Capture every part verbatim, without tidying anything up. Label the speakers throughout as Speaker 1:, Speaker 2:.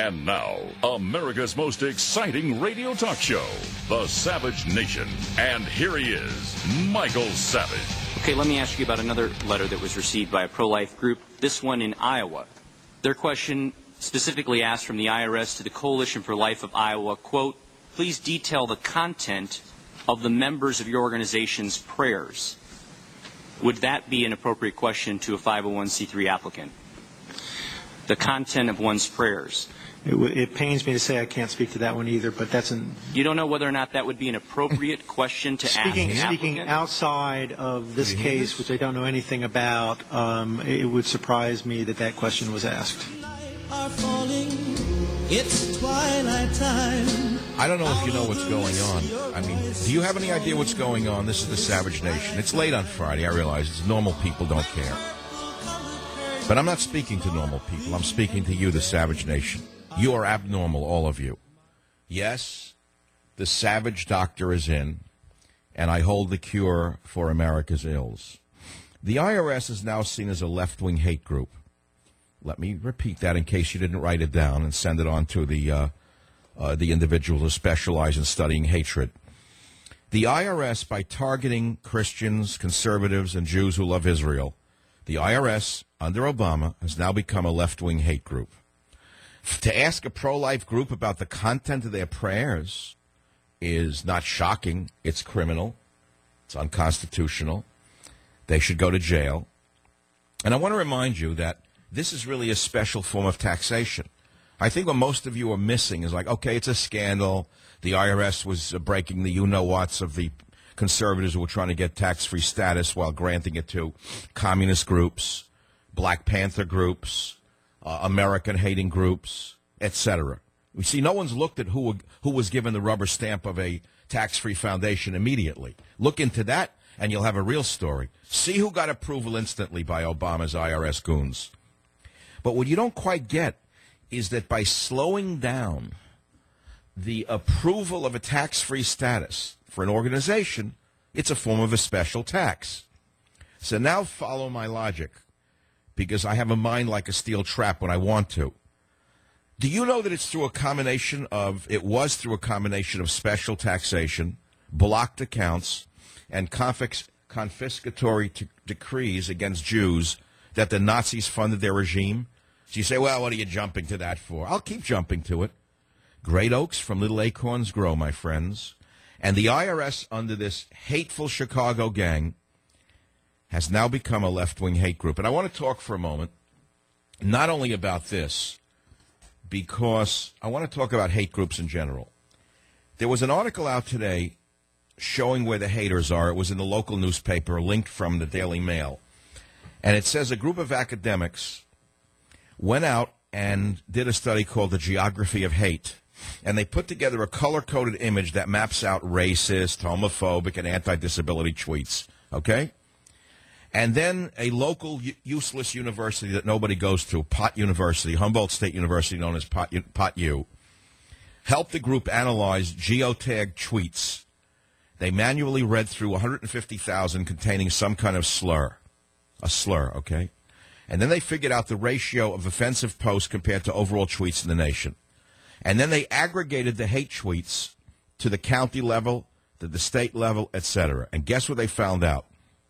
Speaker 1: And now, America's most exciting radio talk show, The Savage Nation. And here he is, Michael Savage.
Speaker 2: Okay, let me ask you about another letter that was received by a pro-life group, this one in Iowa. Their question specifically asked from the I R S to the Coalition for Life of Iowa, quote, please detail the content of the members of your organization's prayers. Would that be an appropriate question to a five oh one c three applicant? The content of one's prayers.
Speaker 3: It, w- it pains me to say I can't speak to that one either, but that's an...
Speaker 2: You don't know whether or not that would be an appropriate question to
Speaker 3: speaking,
Speaker 2: ask an
Speaker 3: Speaking
Speaker 2: applicant?
Speaker 3: outside of this case, which I don't know anything about, um, it would surprise me that that question was asked.
Speaker 4: Are falling. It's twilight time.
Speaker 5: I don't know if you know what's going on. I mean, do you have any idea what's going on? This is the Savage Nation. It's late on Friday. I realize it's normal people don't care. But I'm not speaking to normal people. I'm speaking to you, the Savage Nation. You are abnormal, all of you. Yes, the Savage Doctor is in, and I hold the cure for America's ills. The I R S is now seen as a left-wing hate group. Let me repeat that in case you didn't write it down and send it on to the uh, uh, the individuals who specialize in studying hatred. The I R S, by targeting Christians, conservatives, and Jews who love Israel, the I R S, under Obama, has now become a left-wing hate group. To ask a pro-life group about the content of their prayers is not shocking. It's criminal. It's unconstitutional. They should go to jail. And I want to remind you that this is really a special form of taxation. I think what most of you are missing is like, okay, it's a scandal. The I R S was uh, breaking the you-know-whats of the conservatives who were trying to get tax-free status while granting it to communist groups, Black Panther groups, uh, American-hating groups, et cetera. We see no one's looked at who who was given the rubber stamp of a tax-free foundation immediately. Look into that, and you'll have a real story. See who got approval instantly by Obama's I R S goons. But what you don't quite get is that by slowing down the approval of a tax-free status for an organization, it's a form of a special tax. So now follow my logic, because I have a mind like a steel trap when I want to. Do you know that it's through a combination of, it was through a combination of special taxation, blocked accounts, and confis- confiscatory t- decrees against Jews that the Nazis funded their regime? So you say, well, what are you jumping to that for? I'll keep jumping to it. Great oaks from little acorns grow, my friends. And the I R S, under this hateful Chicago gang, has now become a left-wing hate group. And I want to talk for a moment, not only about this, because I want to talk about hate groups in general. There was an article out today showing where the haters are. It was in the local newspaper, linked from the Daily Mail. And it says a group of academics went out and did a study called The Geography of Hate. And they put together a color-coded image that maps out racist, homophobic, and anti-disability tweets. Okay? And then a local u- useless university that nobody goes to, Pot University, Humboldt State University, known as Pot U, Pot U, helped the group analyze geotagged tweets. They manually read through one hundred fifty thousand containing some kind of slur. A slur, okay? And then they figured out the ratio of offensive posts compared to overall tweets in the nation. And then they aggregated the hate tweets to the county level, to the state level, et cetera. And guess what they found out?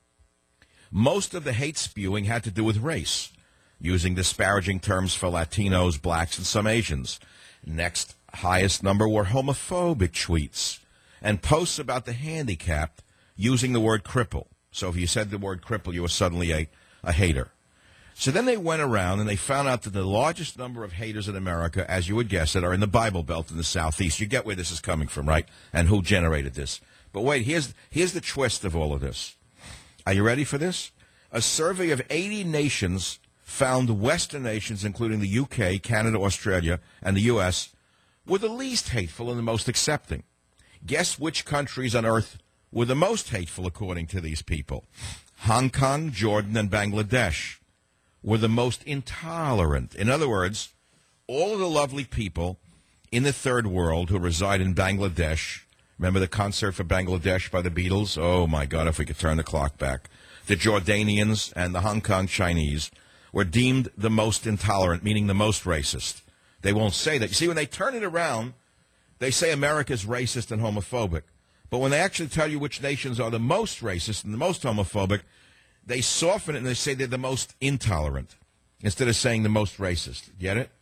Speaker 5: Most of the hate spewing had to do with race, using disparaging terms for Latinos, blacks, and some Asians. Next highest number were homophobic tweets and posts about the handicapped using the word cripple. So if you said the word cripple, you were suddenly a, a hater. So then they went around and they found out that the largest number of haters in America, as you would guess it, are in the Bible Belt in the Southeast. You get where this is coming from, right? And who generated this. But wait, here's here's the twist of all of this. Are you ready for this? A survey of eighty nations found Western nations, including the U K, Canada, Australia, and the U S, were the least hateful and the most accepting. Guess which countries on earth were the most hateful, according to these people? Hong Kong, Jordan, and Bangladesh were the most intolerant. In other words, all of the lovely people in the third world who reside in Bangladesh, remember the concert for Bangladesh by the Beatles? Oh, my God, if we could turn the clock back. The Jordanians and the Hong Kong Chinese were deemed the most intolerant, meaning the most racist. They won't say that. You see, when they turn it around, they say America's racist and homophobic. But when they actually tell you which nations are the most racist and the most homophobic, they soften it and they say they're the most intolerant instead of saying the most racist. Get it?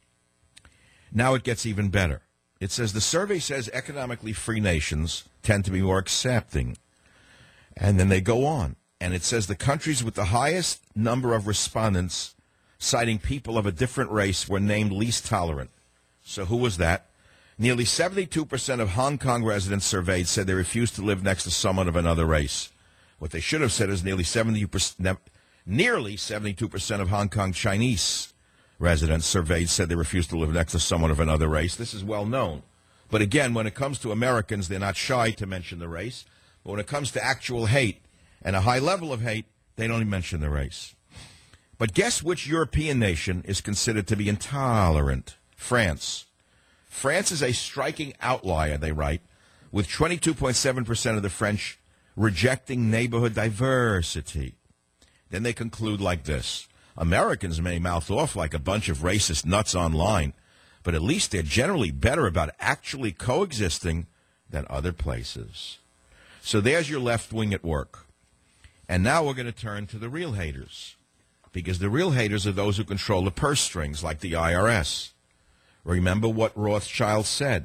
Speaker 5: Now it gets even better. It says the survey says economically free nations tend to be more accepting. And then they go on. And it says the countries with the highest number of respondents citing people of a different race were named least tolerant. So who was that? Nearly seventy-two percent of Hong Kong residents surveyed said they refused to live next to someone of another race. What they should have said is nearly seventy percent, nearly seventy-two percent of Hong Kong Chinese residents surveyed said they refused to live next to someone of another race. This is well known. But again, when it comes to Americans, they're not shy to mention the race. But when it comes to actual hate and a high level of hate, they don't even mention the race. But guess which European nation is considered to be intolerant? France. France is a striking outlier, they write, with twenty-two point seven percent of the French rejecting neighborhood diversity. Then they conclude like this. Americans may mouth off like a bunch of racist nuts online, but at least they're generally better about actually coexisting than other places. So there's your left wing at work. And now we're going to turn to the real haters, because the real haters are those who control the purse strings, like the I R S. Remember what Rothschild said.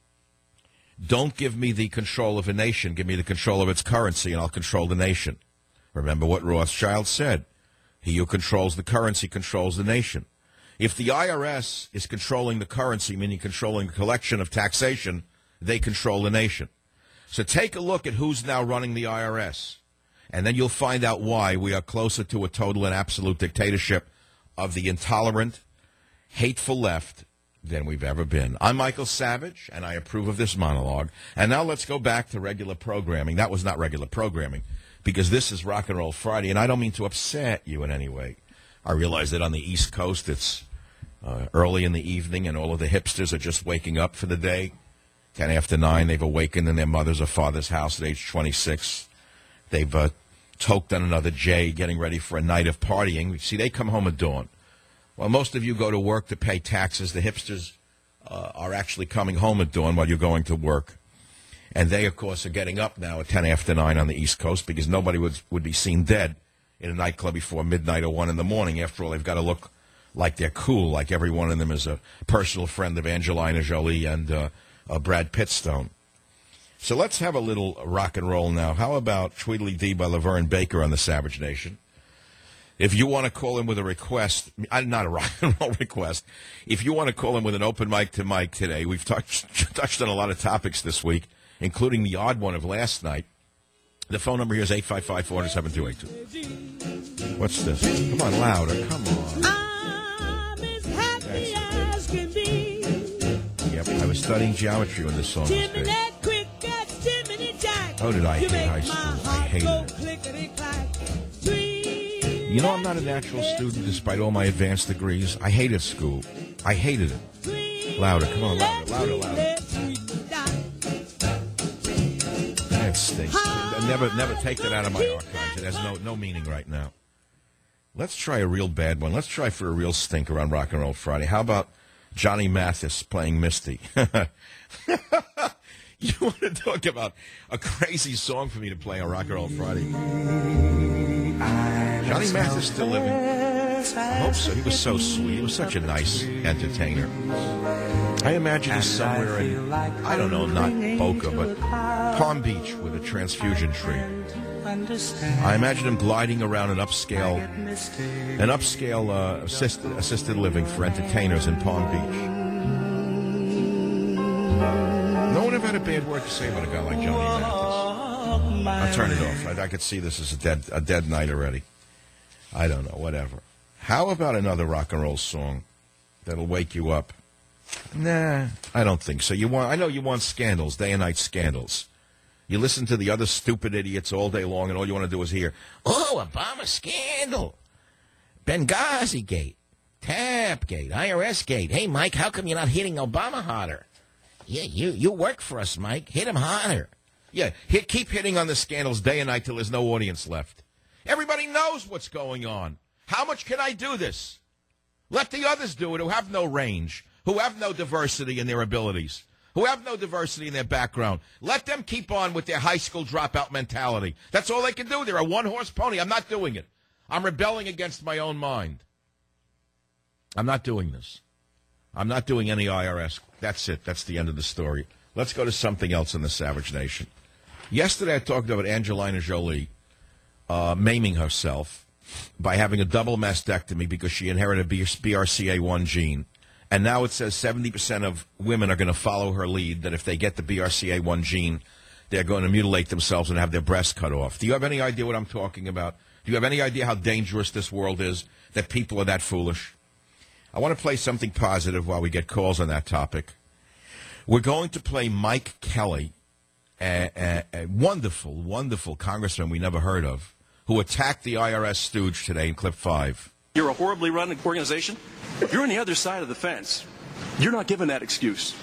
Speaker 5: Don't give me the control of a nation. Give me the control of its currency, and I'll control the nation. Remember what Rothschild said. He who controls the currency controls the nation. If the I R S is controlling the currency, meaning controlling the collection of taxation, they control the nation. So take a look at who's now running the I R S, and then you'll find out why we are closer to a total and absolute dictatorship of the intolerant, hateful left than we've ever been. I'm Michael Savage, and I approve of this monologue. And now let's go back to regular programming. That was not regular programming, because this is Rock and Roll Friday, and I don't mean to upset you in any way. I realize that on the East Coast it's uh, early in the evening, and all of the hipsters are just waking up for the day. Ten after nine, they've awakened in their mother's or father's house at age twenty-six. They've uh, toked on another J, getting ready for a night of partying. See, they come home at dawn. While most of you go to work to pay taxes, the hipsters uh, are actually coming home at dawn while you're going to work. And they, of course, are getting up now at ten after nine on the East Coast, because nobody would, would be seen dead in a nightclub before midnight or one in the morning. After all, they've got to look like they're cool, like every one of them is a personal friend of Angelina Jolie and uh, uh, Brad Pittstone. So let's have a little rock and roll now. How about Tweedledee Dee by Laverne Baker on the Savage Nation? If you want to call in with a request, not a rock and roll request, if you want to call in with an open mic to Mike today, we've touched, touched on a lot of topics this week, including the odd one of last night. The phone number here is eight five five, four zero seven, two eight two. What's this? Come on, louder. Come on.
Speaker 4: I'm as happy as can be.
Speaker 5: Yep, I was studying geometry when this song was made. Oh, did I hate high school? I hated it. You know, I'm not a natural student despite all my advanced degrees. I hated school. I hated it. Louder, come on, louder, louder, louder. That stinks. Never, never take that out of my archives. It has no, no meaning right now. Let's try a real bad one. Let's try for a real stinker on Rock and Roll Friday. How about Johnny Mathis playing Misty? You want to talk about a crazy song for me to play on Rock and Roll Friday? Johnny Mathis still living? I hope so. He was so sweet. He was such a nice entertainer. I imagine he's somewhere in, I don't know, not Boca, but Palm Beach with a transfusion tree. I imagine him gliding around an upscale, an upscale uh, assisted, assisted living for entertainers in Palm Beach. No one ever had a bad word to say about a guy like Johnny Mathis. I'll turn it off. I, I could see this as a dead, a dead night already. I don't know, whatever. How about another rock and roll song that'll wake you up? Nah, I don't think so. You want? I know you want scandals, day and night scandals. You listen to the other stupid idiots all day long, and all you want to do is hear, oh, Obama scandal, Benghazi Gate, Tap Gate, I R S Gate. Hey, Mike, how come you're not hitting Obama harder? Yeah, you, you work for us, Mike. Hit him harder. Yeah, hit, keep hitting on the scandals day and night till there's no audience left. Everybody knows what's going on. How much can I do this? Let the others do it who have no range. who have no diversity in their abilities, who have no diversity in their background. Let them keep on with their high school dropout mentality. That's all they can do. They're a one-horse pony. I'm not doing it. I'm rebelling against my own mind. I'm not doing this. I'm not doing any I R S. That's it. That's the end of the story. Let's go to something else in the Savage Nation. Yesterday I talked about Angelina Jolie uh, maiming herself by having a double mastectomy because she inherited a B R C A one gene. And now it says seventy percent of women are going to follow her lead, that if they get the B R C A one gene, they're going to mutilate themselves and have their breasts cut off. Do you have any idea what I'm talking about? Do you have any idea how dangerous this world is, that people are that foolish? I want to play something positive while we get calls on that topic. We're going to play Mike Kelly, a, a, a wonderful, wonderful congressman we never heard of, who attacked the I R S stooge today in clip five.
Speaker 6: You're a horribly run organization. If you're on the other side of the fence, you're not given that excuse.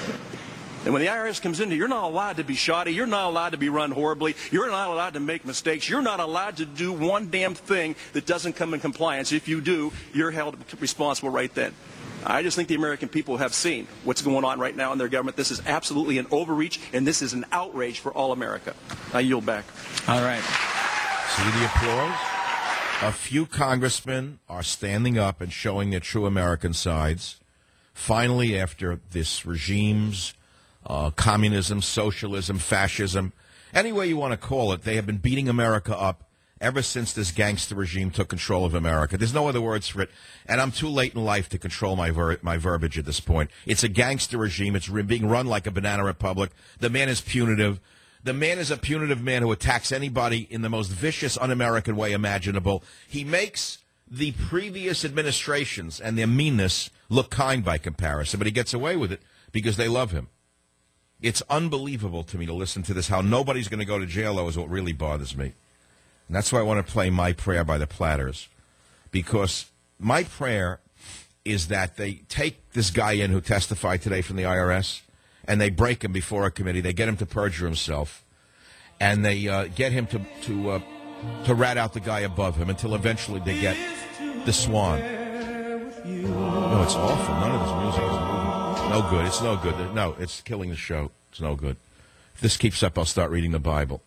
Speaker 6: And when the I R S comes in, you're not allowed to be shoddy. You're not allowed to be run horribly. You're not allowed to make mistakes. You're not allowed to do one damn thing that doesn't come in compliance. If you do, you're held responsible right then. I just think the American people have seen what's going on right now in their government. This is absolutely an overreach, and this is an outrage for all America. I yield back.
Speaker 2: All right.
Speaker 5: See the applause? A few congressmen are standing up and showing their true American sides. Finally, after this regime's uh, communism, socialism, fascism, any way you want to call it, they have been beating America up ever since this gangster regime took control of America. There's no other words for it, and I'm too late in life to control my ver- my verbiage at this point. It's a gangster regime. It's re- being run like a banana republic. The man is punitive. The man is a punitive man who attacks anybody in the most vicious, un-American way imaginable. He makes the previous administrations and their meanness look kind by comparison, but he gets away with it because they love him. It's unbelievable to me to listen to this. How nobody's going to go to jail, though, is what really bothers me. And that's why I want to play My Prayer by the Platters, because my prayer is that they take this guy in who testified today from the I R S, and they break him before a committee. They get him to perjure himself, and they uh, get him to to uh, to rat out the guy above him until eventually they get the Swan. No, it's awful. None of this music is moving. No good. It's no good. No, it's killing the show. It's no good. If this keeps up, I'll start reading the Bible,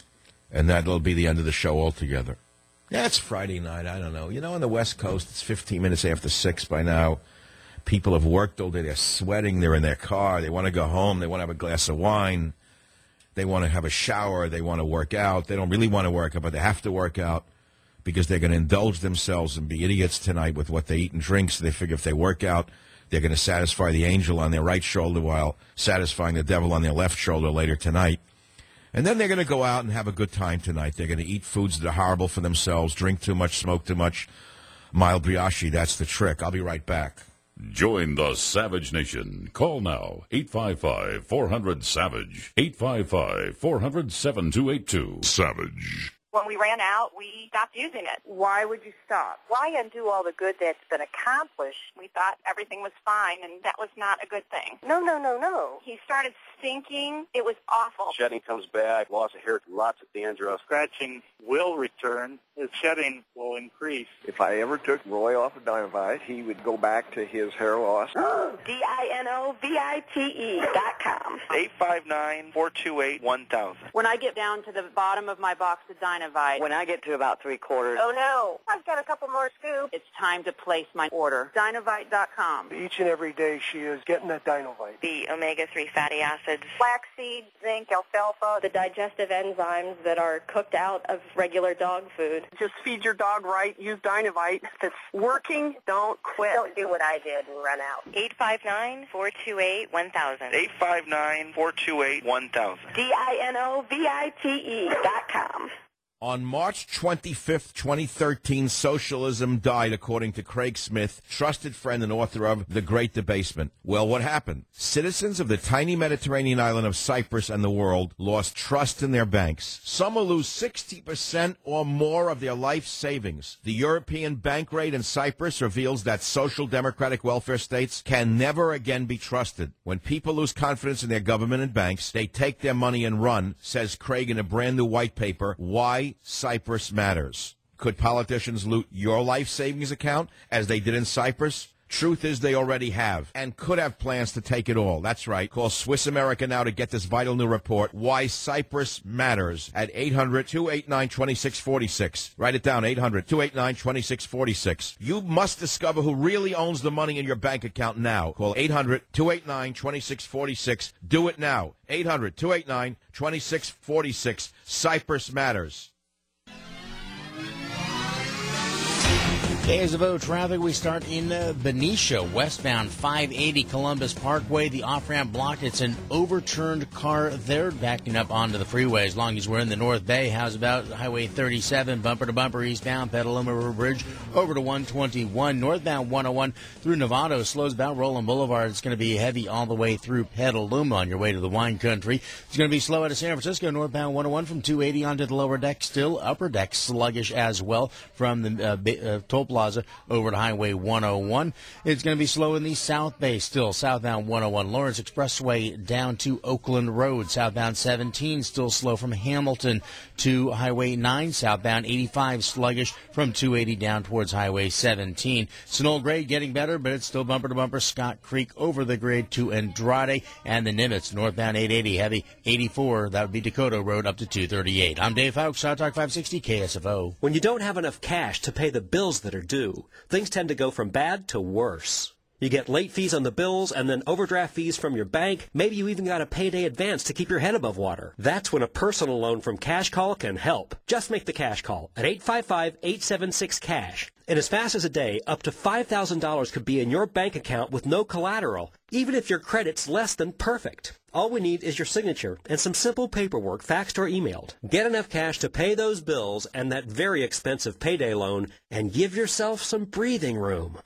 Speaker 5: and that'll be the end of the show altogether. Yeah, it's Friday night. I don't know. You know, on the West Coast, it's fifteen minutes after six by now. People have worked all day. They're sweating. They're in their car. They want to go home. They want to have a glass of wine. They want to have a shower. They want to work out. They don't really want to work out, but they have to work out because they're going to indulge themselves and be idiots tonight with what they eat and drink. So they figure if they work out, they're going to satisfy the angel on their right shoulder while satisfying the devil on their left shoulder later tonight. And then they're going to go out and have a good time tonight. They're going to eat foods that are horrible for themselves, drink too much, smoke too much. Mild brioche, that's the trick. I'll be right back.
Speaker 1: Join the Savage Nation. Call now, eight five five, four hundred, SAVAGE, eight five five, four hundred, seven two eight two. Savage.
Speaker 7: When we ran out, we stopped using it. Why would you stop? Why undo all the good that's been accomplished? We thought everything was fine, and that was not a good thing. No, no, no, no. He started stinking. It was awful.
Speaker 8: Shedding comes back, loss of hair, lots of dandruff.
Speaker 9: Scratching will return. His shedding will increase.
Speaker 8: If I ever took Roy off of Dinovite, he would go back to his hair loss.
Speaker 7: D I N O V I T E dot com.
Speaker 9: eight five nine, four two eight, one thousand.
Speaker 10: When I get down to the bottom of my box of Dinovite,
Speaker 7: When I get to about three quarters. Oh, no. I've got a couple more scoops.
Speaker 10: it's time to place my order. Dinovite dot com.
Speaker 9: Each and every day she is getting that Dinovite.
Speaker 7: The omega three fatty acids, flaxseed, zinc, alfalfa, the digestive enzymes that are cooked out of regular dog food.
Speaker 10: Just feed your dog right. Use Dinovite. If it's working, don't quit.
Speaker 7: Don't do what I did and run out. eight five nine, four two eight, one thousand.
Speaker 9: eight five nine, four two eight, one thousand.
Speaker 7: D I N O V I T E dot com.
Speaker 5: On March twenty-fifth, twenty thirteen, socialism died, according to Craig Smith, trusted friend and author of The Great Debasement. Well, what happened? Citizens of the tiny Mediterranean island of Cyprus and the world lost trust in their banks. Some will lose sixty percent or more of their life savings. The European bank rate in Cyprus reveals that social democratic welfare states can never again be trusted. When people lose confidence in their government and banks, they take their money and run, says Craig in a brand new white paper, Why Cyprus Matters. Could politicians loot your life savings account as they did in Cyprus? Truth is they already have and could have plans to take it all. That's right. Call Swiss America now to get this vital new report, Why Cyprus Matters, at eight hundred, two eight nine, two six four six. Write it down, eight hundred, two eight nine, two six four six. You must discover who really owns the money in your bank account now. Call eight hundred, two eight nine, two six four six. Do it now. eight hundred, two eight nine, two six four six. Cyprus Matters.
Speaker 11: K S F O traffic, we start in uh, Benicia, westbound five eighty Columbus Parkway. The off-ramp blocked. It's an overturned car there, backing up onto the freeway. As long as we're in the North Bay, how's about Highway thirty-seven, bumper-to-bumper eastbound, Petaluma River Bridge, over to one twenty-one. Northbound one oh one through Novato, slows about Roland Boulevard. It's going to be heavy all the way through Petaluma on your way to the wine country. It's going to be slow out of San Francisco, northbound one oh one from two eighty onto the lower deck. Still upper deck sluggish as well from the uh, uh, toll plaza over to Highway one oh one. It's going to be slow in the South Bay still. Southbound one oh one Lawrence Expressway down to Oakland Road. Southbound seventeen still slow from Hamilton to Highway nine. Southbound eighty-five sluggish from two eighty down towards Highway seventeen. Snow grade getting better, but it's still bumper to bumper. Scott Creek over the grade to Andrade and the Nimitz. Northbound eight eighty heavy eighty-four. That would be Dakota Road up to two thirty-eight. I'm Dave Fowles, South Talk five sixty K S F O.
Speaker 12: When you don't have enough cash to pay the bills that are due, things tend to go from bad to worse. You get late fees on the bills and then overdraft fees from your bank. Maybe you even got a payday advance to keep your head above water. That's when a personal loan from Cash Call can help. Just make the Cash Call at eight five five, eight seven six, cash. In as fast as a day, up to five thousand dollars could be in your bank account with no collateral, even if your credit's less than perfect. All we need is your signature and some simple paperwork faxed or emailed. Get enough cash to pay those bills and that very expensive payday loan and give yourself some breathing room.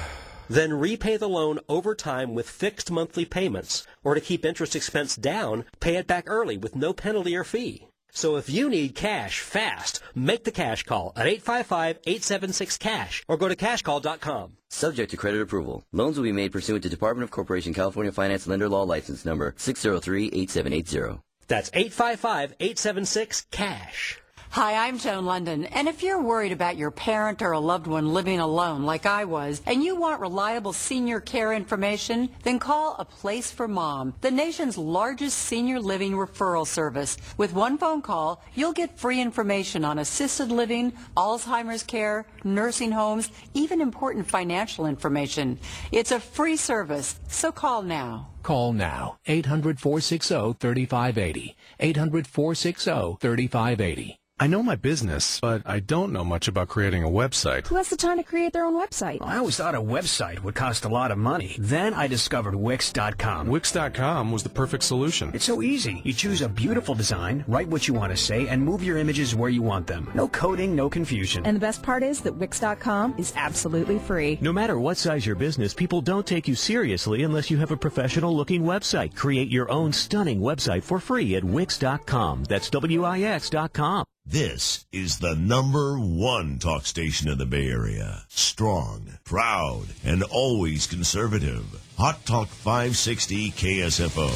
Speaker 12: Then repay the loan over time with fixed monthly payments, or to keep interest expense down, pay it back early with no penalty or fee. So if you need cash fast, make the Cash Call at eight five five, eight seven six, cash or go to cash call dot com.
Speaker 13: Subject to credit approval. Loans will be made pursuant to Department of Corporation California Finance Lender Law License Number six zero three, eight seven eight zero.
Speaker 12: That's eight five five, eight seven six, cash.
Speaker 14: Hi, I'm Joan London, and if you're worried about your parent or a loved one living alone like I was, and you want reliable senior care information, then call A Place for Mom, the nation's largest senior living referral service. With one phone call, you'll get free information on assisted living, Alzheimer's care, nursing homes, even important financial information. It's a free service, so call now.
Speaker 15: Call now, eight hundred, four six zero, three five eight zero, eight hundred, four six zero, three five eight zero.
Speaker 16: I know my business, but I don't know much about creating a website.
Speaker 17: Who has the time to create their own website?
Speaker 18: I always thought a website would cost a lot of money. Then I discovered Wix dot com.
Speaker 16: Wix dot com was the perfect solution.
Speaker 18: It's so easy. You choose a beautiful design, write what you want to say, and move your images where you want them. No coding, no confusion.
Speaker 17: And the best part is that Wix dot com is absolutely free.
Speaker 19: No matter what size your business, people don't take you seriously unless you have a professional-looking website. Create your own stunning website for free at Wix dot com. That's W I X dot com.
Speaker 20: This is the number one talk station in the Bay Area. Strong, proud, and always conservative. Hot Talk five sixty K S F O.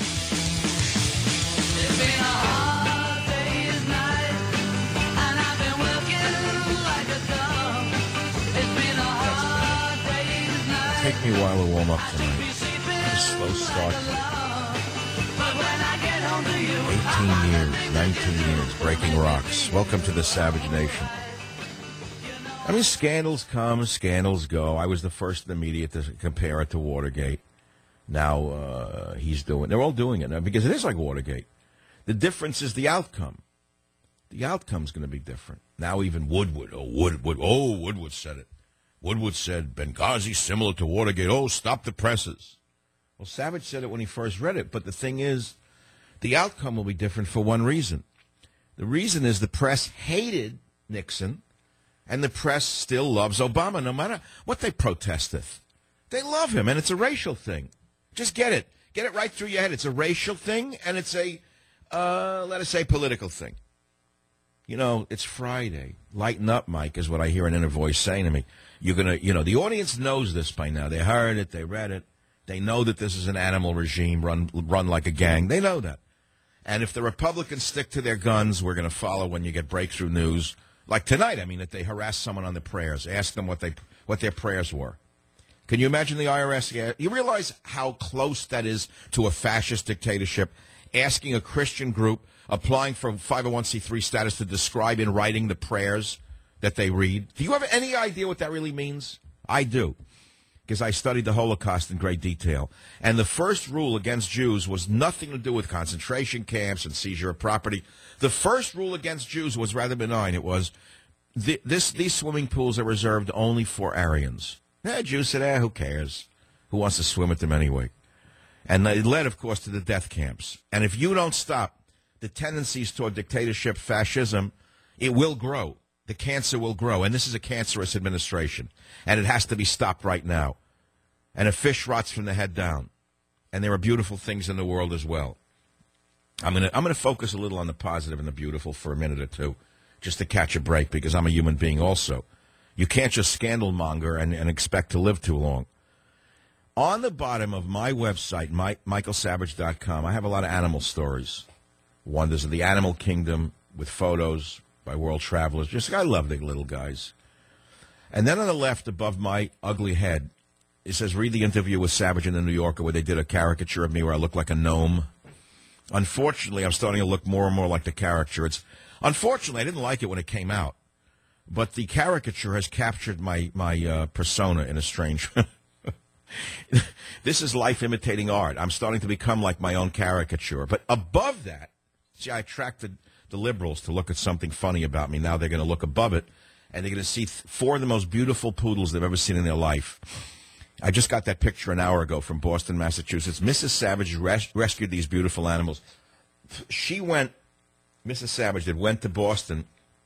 Speaker 4: It's been a hard day's night, and I've been working like a dog. It's been a hard day's night.
Speaker 5: Take me a while to warm up tonight. A slow start. eighteen years, nineteen years, breaking rocks. Welcome to the Savage Nation. I mean, scandals come, scandals go. I was the first in the media to compare it to Watergate. Now uh, he's doing, they're all doing it now because it is like Watergate. The difference is the outcome. The outcome's going to be different. Now even Woodward, oh, Woodward, oh, Woodward said it. Woodward said, Benghazi similar to Watergate. Oh, stop the presses. Well, Savage said it when he first read it, but the thing is, the outcome will be different for one reason. The reason is the press hated Nixon, and the press still loves Obama, no matter what they protesteth. They love him, and it's a racial thing. Just get it. Get it right through your head. It's a racial thing, and it's a, uh, let us say, political thing. You know, it's Friday. Lighten up, Mike, is what I hear an inner voice saying to me. You're going to, you know, the audience knows this by now. They heard it. They read it. They know that this is an animal regime run run like a gang. They know that. And if the Republicans stick to their guns, we're going to follow when you get breakthrough news. Like tonight, I mean, that they harassed someone on the prayers, asked them what they what their prayers were. Can you imagine the I R S? You realize how close that is to a fascist dictatorship, asking a Christian group applying for five oh one c three status to describe in writing the prayers that they read? Do you have any idea what that really means? I do, because I studied the Holocaust in great detail. And the first rule against Jews was nothing to do with concentration camps and seizure of property. The first rule against Jews was rather benign. It was, th- this, these swimming pools are reserved only for Aryans. Eh, Jews said, eh, who cares? Who wants to swim at them anyway? And it led, of course, to the death camps. And if you don't stop the tendencies toward dictatorship, fascism, it will grow. The cancer will grow. And this is a cancerous administration. And it has to be stopped right now. And a fish rots from the head down. And there are beautiful things in the world as well. I'm going to I'm going to focus a little on the positive and the beautiful for a minute or two, just to catch a break, because I'm a human being also. You can't just scandal monger and, and expect to live too long. On the bottom of my website, my, michael savage dot com, I have a lot of animal stories. Wonders of the Animal Kingdom with photos by world travelers. Just, I love the little guys. And then on the left, above my ugly head, it says, read the interview with Savage in the New Yorker, where they did a caricature of me where I look like a gnome. Unfortunately, I'm starting to look more and more like the caricature. It's unfortunately, I didn't like it when it came out. But the caricature has captured my, my uh, persona in a strange... This is life imitating art. I'm starting to become like my own caricature. But above that, see, I attracted the liberals to look at something funny about me. Now they're going to look above it, and they're going to see th- four of the most beautiful poodles they've ever seen in their life. I just got that picture an hour ago from Boston, Massachusetts. Missus Savage res- rescued these beautiful animals. She went, Missus Savage did, went to Boston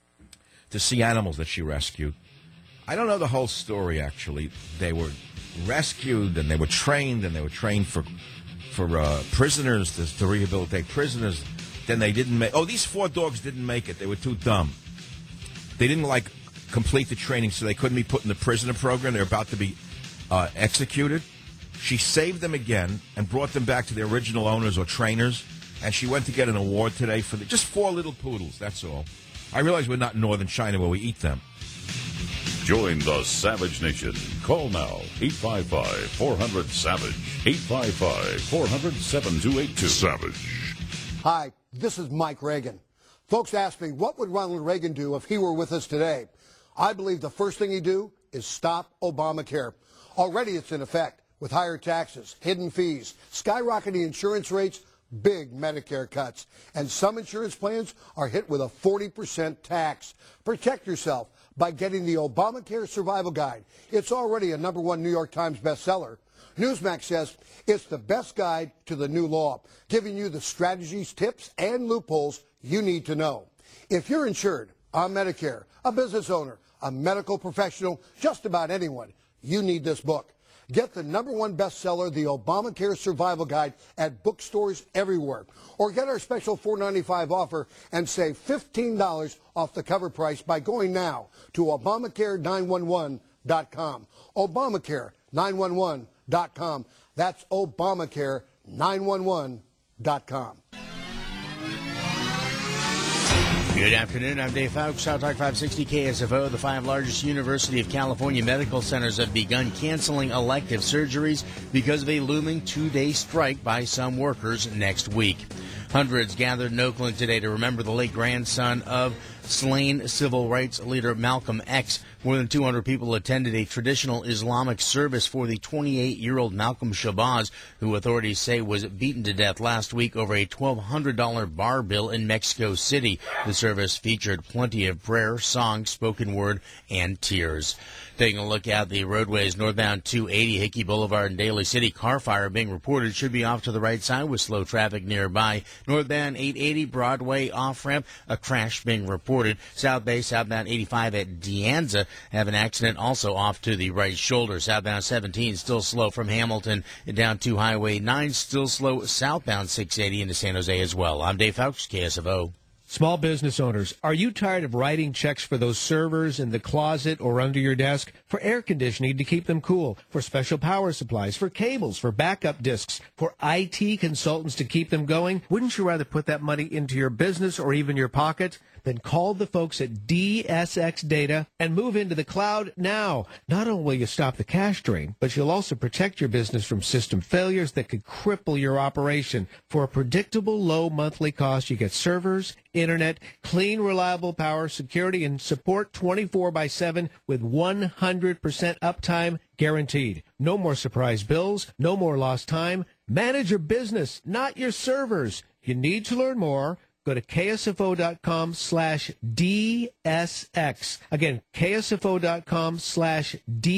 Speaker 5: to see animals that she rescued. I don't know the whole story, actually. They were rescued, and they were trained, and they were trained for for uh, prisoners, to, to rehabilitate prisoners. Then they didn't make... Oh, these four dogs didn't make it. They were too dumb. They didn't, like, complete the training, so they couldn't be put in the prisoner program. They're about to be uh, executed. She saved them again and brought them back to their original owners or trainers, and she went to get an award today for the, just four little poodles, that's all. I realize we're not in northern China where we eat them.
Speaker 1: Join the Savage Nation. Call now, eight five five, four hundred, SAVAGE, eight five five, four hundred, seven two eight two. Savage.
Speaker 21: Hi, this is Mike Reagan. Folks ask me, what would Ronald Reagan do if he were with us today? I believe the first thing he'd do is stop Obamacare. Already it's in effect, with higher taxes, hidden fees, skyrocketing insurance rates, big Medicare cuts. And some insurance plans are hit with a forty percent tax. Protect yourself by getting the Obamacare Survival Guide. It's already a number one New York Times bestseller. Newsmax says it's the best guide to the new law, giving you the strategies, tips, and loopholes you need to know. If you're insured on Medicare, a business owner, a medical professional, just about anyone, you need this book. Get the number one bestseller, the Obamacare Survival Guide, at bookstores everywhere. Or get our special four ninety-five offer and save fifteen dollars off the cover price by going now to Obamacare nine one one dot com. Obamacare nine one one dot com. That's Obamacare nine one one dot com.
Speaker 11: Good afternoon. I'm Dave Fowles, South Talk five sixty K S F O. The five largest University of California medical centers have begun canceling elective surgeries because of a looming two-day strike by some workers next week. Hundreds gathered in Oakland today to remember the late grandson of slain civil rights leader Malcolm X. More than two hundred people attended a traditional Islamic service for the twenty-eight-year-old Malcolm Shabazz, who authorities say was beaten to death last week over a twelve hundred dollars bar bill in Mexico City. The service featured plenty of prayer, song, spoken word, and tears. Taking a look at the roadways, northbound two eighty, Hickey Boulevard in Daly City. Car fire being reported, should be off to the right side with slow traffic nearby. Northbound eight eighty, Broadway off-ramp, a crash being reported. South Bay, southbound eighty-five at De Anza, have an accident also off to the right shoulder. Southbound seventeen, still slow from Hamilton down to Highway nine, still slow southbound six eighty into San Jose as well. I'm Dave Fowles, K S F O.
Speaker 15: Small business owners, are you tired of writing checks for those servers in the closet or under your desk? For air conditioning to keep them cool, for special power supplies, for cables, for backup disks, for I T consultants to keep them going? Wouldn't you rather put that money into your business or even your pocket? Then call the folks at D S X Data and move into the cloud now. Not only will you stop the cash drain, but you'll also protect your business from system failures that could cripple your operation. For a predictable low monthly cost, you get servers, internet, clean, reliable power, security, and support twenty-four by seven with one hundred percent uptime guaranteed. No more surprise bills, no more lost time. Manage your business, not your servers. You need to learn more. Go to ksfo.com slash DSX. Again, ksfo.com slash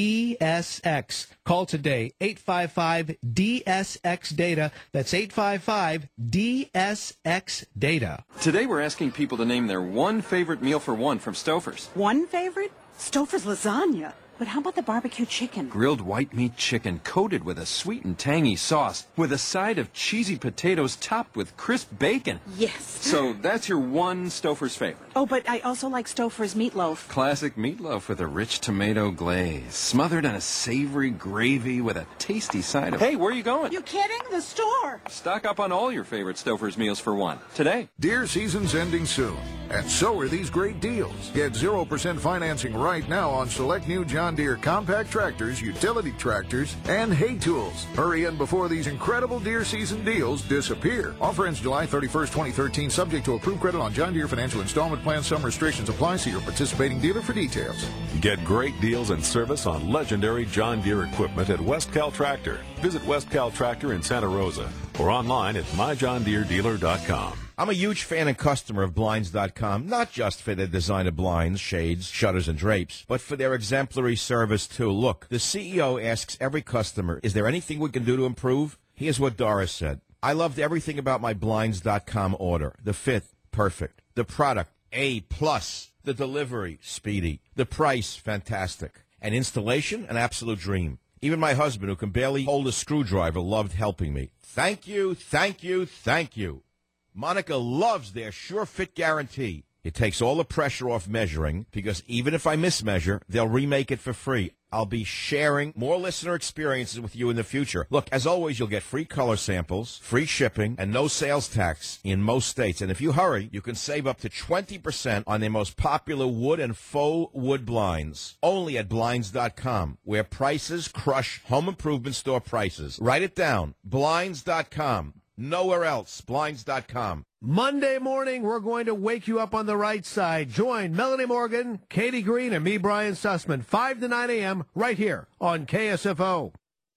Speaker 15: DSX. Call today, eight five five D S X data. That's eight five five D S X data.
Speaker 3: Today we're asking people to name their one favorite meal for one from Stouffer's.
Speaker 22: One favorite? Stouffer's lasagna. But how about the barbecue chicken?
Speaker 3: Grilled white meat chicken coated with a sweet and tangy sauce with a side of cheesy potatoes topped with crisp bacon.
Speaker 22: Yes.
Speaker 3: So that's your one Stouffer's favorite.
Speaker 22: Oh, but I also like Stouffer's meatloaf.
Speaker 3: Classic meatloaf with a rich tomato glaze, smothered in a savory gravy with a tasty side of... Hey, where are you going?
Speaker 22: You kidding? The store.
Speaker 3: Stock up on all your favorite Stouffer's meals for one. Today.
Speaker 23: Deer season's ending soon, and so are these great deals. Get zero percent financing right now on select new John Deere compact tractors, utility tractors, and hay tools. Hurry in before these incredible deer season deals disappear. Offer ends July thirty-first, twenty thirteen, subject to approved credit on John Deere financial installment plan. Some restrictions apply. See your participating dealer for details.
Speaker 24: Get great deals and service on legendary John Deere equipment at Westcal Tractor. Visit Westcal Tractor in Santa Rosa or online at my john deere dealer dot com.
Speaker 5: I'm a huge fan and customer of Blinds dot com, not just for their design of blinds, shades, shutters, and drapes, but for their exemplary service, too. Look, the C E O asks every customer, is there anything we can do to improve? Here's what Doris said. I loved everything about my Blinds dot com order. The fit, perfect. The product, A plus. The delivery, speedy. The price, fantastic. And installation, an absolute dream. Even my husband, who can barely hold a screwdriver, loved helping me. Thank you, thank you, thank you. Monica loves their Sure Fit guarantee. It takes all the pressure off measuring, because even if I mismeasure, they'll remake it for free. I'll be sharing more listener experiences with you in the future. Look, as always, you'll get free color samples, free shipping, and no sales tax in most states. And if you hurry, you can save up to twenty percent on their most popular wood and faux wood blinds. Only at Blinds dot com, where prices crush home improvement store prices. Write it down. Blinds dot com. Nowhere else. Blinds dot com.
Speaker 15: Monday morning, we're going to wake you up on the right side. Join Melanie Morgan, Katie Green, and me, Brian Sussman, five to nine a.m. right here on K S F O.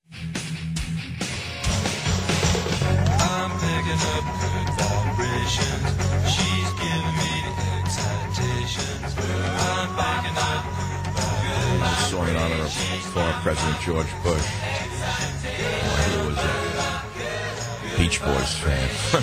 Speaker 4: I'm picking up good vibrations. She's giving me the excitations. I'm picking up good
Speaker 5: This is a song in honor of former President George Bush. He was a Beach Boys fan.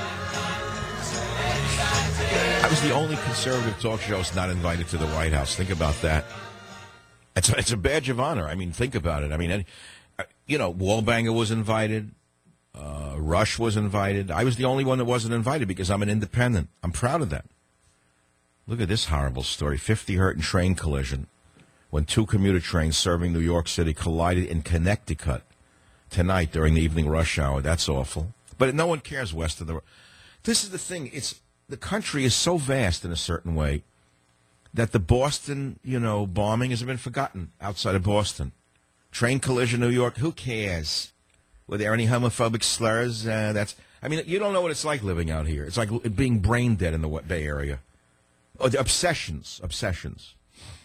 Speaker 5: I was the only conservative talk show host not invited to the White House. Think about that. It's a, it's a badge of honor. I mean, think about it. I mean, you know, Wallbanger was invited. Uh, Rush was invited. I was the only one that wasn't invited because I'm an independent. I'm proud of that. Look at this horrible story. fifty hurt in train collision when two commuter trains serving New York City collided in Connecticut tonight during the evening rush hour. That's awful. But no one cares west of the... This is the thing. It's... The country is so vast in a certain way that the Boston, you know, bombing has been forgotten outside of Boston. Train collision, New York, who cares? Were there any homophobic slurs? Uh, that's, I mean, you don't know what it's like living out here. It's like being brain dead in the Bay Area. Oh, the obsessions, obsessions.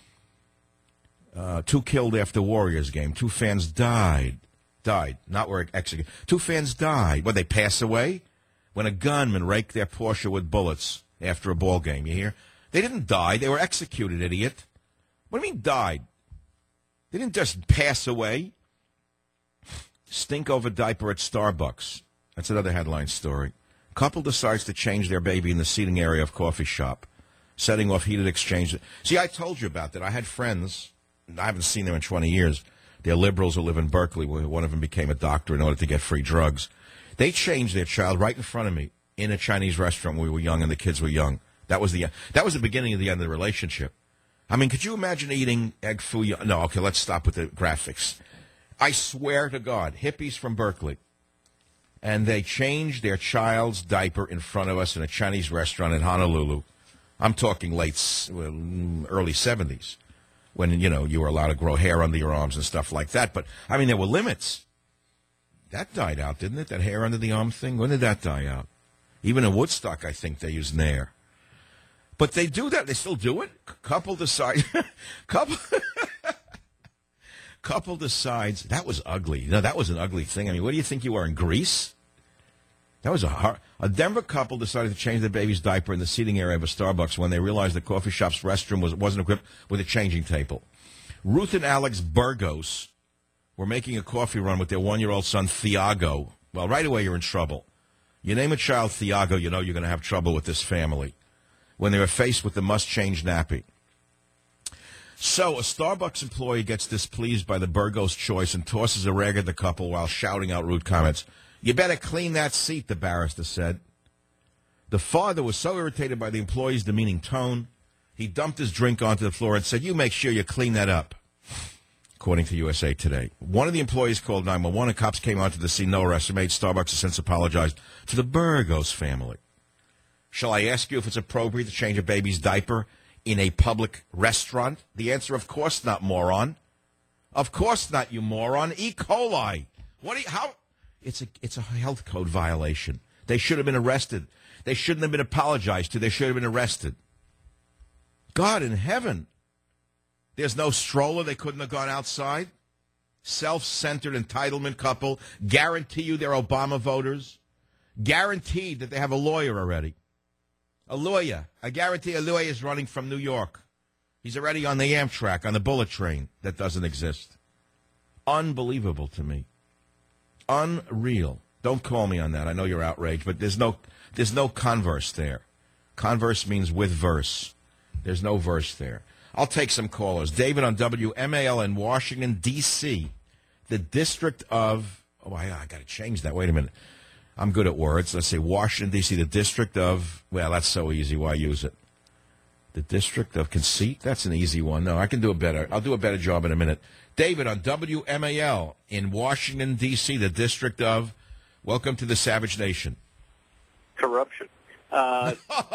Speaker 5: Uh, two killed after Warriors game. Two fans died. Died, not were executed. Two fans died. Would they pass away? When a gunman raked their Porsche with bullets after a ball game, you hear? They didn't die. They were executed, idiot. What do you mean died? They didn't just pass away. Stink over diaper at Starbucks. That's another headline story. Couple decides to change their baby in the seating area of coffee shop, setting off heated exchange. See, I told you about that. I had friends. I haven't seen them in twenty years. They're liberals who live in Berkeley. One of them became a doctor in order to get free drugs. They changed their child right in front of me in a Chinese restaurant when we were young and the kids were young. That was the that was the beginning of the end of the relationship. I mean, could you imagine eating egg foo young? No, okay, let's stop with the graphics. I swear to God, hippies from Berkeley, and they changed their child's diaper in front of us in a Chinese restaurant in Honolulu. I'm talking late, s- well, early seventies, when, you know, you were allowed to grow hair under your arms and stuff like that. But, I mean, there were limits. That died out, didn't it? That hair under the arm thing? When did that die out? Even in Woodstock, I think they used Nair. But they do that. They still do it. C- couple decides. couple. couple decides that was ugly. You know, that was an ugly thing. I mean, what do you think you were in Greece? That was a hard. A Denver couple decided to change their baby's diaper in the seating area of a Starbucks when they realized the coffee shop's restroom was, wasn't equipped with a changing table. Ruth and Alex Burgos were making a coffee run with their one-year-old son, Thiago. Well, right away, you're in trouble. You name a child Thiago, you know you're going to have trouble with this family when they were faced with the must-change nappy. So a Starbucks employee gets displeased by the Burgos choice and tosses a rag at the couple while shouting out rude comments. You better clean that seat, the barrister said. The father was so irritated by the employee's demeaning tone, he dumped his drink onto the floor and said, you make sure you clean that up, according to U S A Today. One of the employees called nine one one and cops came onto the scene. No arrest were made. Starbucks has since apologized to the Burgos family. Shall I ask you if it's appropriate to change a baby's diaper in a public restaurant? The answer, of course not, moron. Of course not, you moron. E. coli. What do you, how? It's a, it's a health code violation. They should have been arrested. They shouldn't have been apologized to. They should have been arrested. God in heaven. There's no stroller. They couldn't have gone outside. Self-centered entitlement couple. Guarantee you they're Obama voters. Guaranteed that they have a lawyer already. A lawyer. I guarantee a lawyer is running from New York. He's already on the Amtrak, on the bullet train that doesn't exist. Unbelievable to me. Unreal. Don't call me on that. I know you're outraged, but there's no there's no converse there. Converse means with verse. There's no verse there. I'll take some callers. David on W M A L in Washington, D C The district of... Oh, I, I got to change that. Wait a minute. I'm good at words. Let's say Washington, D C The district of... Well, that's so easy. Why use it? The district of conceit? That's an easy one. No, I can do a better. I'll do a better job in a minute. David on W M A L in Washington, D C the district of... Welcome to the Savage Nation.
Speaker 2: Corruption. Uh,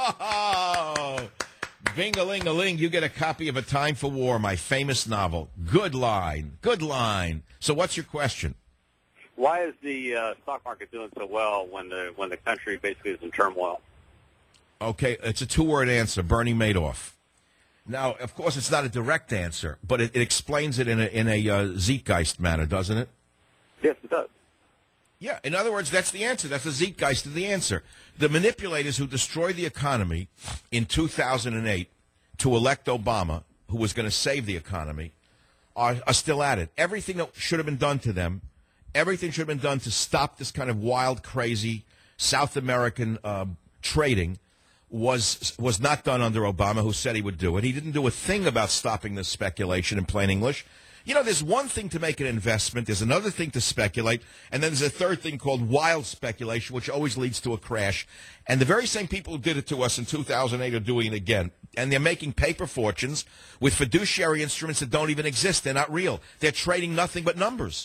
Speaker 5: oh, Bing-a-ling-a-ling, you get a copy of A Time for War, my famous novel. Good line. Good line. So what's your question?
Speaker 2: why is the uh, stock market doing so well when the when the country basically is in turmoil?
Speaker 5: Okay, it's a two-word answer, Bernie Madoff. Now, of course, it's not a direct answer, but it, it explains it in a, in a uh, Zeitgeist manner, doesn't it?
Speaker 2: Yes, it does.
Speaker 5: Yeah, in other words, that's the answer. That's the Zeitgeist of the answer. The manipulators who destroyed the economy in two thousand eight to elect Obama, who was going to save the economy, are, are still at it. Everything that should have been done to them, everything should have been done to stop this kind of wild, crazy South American uh, trading was was not done under Obama, who said he would do it. He didn't do a thing about stopping this speculation in plain English. You know, there's one thing to make an investment, there's another thing to speculate, and then there's a third thing called wild speculation, which always leads to a crash. And the very same people who did it to us in two thousand eight are doing it again. And they're making paper fortunes with fiduciary instruments that don't even exist. They're not real. They're trading nothing but numbers.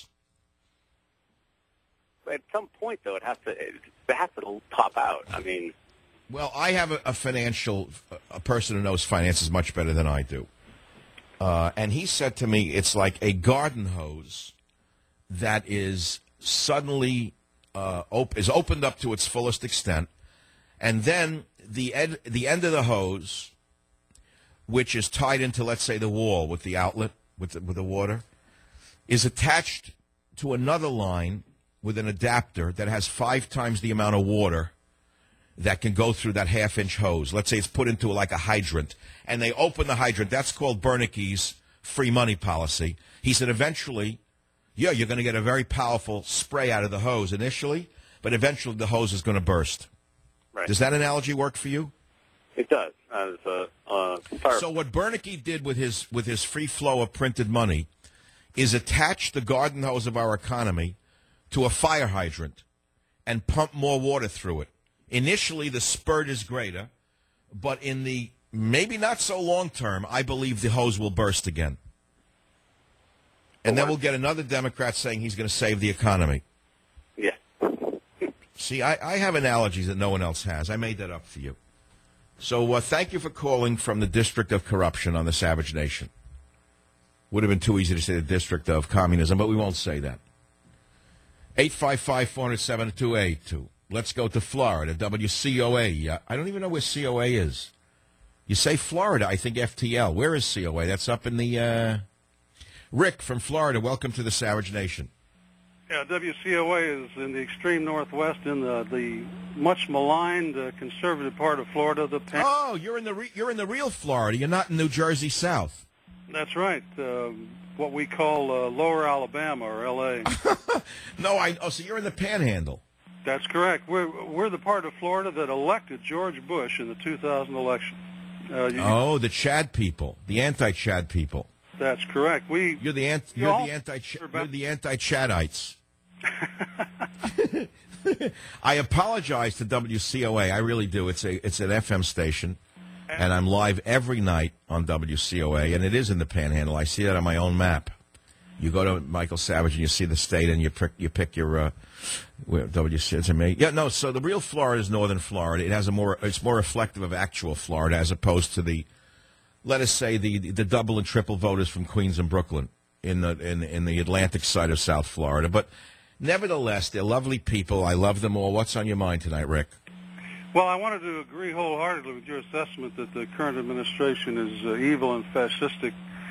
Speaker 2: At some point, though, it has to it has to top out. I mean...
Speaker 5: Well, I have a, a financial, a person who knows finances much better than I do. Uh, and he said to me, it's like a garden hose that is suddenly uh, op- is opened up to its fullest extent, and then the ed- the end of the hose, which is tied into, let's say, the wall with the outlet with the, with the water, is attached to another line with an adapter that has five times the amount of water that can go through that half-inch hose. Let's say it's put into like a hydrant, and they open the hydrant. That's called Bernanke's free money policy. He said eventually, yeah, you're going to get a very powerful spray out of the hose initially, but eventually the hose is going to burst.
Speaker 2: Right.
Speaker 5: Does that analogy work for you?
Speaker 2: It does. As a, uh, entire-
Speaker 5: So what Bernanke did with his with his free flow of printed money is attach the garden hose of our economy to a fire hydrant and pump more water through it. Initially, the spurt is greater, But in the maybe not so long term, I believe the hose will burst again. And then we'll get another Democrat saying he's going to save the economy.
Speaker 2: Yeah.
Speaker 5: See, I, I have analogies that no one else has. I made that up for you. So uh, thank you for calling from the District of Corruption on the Savage Nation. Would have been too easy to say the District of Communism, but we won't say that. eight five five, four zero seven, two eight two. Let's go to Florida, W C O A. Uh, I don't even know where C O A is. You say Florida, I think F T L. Where is C O A? That's up in the... Uh... Rick from Florida, welcome to the Savage Nation.
Speaker 6: Yeah, W C O A is in the extreme northwest, in the, the much maligned uh, conservative part of Florida. The pan-
Speaker 5: oh, you're in the re- you're in the real Florida. You're not in New Jersey South.
Speaker 6: That's right. Um, what we call uh, Lower Alabama or L A.
Speaker 5: No, I. Oh, so you're in the Panhandle.
Speaker 6: That's correct. We're we're the part of Florida that elected George Bush in the two thousand election. Uh, you,
Speaker 5: oh, the Chad people, the anti-Chad people.
Speaker 6: That's correct. We
Speaker 5: you're the anti you're the anti you're the anti-Chadites. I apologize to W C O A. I really do. It's a it's an F M station, and I'm live every night on W C O A, and it is in the Panhandle. I see that on my own map. You go to Michael Savage and you see the state, and you pick you pick your uh, W C. It's amazing. Yeah, no. So the real Florida is northern Florida. It has a more it's more reflective of actual Florida as opposed to the, let us say, the the double and triple voters from Queens and Brooklyn in the in in the Atlantic side of South Florida. But nevertheless, they're lovely people. I love them all. What's on your mind tonight, Rick?
Speaker 6: Well, I wanted to agree wholeheartedly with your assessment that the current administration is uh, evil and fascistic,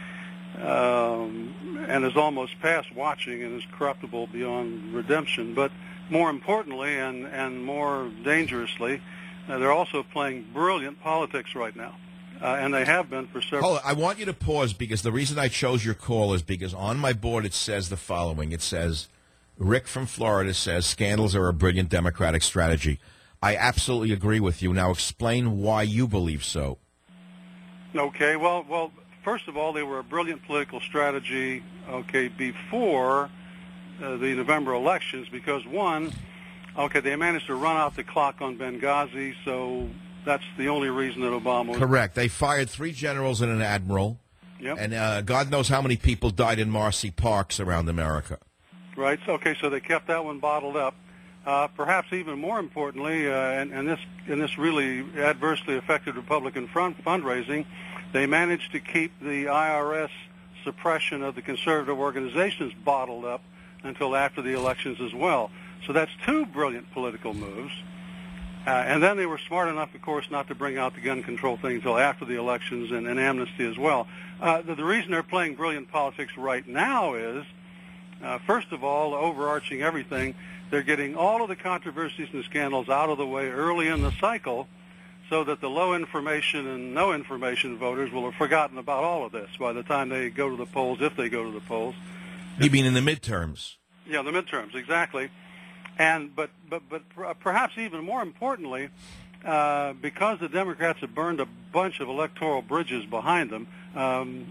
Speaker 6: um, and is almost past watching and is corruptible beyond redemption. But more importantly and, and more dangerously, uh, they're also playing brilliant politics right now. Uh, and they have been for several...
Speaker 5: Hold on, I want you to pause because the reason I chose your call is because on my board it says the following. It says, Rick from Florida says scandals are a brilliant Democratic strategy. I absolutely agree with you. Now explain why you believe so.
Speaker 6: Okay, well, well, first of all, they were a brilliant political strategy, okay, before uh, the November elections because, one, okay, they managed to run out the clock on Benghazi, so that's the only reason that Obama was...
Speaker 5: Correct. They fired three generals and an admiral,
Speaker 6: yep.
Speaker 5: and uh, God knows how many people died in Marcy Parks around America.
Speaker 6: Right. Okay. So they kept that one bottled up. Uh, perhaps even more importantly, uh, and, and this and this really adversely affected Republican front fundraising, they managed to keep the I R S suppression of the conservative organizations bottled up until after the elections as well. So that's two brilliant political moves. Uh, and then they were smart enough, of course, not to bring out the gun control thing until after the elections and, and amnesty as well. Uh, the, the reason they're playing brilliant politics right now is, Uh, first of all, overarching everything, they're getting all of the controversies and scandals out of the way early in the cycle so that the low information and no information voters will have forgotten about all of this by the time they go to the polls, if they go to the polls.
Speaker 5: You mean in the midterms?
Speaker 6: Yeah, the midterms, exactly. And but but but perhaps even more importantly, uh, because the Democrats have burned a bunch of electoral bridges behind them, um,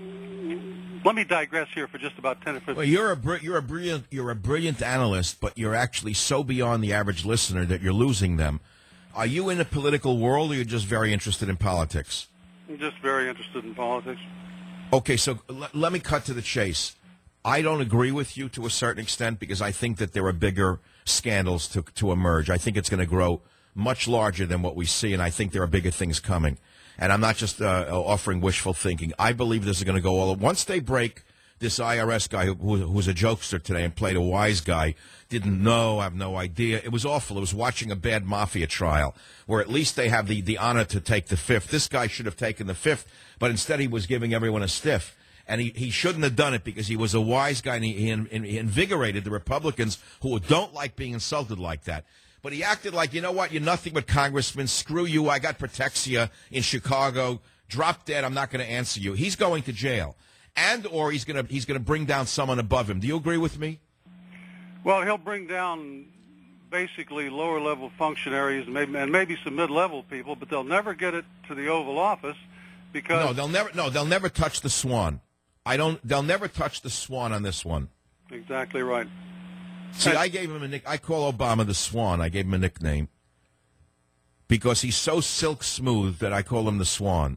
Speaker 6: let me digress here for just about ten or fifteen.
Speaker 5: Well, you're a br- you're a brilliant you're a brilliant analyst, but you're actually so beyond the average listener that you're losing them. Are you in the political world, or you're just very interested in politics?
Speaker 6: I'm just very interested in politics.
Speaker 5: Okay, so l- let me cut to the chase. I don't agree with you to a certain extent because I think that there are bigger scandals to to emerge. I think it's going to grow much larger than what we see, and I think there are bigger things coming. And I'm not just uh, offering wishful thinking. I believe this is going to go all... Once they break this I R S guy who, who was a jokester today and played a wise guy, didn't know, have no idea. It was awful. It was watching a bad mafia trial where at least they have the, the honor to take the fifth. This guy should have taken the fifth, but instead he was giving everyone a stiff. And he, he shouldn't have done it because he was a wise guy, and he, he, he invigorated the Republicans who don't like being insulted like that. But he acted like, you know what, you're nothing but congressman. Screw you. I got Protexia in Chicago. Drop dead. I'm not going to answer you. He's going to jail. And or he's going to he's going to bring down someone above him. Do you agree with me?
Speaker 6: Well, he'll bring down basically lower-level functionaries and maybe, and maybe some mid-level people, but they'll never get it to the Oval Office because...
Speaker 5: No, they'll never, no, they'll never touch the swan. I don't. They'll never touch the swan on this one.
Speaker 6: Exactly right.
Speaker 5: See, I gave him a nick. I call Obama the Swan. I gave him a nickname. because he's so silk smooth that I call him the Swan.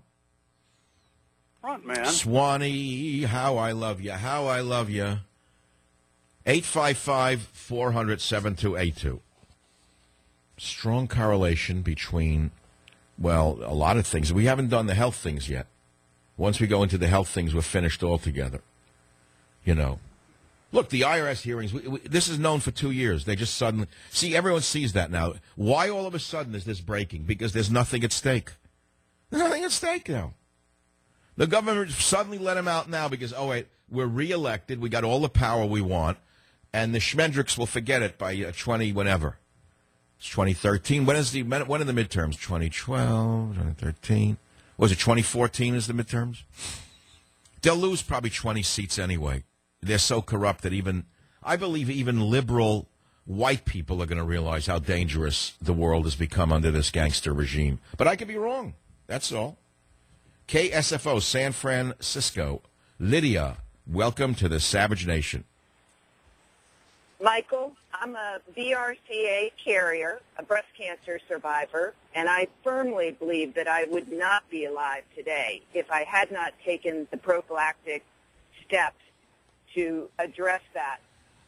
Speaker 6: Front man.
Speaker 5: Swanee, how I love you, how I love you. eight five five, four hundred, seven two eight two. Strong correlation between, well, a lot of things. We haven't done the health things yet. Once we go into the health things, we're finished altogether. You know. Look, the I R S hearings, we, we, this is known for two years. They just suddenly, see, everyone sees that now. Why all of a sudden is this breaking? Because there's nothing at stake. There's nothing at stake now. The government suddenly let him out now because, oh, wait, we're reelected. We got all the power we want. And the Schmendricks will forget it by uh, twenty whenever. It's twenty thirteen. When is the when are the midterms? twenty twelve, twenty thirteen. Was it twenty fourteen is the midterms? They'll lose probably twenty seats anyway. They're so corrupt that even, I believe even liberal white people are going to realize how dangerous the world has become under this gangster regime. But I could be wrong. That's all. K S F O, San Francisco. Lydia, welcome to the Savage Nation.
Speaker 7: Michael, I'm a B R C A carrier, a breast cancer survivor, and I firmly believe that I would not be alive today if I had not taken the prophylactic steps to address that.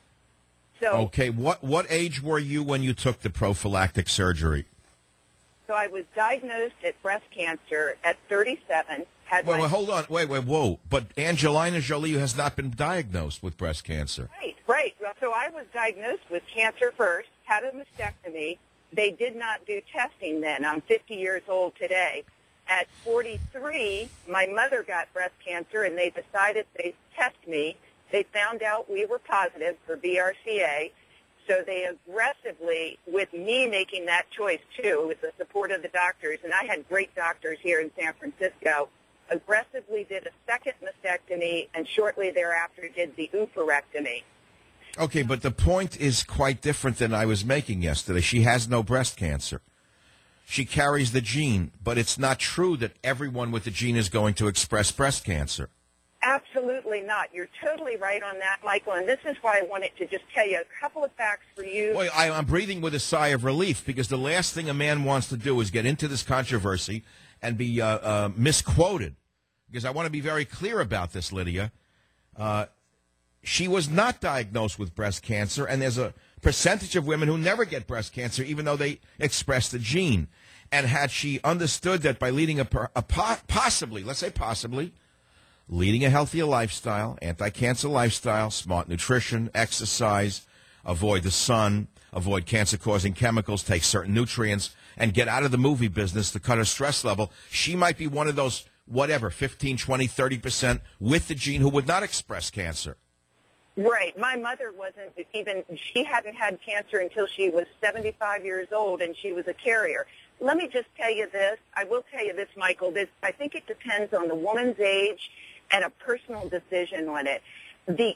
Speaker 7: So,
Speaker 5: okay, what what age were you when you took the prophylactic surgery?
Speaker 7: So I was diagnosed at breast cancer at thirty-seven. Had
Speaker 5: Wait,
Speaker 7: my
Speaker 5: wait, hold on. Wait, wait, whoa. But Angelina Jolie has not been diagnosed with breast cancer.
Speaker 7: Right, right. So I was diagnosed with cancer first, had a mastectomy. They did not do testing then. I'm fifty years old today. At forty-three, my mother got breast cancer, and they decided they'd test me. They found out we were positive for B R C A, so they aggressively, with me making that choice too, with the support of the doctors, and I had great doctors here in San Francisco, aggressively did a second mastectomy, and shortly thereafter did the oophorectomy.
Speaker 5: Okay, but the point is quite different than I was making yesterday. She has no breast cancer. She carries the gene, but it's not true that everyone with the gene is going to express breast cancer.
Speaker 7: Absolutely not. You're totally right on that, Michael, and this is why I wanted to just tell you a couple of facts for you.
Speaker 5: Boy, I, I'm breathing with a sigh of relief because the last thing a man wants to do is get into this controversy and be uh, uh, misquoted. Because I want to be very clear about this, Lydia. Uh, she was not diagnosed with breast cancer, and there's a percentage of women who never get breast cancer, even though they express the gene. And had she understood that by leading a, a possibly, let's say possibly, leading a healthier lifestyle, anti-cancer lifestyle, smart nutrition, exercise, avoid the sun, avoid cancer-causing chemicals, take certain nutrients, and get out of the movie business to cut her stress level, she might be one of those, whatever, fifteen, twenty, thirty percent with the gene who would not express cancer.
Speaker 7: Right. My mother wasn't even, she hadn't had cancer until she was seventy-five years old, and she was a carrier. Let me just tell you this. I will tell you this, Michael. This, I think it depends on the woman's age and a personal decision on it. The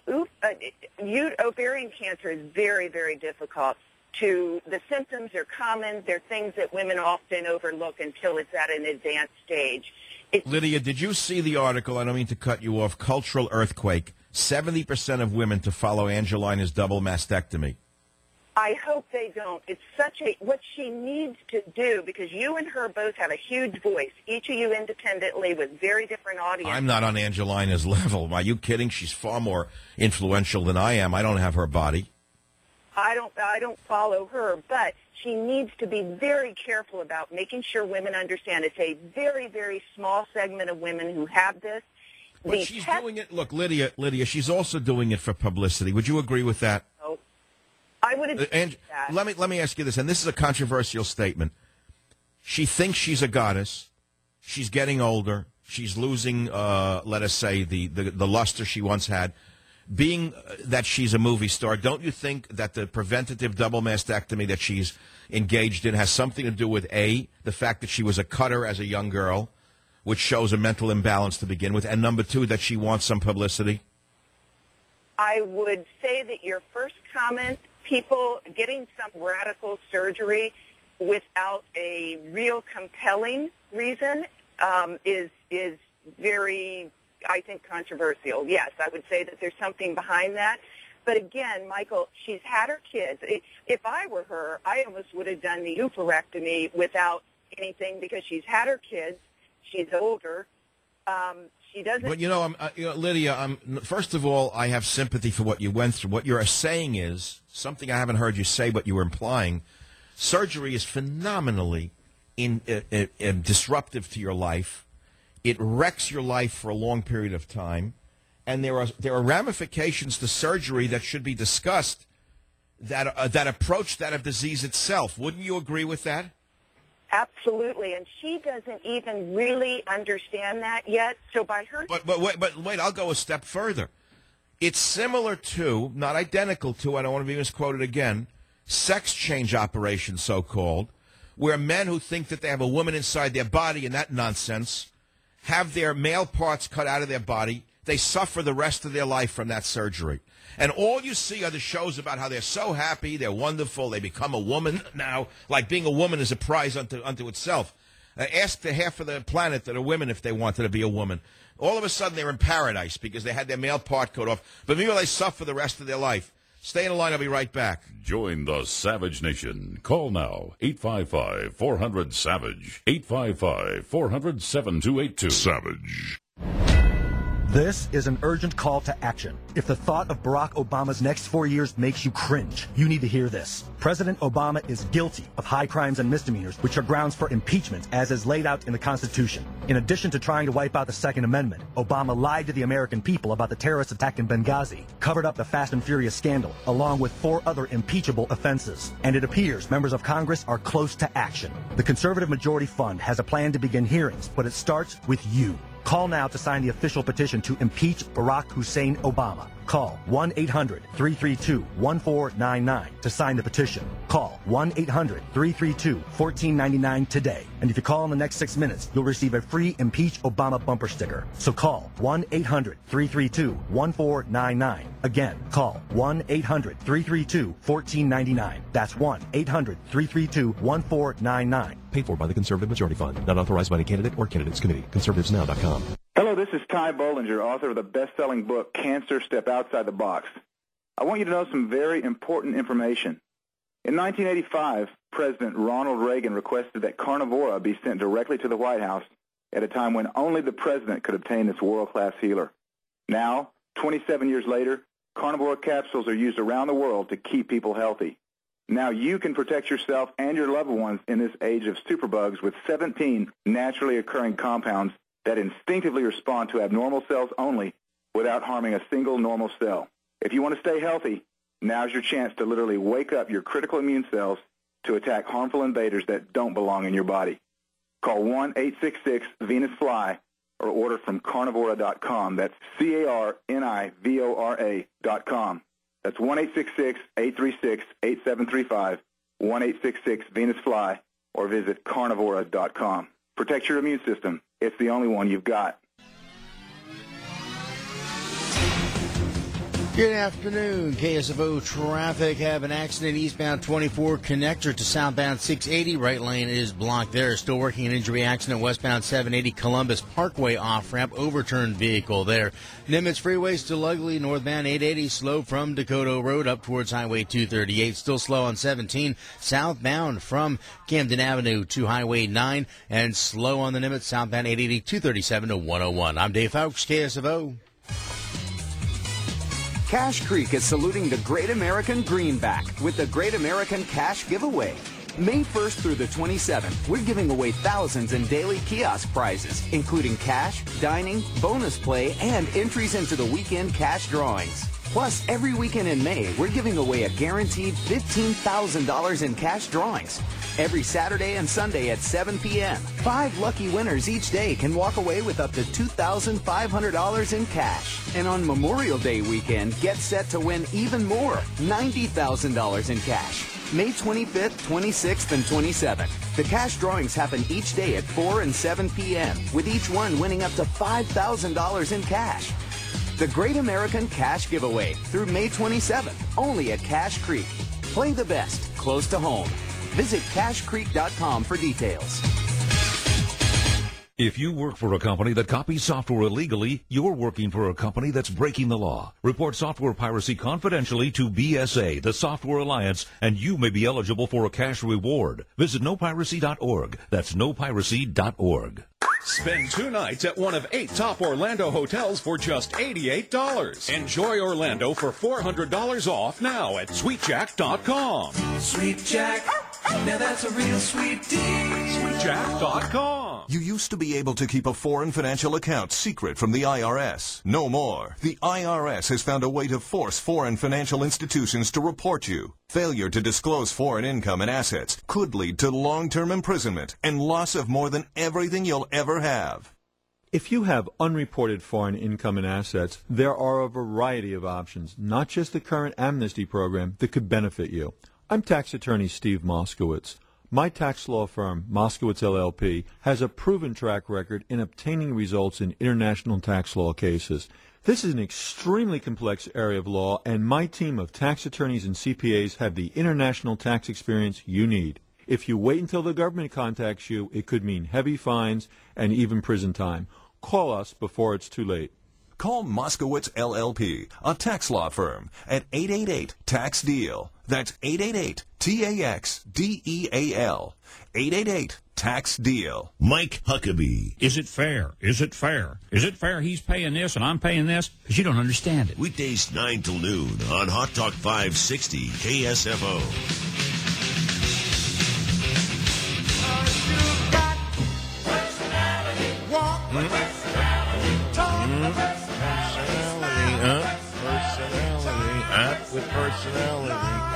Speaker 7: uh, ovarian cancer is very, very difficult. To the symptoms are common. They're things that women often overlook until it's at an advanced stage. It's,
Speaker 5: Lydia, did you see the article? I don't mean to cut you off. Cultural earthquake. seventy percent of women to follow Angelina's double mastectomy.
Speaker 7: I hope they don't. It's such a, what she needs to do, because you and her both have a huge voice, each of you independently with very different audiences.
Speaker 5: I'm not on Angelina's level. Are you kidding? She's far more influential than I am. I don't have her body.
Speaker 7: I don't, I don't follow her, but she needs to be very careful about making sure women understand it's a very, very small segment of women who have this.
Speaker 5: But
Speaker 7: The
Speaker 5: she's
Speaker 7: test-
Speaker 5: doing it, look, Lydia, Lydia, she's also doing it for publicity. Would you agree with that?
Speaker 7: Oh, I would agree
Speaker 5: Uh, and
Speaker 7: with that.
Speaker 5: let me let me ask you this, and this is a controversial statement. She thinks she's a goddess. She's getting older. She's losing, uh, let us say, the, the, the luster she once had. Being uh, that she's a movie star, don't you think that the preventative double mastectomy that she's engaged in has something to do with, A, the fact that she was a cutter as a young girl, which shows a mental imbalance to begin with, and number two, that she wants some publicity?
Speaker 7: I would say that your first comment, people getting some radical surgery without a real compelling reason, um, is is very, I think, controversial. Yes, I would say that there's something behind that. But again, Michael, she's had her kids. If I were her, I almost would have done the oophorectomy without anything because she's had her kids. She's older. Um, she doesn't.
Speaker 5: But you know, I'm, uh, you know, Lydia. I'm, first of all, I have sympathy for what you went through. What you're saying is something I haven't heard you say, but you were implying. Surgery is phenomenally in, uh, uh, uh, disruptive to your life. It wrecks your life for a long period of time, and there are there are ramifications to surgery that should be discussed that uh, that approach that of disease itself. Wouldn't you agree with that?
Speaker 7: Absolutely, and she doesn't even really understand that yet. So by her,
Speaker 5: But but wait, but wait, I'll go a step further. It's similar to, not identical to, I don't want to be misquoted again, sex change operations, so-called, where men who think that they have a woman inside their body and that nonsense have their male parts cut out of their body. They suffer the rest of their life from that surgery. And all you see are the shows about how they're so happy, they're wonderful, they become a woman now, like being a woman is a prize unto, unto itself. Uh, ask the half of the planet that are women if they wanted to be a woman. All of a sudden they're in paradise because they had their male part cut off. But meanwhile they suffer the rest of their life. Stay in the line, I'll be right back.
Speaker 1: Join the Savage Nation. Call now, eight five five, four hundred, SAVAGE, eight five five, four hundred, seven two eight two. Savage.
Speaker 8: This is an urgent call to action. If the thought of Barack Obama's next four years makes you cringe, you need to hear this. President Obama is guilty of high crimes and misdemeanors, which are grounds for impeachment, as is laid out in the Constitution. In addition to trying to wipe out the Second Amendment, Obama lied to the American people about the terrorist attack in Benghazi, covered up the Fast and Furious scandal, along with four other impeachable offenses. And it appears members of Congress are close to action. The Conservative Majority Fund has a plan to begin hearings, but it starts with you. Call now to sign the official petition to impeach Barack Hussein Obama. Call one eight hundred, three three two, one four nine nine to sign the petition. Call one eight hundred, three three two, one four nine nine today. And if you call in the next six minutes, you'll receive a free Impeach Obama bumper sticker. So call one eight hundred, three three two, one four nine nine. Again, call one eight hundred, three three two, one four nine nine. That's one eight hundred, three three two, one four nine nine.
Speaker 9: Paid for by the Conservative Majority Fund. Not authorized by any candidate or candidates committee. conservatives now dot com.
Speaker 10: Hello, this is Ty Bollinger, author of the best-selling book, Cancer, Step Outside the Box. I want you to know some very important information. In nineteen eighty-five, President Ronald Reagan requested that Carnivora be sent directly to the White House at a time when only the president could obtain this world-class healer. Now, twenty-seven years later, Carnivora capsules are used around the world to keep people healthy. Now you can protect yourself and your loved ones in this age of superbugs with seventeen naturally occurring compounds that instinctively respond to abnormal cells only without harming a single normal cell. If you want to stay healthy, now's your chance to literally wake up your critical immune cells to attack harmful invaders that don't belong in your body. Call one eight six six, Venus Fly or order from carnivora dot com. That's C A R N I V O R A dot com. That's one eight six six, eight three six, eight seven three five, one eight six six, Venus Fly, or visit carnivora dot com. Protect your immune system. It's the only one you've got.
Speaker 11: Good afternoon. K S F O traffic. Have an accident eastbound twenty-four connector to southbound six eighty. Right lane is blocked there. Still working an injury accident westbound seven eighty Columbus Parkway off-ramp. Overturned vehicle there. Nimitz Freeway still ugly. Northbound eight eighty slow from Dakota Road up towards Highway two thirty-eight. Still slow on seventeen. Southbound from Camden Avenue to Highway nine. And slow on the Nimitz southbound eight eighty, two thirty-seven to one oh one. I'm Dave Fowkes, K S F O.
Speaker 13: Cash Creek is saluting the Great American Greenback with the Great American Cash Giveaway. May first through the twenty-seventh, we're giving away thousands in daily kiosk prizes, including cash, dining, bonus play, and entries into the weekend cash drawings. Plus, every weekend in May, we're giving away a guaranteed fifteen thousand dollars in cash drawings. Every Saturday and Sunday at seven p.m., five lucky winners each day can walk away with up to two thousand five hundred dollars in cash. And on Memorial Day weekend, get set to win even more, ninety thousand dollars in cash. May twenty-fifth, twenty-sixth, and twenty-seventh. The cash drawings happen each day at four and seven p.m., with each one winning up to five thousand dollars in cash. The Great American Cash Giveaway through May twenty-seventh, only at Cash Creek. Play the best, close to home. Visit cash creek dot com for details.
Speaker 12: If you work for a company that copies software illegally, you're working for a company that's breaking the law. Report software piracy confidentially to B S A, the Software Alliance, and you may be eligible for a cash reward. Visit no piracy dot org. That's no piracy dot org.
Speaker 14: Spend two nights at one of eight top Orlando hotels for just eighty-eight dollars. Enjoy Orlando for four hundred dollars off now at sweet jack dot com.
Speaker 4: Sweet Jack, now that's a real sweet deal.
Speaker 14: sweet jack dot com.
Speaker 16: You used to be able to keep a foreign financial account secret from the I R S. No more. The I R S has found a way to force foreign financial institutions to report you. Failure to disclose foreign income and assets could lead to long-term imprisonment and loss of more than everything you'll ever have.
Speaker 18: If you have unreported foreign income and assets, there are a variety of options, not just the current amnesty program, that could benefit you. I'm tax attorney Steve Moskowitz. My tax law firm, Moskowitz L L P, has a proven track record in obtaining results in international tax law cases. This is an extremely complex area of law, and my team of tax attorneys and C P As have the international tax experience you need. If you wait until the government contacts you, it could mean heavy fines and even prison time. Call us before it's too late.
Speaker 16: Call Moskowitz L L P, a tax law firm, at eight eight eight, tax deal. That's eight eight eight, T A X D E A L. eight eight eight, tax deal.
Speaker 1: Mike Huckabee.
Speaker 25: Is it fair? Is it fair? Is it fair he's paying this and I'm paying this? Because you don't understand it.
Speaker 1: Weekdays nine till noon on Hot Talk five sixty K S F O.
Speaker 5: Uh, personality, uh, with personality.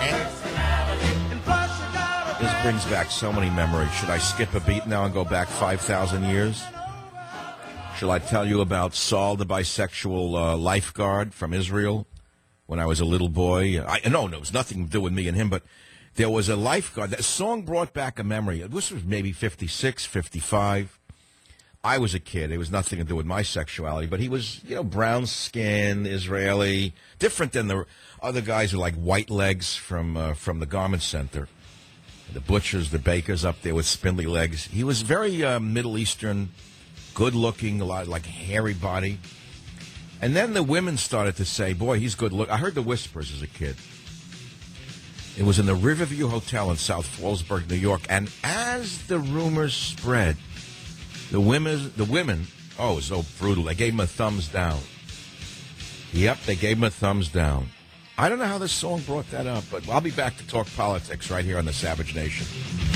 Speaker 5: This brings back so many memories. Should I skip a beat now and go back five thousand years? Shall I tell you about Saul, the bisexual uh, lifeguard from Israel? When I was a little boy, I, no, no, it was nothing to do with me and him, but there was a lifeguard. That song brought back a memory. This was maybe fifty-six, fifty-five. I was a kid. It was nothing to do with my sexuality, but he was, you know, brown skin, Israeli, different than the other guys who like white legs from uh, from the garment center. The butchers, the bakers up there with spindly legs. He was very uh, Middle Eastern, good-looking, a lot like hairy body. And then the women started to say, boy, he's good look. I heard the whispers as a kid. It was in the Riverview Hotel in South Fallsburg, New York. And as the rumors spread, the women, the women, oh, it was so brutal. They gave him a thumbs down. Yep, they gave him a thumbs down. I don't know how this song brought that up, but I'll be back to talk politics right here on the Savage Nation.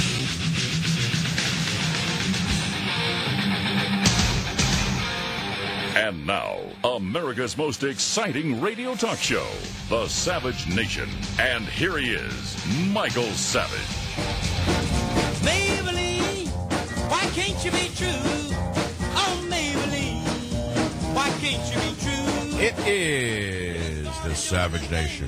Speaker 1: And now, America's most exciting radio talk show, The Savage Nation. And here he is, Michael Savage.
Speaker 4: Maybelline, why can't you be true? Oh, Maybelline, why can't you be true?
Speaker 5: It is the Savage Nation.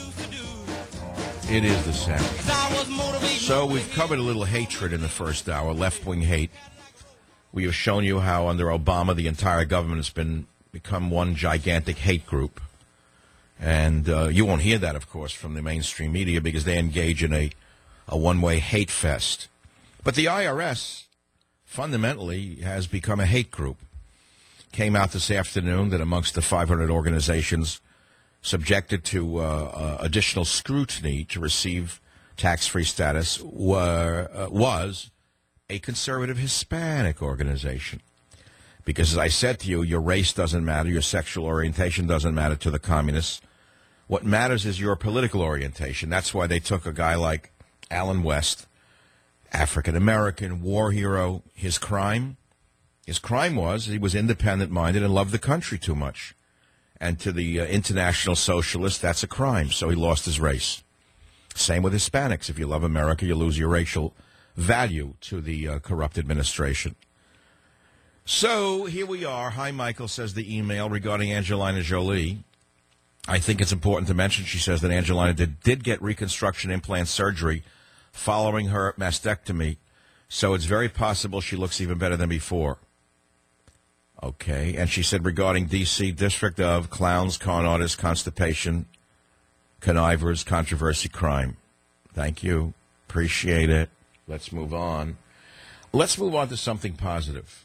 Speaker 5: It is the Savage. So we've covered a little hatred in the first hour, left-wing hate. We have shown you how under Obama the entire government has been become one gigantic hate group. And uh, you won't hear that, of course, from the mainstream media because they engage in a, a one-way hate fest. But the I R S fundamentally has become a hate group. Came out this afternoon that amongst the five hundred organizations subjected to uh, uh, additional scrutiny to receive tax-free status were, uh, was a conservative Hispanic organization. Because, as I said to you, your race doesn't matter, your sexual orientation doesn't matter to the communists. What matters is your political orientation. That's why they took a guy like Alan West, African-American, war hero. His crime? His crime was he was independent-minded and loved the country too much. And to the uh, international socialists, that's a crime, so he lost his race. Same with Hispanics. If you love America, you lose your racial value to the uh, corrupt administration. So here we are. Hi, Michael, says the email regarding Angelina Jolie. I think it's important to mention, she says, that Angelina did, did get reconstruction implant surgery following her mastectomy, so it's very possible she looks even better than before. Okay, and she said regarding D C District of Clowns, Con Artists, Constipation, Connivers, Controversy, Crime. Thank you. Appreciate it. Let's move on. Let's move on to something positive.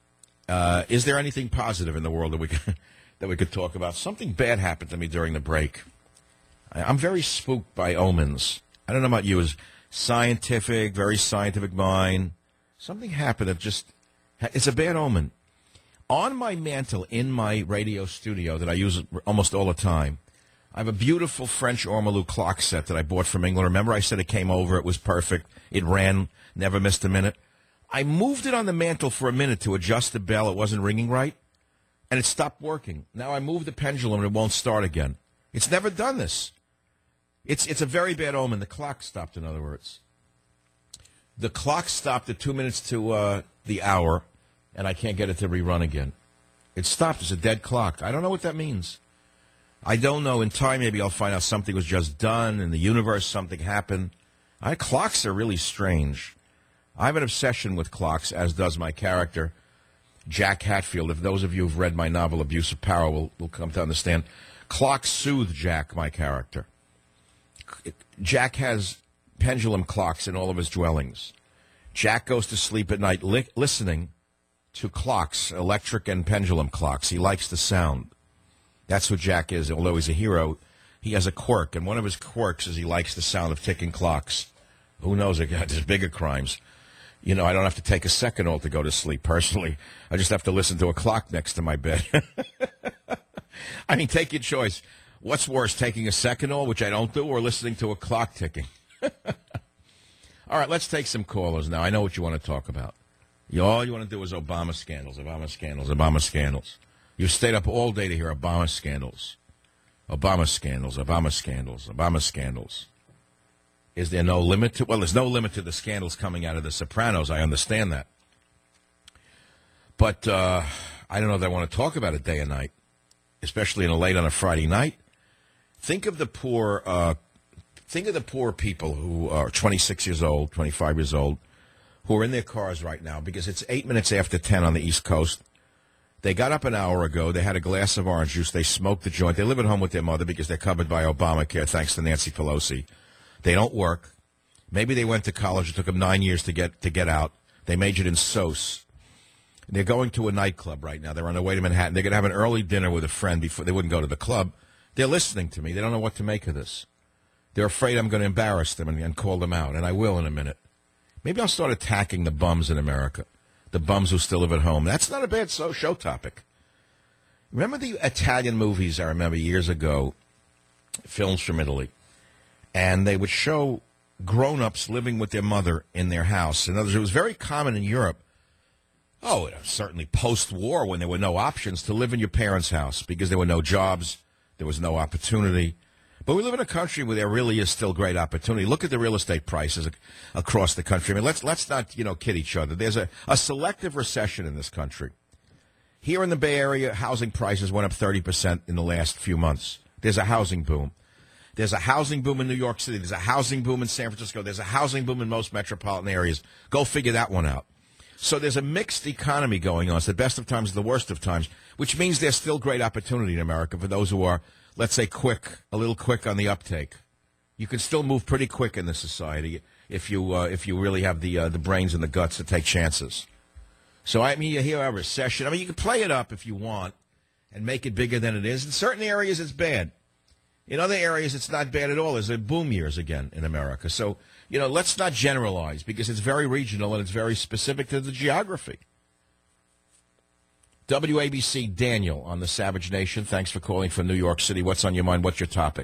Speaker 5: Uh, is there anything positive in the world that we could, that we could talk about? Something bad happened to me during the break. I, I'm very spooked by omens. I don't know about you. As scientific, very scientific mind. Something happened that just, it's a bad omen. On my mantle in my radio studio that I use almost all the time, I have a beautiful French ormolu clock set that I bought from England. Remember I said it came over, it was perfect, it ran, never missed a minute. I moved it on the mantle for a minute to adjust the bell, it wasn't ringing right, and it stopped working. Now I moved the pendulum and it won't start again. It's never done this. It's, it's a very bad omen. The clock stopped, in other words. The clock stopped at two minutes to uh, the hour, and I can't get it to rerun again. It stopped. It's a dead clock. I don't know what that means. I don't know. In time, maybe I'll find out something was just done. In the universe, something happened. I, clocks are really strange. I have an obsession with clocks, as does my character, Jack Hatfield. If those of you who've read my novel, Abuse of Power, will, will come to understand. Clocks soothe Jack, my character. Jack has pendulum clocks in all of his dwellings. Jack goes to sleep at night li- listening to clocks, electric and pendulum clocks. He likes the sound. That's what Jack is. Although he's a hero, he has a quirk, and one of his quirks is he likes the sound of ticking clocks. Who knows? There's bigger crimes. You know, I don't have to take a second all to go to sleep, personally. I just have to listen to a clock next to my bed. I mean, take your choice. What's worse, taking a second all, which I don't do, or listening to a clock ticking? All right, let's take some callers now. I know what you want to talk about. You, all you want to do is Obama scandals, Obama scandals, Obama scandals. You stayed up all day to hear Obama scandals. Obama scandals, Obama scandals, Obama scandals. Is there no limit to... Well, there's no limit to the scandals coming out of The Sopranos. I understand that. But uh, I don't know if I want to talk about it day and night, especially in a late on a Friday night. Think of the poor... Uh, think of the poor people who are twenty-six years old, twenty-five years old, who are in their cars right now because it's eight minutes after ten on the East Coast. They got up an hour ago. They had a glass of orange juice. They smoked the joint. They live at home with their mother because they're covered by Obamacare, thanks to Nancy Pelosi. They don't work. Maybe they went to college. It took them nine years to get to get out. They majored in S O S. They're going to a nightclub right now. They're on their way to Manhattan. They're going to have an early dinner with a friend before they wouldn't go to the club. They're listening to me. They don't know what to make of this. They're afraid I'm going to embarrass them and, and call them out, and I will in a minute. Maybe I'll start attacking the bums in America, the bums who still live at home. That's not a bad so show topic. Remember the Italian movies I remember years ago, films from Italy, and they would show grown-ups living with their mother in their house. In other words, it was very common in Europe, oh, it was certainly post-war when there were no options, to live in your parents' house because there were no jobs, there was no opportunity. But we live in a country where there really is still great opportunity. Look at the real estate prices ac- across the country. I mean, let's let's not, you know, kid each other. There's a, a selective recession in this country. Here in the Bay Area, housing prices went up thirty percent in the last few months. There's a housing boom. There's a housing boom in New York City. There's a housing boom in San Francisco. There's a housing boom in most metropolitan areas. Go figure that one out. So there's a mixed economy going on. It's the best of times, the worst of times, which means there's still great opportunity in America for those who are, let's say, quick, a little quick on the uptake. You can still move pretty quick in this society if you uh, if you really have the uh, the brains and the guts to take chances. So, I mean, you hear a recession. I mean, you can play it up if you want and make it bigger than it is. In certain areas, it's bad. In other areas, it's not bad at all. There's a boom years again in America. So, you know, let's not generalize because it's very regional and it's very specific to the geography. W A B C, Daniel on the Savage Nation. Thanks for calling from New York City. What's on your mind? What's your topic?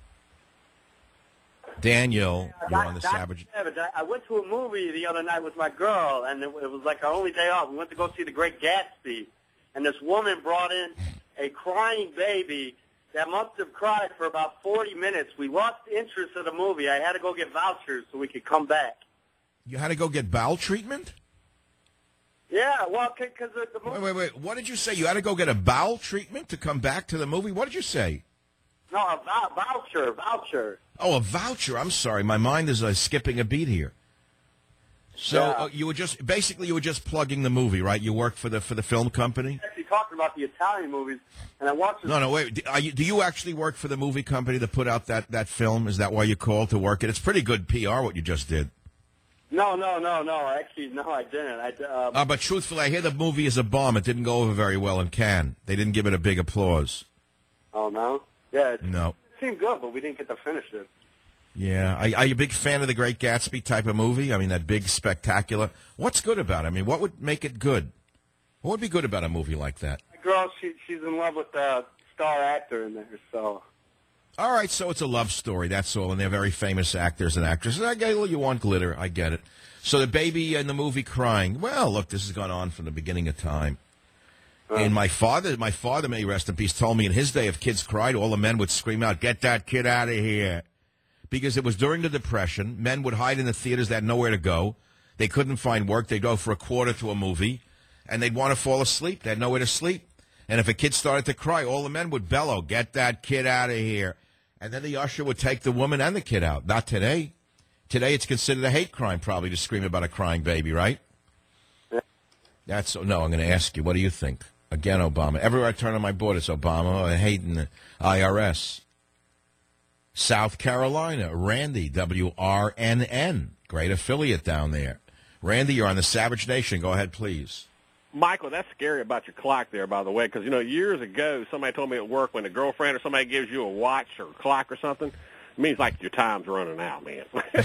Speaker 5: Daniel, you're on the Savage.
Speaker 17: Savage. I went to a movie the other night with my girl, and it was like our only day off. We went to go see The Great Gatsby, and this woman brought in a crying baby that must have cried for about forty minutes. We lost interest in the movie. I had to go get vouchers so we could come back.
Speaker 5: You had to go get bowel treatment?
Speaker 17: Yeah, well, because the, the movie...
Speaker 5: Wait, wait, wait. What did you say? You had to go get a bowel treatment to come back to the movie? What did you say?
Speaker 17: No, a vou- voucher, voucher.
Speaker 5: Oh, a voucher. I'm sorry. My mind is uh, skipping a beat here. So
Speaker 17: Yeah.
Speaker 5: uh, you were just, basically you were just plugging the movie, right? You work for the for the film company?
Speaker 17: Actually talking about the Italian movies, and I watched this...
Speaker 5: No, no, wait. Do, are you, do you actually work for the movie company that put out that, that film? Is that why you called to work it? It's pretty good P R what you just did.
Speaker 17: No, no, no, no. Actually, no, I didn't. I, uh,
Speaker 5: Uh, but truthfully, I hear the movie is a bomb. It didn't go over very well in Cannes. They didn't give it a big applause.
Speaker 17: oh, no? Yeah, it
Speaker 5: No.
Speaker 17: seemed good, but we didn't get to finish it.
Speaker 5: Yeah. Are, are you a big fan of The Great Gatsby type of movie? I mean, that big, spectacular. What's good about it? I mean, what would make it good? What would be good about a movie like that?
Speaker 17: The girl, she, she's in love with the star actor in there, so...
Speaker 5: All right, so it's a love story, that's all, and they're very famous actors and actresses. I get it, you want glitter, I get it. So the baby in the movie crying, well, look, this has gone on from the beginning of time. And my father, my father, may he rest in peace, told me in his day if kids cried, all the men would scream out, get that kid out of here. Because it was during the Depression, men would hide in the theaters, they had nowhere to go. They couldn't find work, they'd go for a quarter to a movie, and they'd want to fall asleep, they had nowhere to sleep. And if a kid started to cry, all the men would bellow, get that kid out of here. And then the usher would take the woman and the kid out. Not today. Today it's considered a hate crime probably to scream about a crying baby, right?
Speaker 17: Yeah.
Speaker 5: That's no, I'm going to ask you, what do you think? Again, Obama. Everywhere I turn on my board, it's Obama. I hate the I R S. South Carolina, Randy, W R N N. Great affiliate down there. Randy, you're on the Savage Nation. Go ahead, please.
Speaker 3: Michael, that's scary about your clock there, by the way, because, you know, years ago, somebody told me at work when a girlfriend or somebody gives you a watch or a clock or something, it means like your time's running out, man.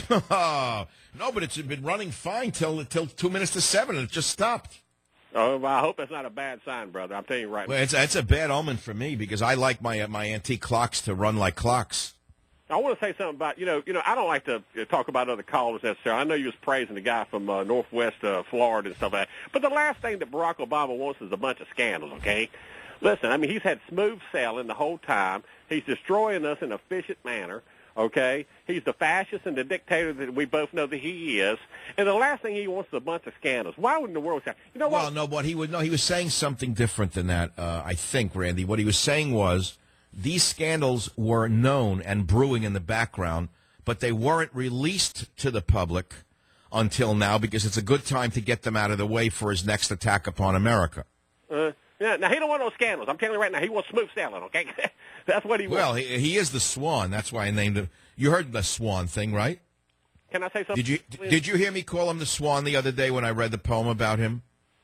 Speaker 5: No, but it's been running fine till till two minutes to seven, and it just stopped.
Speaker 3: Oh, well, I hope that's not a bad sign, brother. I'm telling you right
Speaker 5: Well,
Speaker 3: now.
Speaker 5: it's, it's a bad omen for me because I like my uh, my antique clocks to run like clocks.
Speaker 3: I want to say something about, you know, you know, I don't like to uh, talk about other callers necessarily. I know you was praising the guy from uh, Northwest uh, Florida and stuff like that. But the last thing that Barack Obama wants is a bunch of scandals, okay? Listen, I mean, he's had smooth sailing the whole time. He's destroying us in an efficient manner, okay? He's the fascist and the dictator that we both know that he is. And the last thing he wants is a bunch of scandals. Why would in the world say, you know what?
Speaker 5: Well, no, what he would no, he was saying something different than that. Uh, I think, Randy, what he was saying was these scandals were known and brewing in the background, but they weren't released to the public until now because it's a good time to get them out of the way for his next attack upon America.
Speaker 3: Uh, yeah, now, he don't want no scandals. I'm telling you right now, he wants smooth sailing, okay? That's what he wants.
Speaker 5: Well, he, he is the Swan. That's why I named him. You heard the Swan thing, right?
Speaker 3: Can I say something?
Speaker 5: Did you did you hear me call him the Swan the other day when I read the poem about him?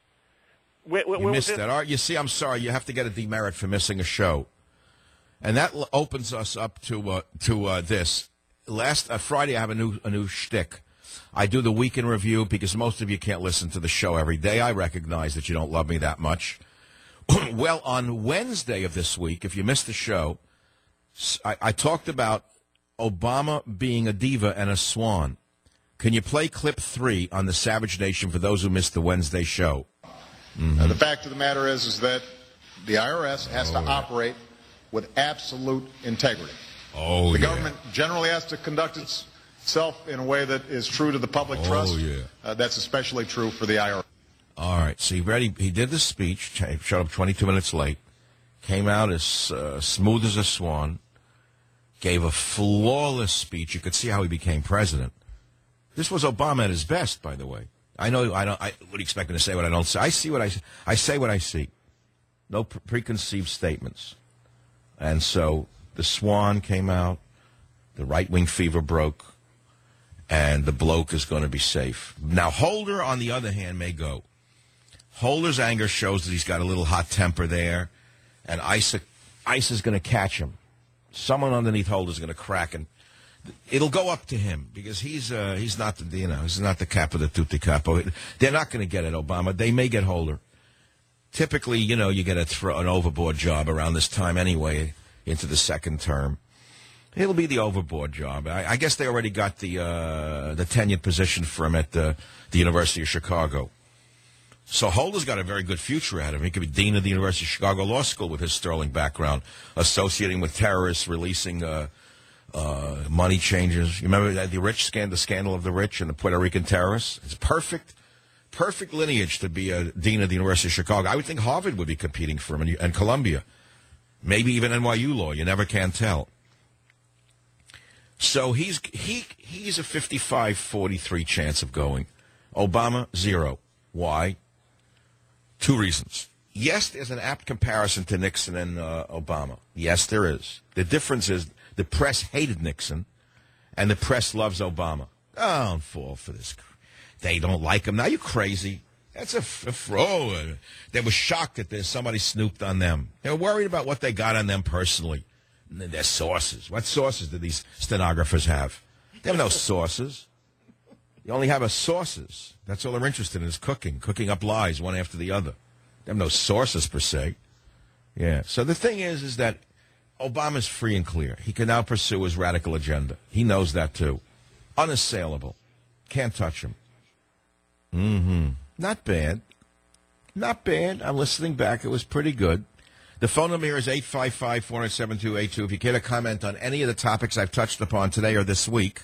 Speaker 3: Wait, wait,
Speaker 5: you
Speaker 3: wait,
Speaker 5: missed
Speaker 3: this?
Speaker 5: that. All right, you see, I'm sorry. You have to get a demerit for missing a show. And that l- opens us up to uh, to uh, this. Last uh, Friday, I have a new a new shtick. I do the week in review because most of you can't listen to the show every day. I recognize that you don't love me that much. Well, on Wednesday of this week, if you missed the show, I, I talked about Obama being a diva and a swan. Can you play clip three on the Savage Nation for those who missed the Wednesday show? Mm-hmm.
Speaker 19: Uh, the fact of the matter is, is that the I R S has
Speaker 5: Oh,
Speaker 19: to
Speaker 5: yeah.
Speaker 19: operate with absolute integrity.
Speaker 5: Oh,
Speaker 19: the
Speaker 5: yeah.
Speaker 19: government generally has to conduct its, itself in a way that is true to the public
Speaker 5: Oh,
Speaker 19: trust.
Speaker 5: yeah.
Speaker 19: Uh, that's especially true for the I R S.
Speaker 5: All right, so he ready. He did the speech. ch- Showed up twenty-two minutes late. Came out as uh, smooth as a swan. Gave a flawless speech. You could see how he became president. This was Obama at his best, by the way. I know. I don't. I, what do you expect me to say? What I don't say? I see what I. I say what I see. No pre- preconceived statements. And so the swan came out. The right-wing fever broke. And the bloke is going to be safe. Now, Holder, on the other hand, may go. Holder's anger shows that he's got a little hot temper there, and ice, ice is going to catch him. Someone underneath Holder's going to crack, and it'll go up to him because he's uh, he's not the you know he's not the capo the tutti capo. They're not going to get it, Obama. They may get Holder. Typically, you know, you get a throw, an overboard job around this time anyway into the second term. It'll be the overboard job. I, I guess they already got the uh, the tenured position for him at the, the University of Chicago. So Holder's got a very good future ahead of him. He could be dean of the University of Chicago Law School with his sterling background, associating with terrorists, releasing uh, uh, money changers. You remember that, the rich scandal, the scandal of the rich and the Puerto Rican terrorists? It's perfect, perfect lineage to be a dean of the University of Chicago. I would think Harvard would be competing for him, and, and Columbia, maybe even N Y U law. You never can tell. So he's he he's a fifty-five forty-three chance of going. Obama, zero. Why? Two reasons. Yes, there's an apt comparison to Nixon and uh, Obama. Yes, there is. The difference is the press hated Nixon, and the press loves Obama. Oh, don't fall for this. They don't like him. Now, you crazy. That's a, f- a f- oh, uh, they were shocked that there's somebody snooped on them. They were worried about what they got on them personally. And then their sources. What sources do these stenographers have? They have no sources. You only have a sources. That's all they're interested in is cooking, cooking up lies one after the other. They have no sources per se. Yeah. So the thing is, is that Obama's free and clear. He can now pursue his radical agenda. He knows that too. Unassailable. Can't touch him. Mm-hmm. Not bad. Not bad. I'm listening back. It was pretty good. The phone number here is eight five five, four zero seven, two eight two. If you care to comment on any of the topics I've touched upon today or this week,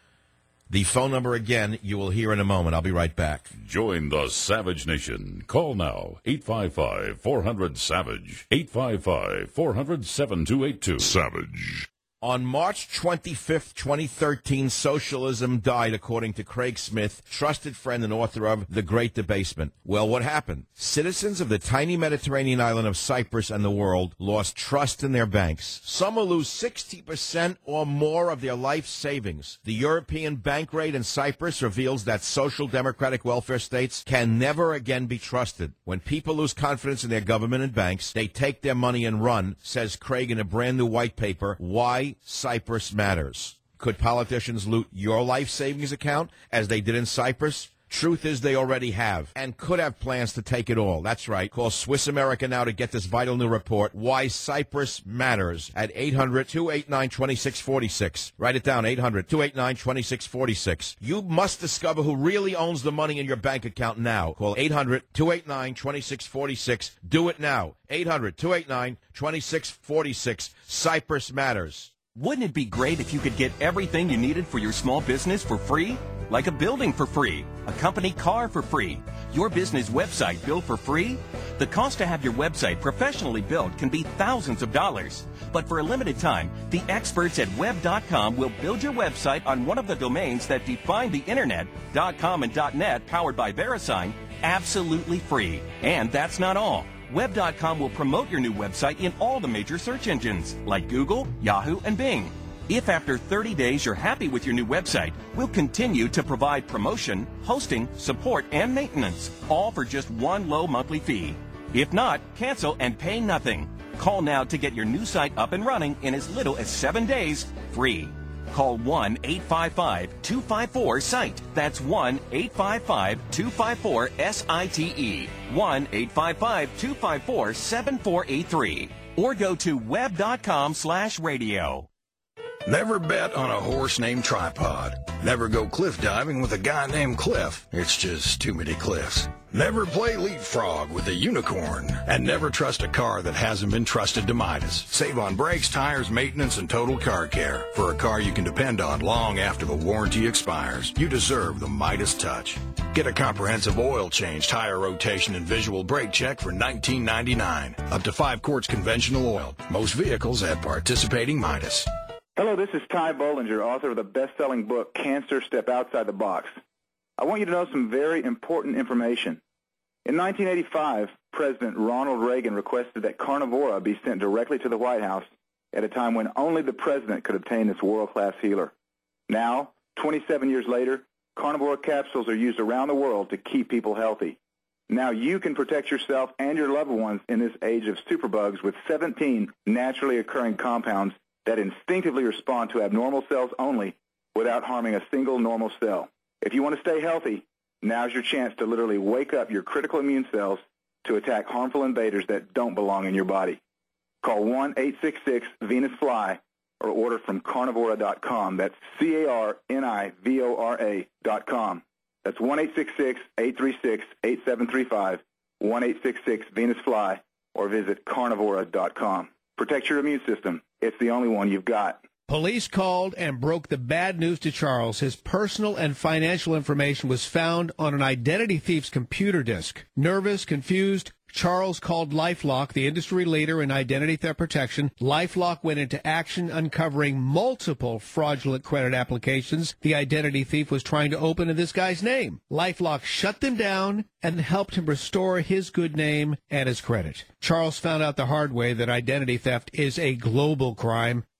Speaker 5: the phone number again you will hear in a moment. I'll be right back.
Speaker 1: Join the Savage Nation. Call now, eight five five, four hundred, SAVAGE, eight five five, four hundred, seven two eight two. Savage.
Speaker 5: On March twenty-fifth, twenty thirteen, socialism died, according to Craig Smith, trusted friend and author of The Great Debasement. Well, what happened? Citizens of the tiny Mediterranean island of Cyprus and the world lost trust in their banks. Some will lose sixty percent or more of their life savings. The European bank rate in Cyprus reveals that social democratic welfare states can never again be trusted. When people lose confidence in their government and banks, they take their money and run, says Craig in a brand new white paper, Why Cyprus Matters. Could politicians loot your life savings account as they did in Cyprus? Truth is they already have and could have plans to take it all. That's right. Call Swiss America now to get this vital new report, Why Cyprus Matters, at eight hundred, two eight nine, two six four six. Write it down, eight hundred, two eight nine, two six four six. You must discover who really owns the money in your bank account now. Call eight hundred, two eight nine, two six four six. Do it now. eight hundred, two eight nine, two six four six. Cyprus Matters.
Speaker 20: Wouldn't it be great if you could get everything you needed for your small business for free? Like a building for free, a company car for free, your business website built for free? The cost to have your website professionally built can be thousands of dollars. But for a limited time, the experts at web dot com will build your website on one of the domains that define the internet, .com and .net, powered by VeriSign, absolutely free. And that's not all. web dot com will promote your new website in all the major search engines, like Google, Yahoo, and Bing. If after thirty days you're happy with your new website, we'll continue to provide promotion, hosting, support, and maintenance, all for just one low monthly fee. If not, cancel and pay nothing. Call now to get your new site up and running in as little as seven days, free. Call one eight five five, two five four, SITE. That's one eight five five, two five four, S I T E. one eight five five, two five four, seven four eight three. Or go to web dot com slash radio.
Speaker 21: Never bet on a horse named Tripod. Never go cliff diving with a guy named Cliff. It's just too many cliffs. Never play leapfrog with a unicorn. And never trust a car that hasn't been trusted to Midas. Save on brakes, tires, maintenance, and total car care. For a car you can depend on long after the warranty expires. You deserve the Midas touch. Get a comprehensive oil change, tire rotation, and visual brake check for nineteen ninety-nine dollars. Up to five quarts conventional oil. Most vehicles at participating Midas.
Speaker 10: Hello, this is Ty Bollinger, author of the best-selling book, Cancer, Step Outside the Box. I want you to know some very important information. In nineteen eighty-five, President Ronald Reagan requested that Carnivora be sent directly to the White House at a time when only the president could obtain this world-class healer. Now, twenty-seven years later, Carnivora capsules are used around the world to keep people healthy. Now you can protect yourself and your loved ones in this age of superbugs with seventeen naturally occurring compounds that instinctively respond to abnormal cells only without harming a single normal cell. If you want to stay healthy, now's your chance to literally wake up your critical immune cells to attack harmful invaders that don't belong in your body. Call one eight six six, Venus Fly or order from carnivora dot com. That's C A R N I V O R A dot com. That's one eight six six, eight three six, eight seven three five, one eight six six, Venus Fly, or visit carnivora dot com. Protect your immune system. It's the only one you've got.
Speaker 15: Police called and broke the bad news to Charles. His personal and financial information was found on an identity thief's computer disk. Nervous, confused, Charles called LifeLock, the industry leader in identity theft protection. LifeLock went into action, uncovering multiple fraudulent credit applications the identity thief was trying to open in this guy's name. LifeLock shut them down and helped him restore his good name and his credit. Charles found out the hard way that identity theft is a global crime.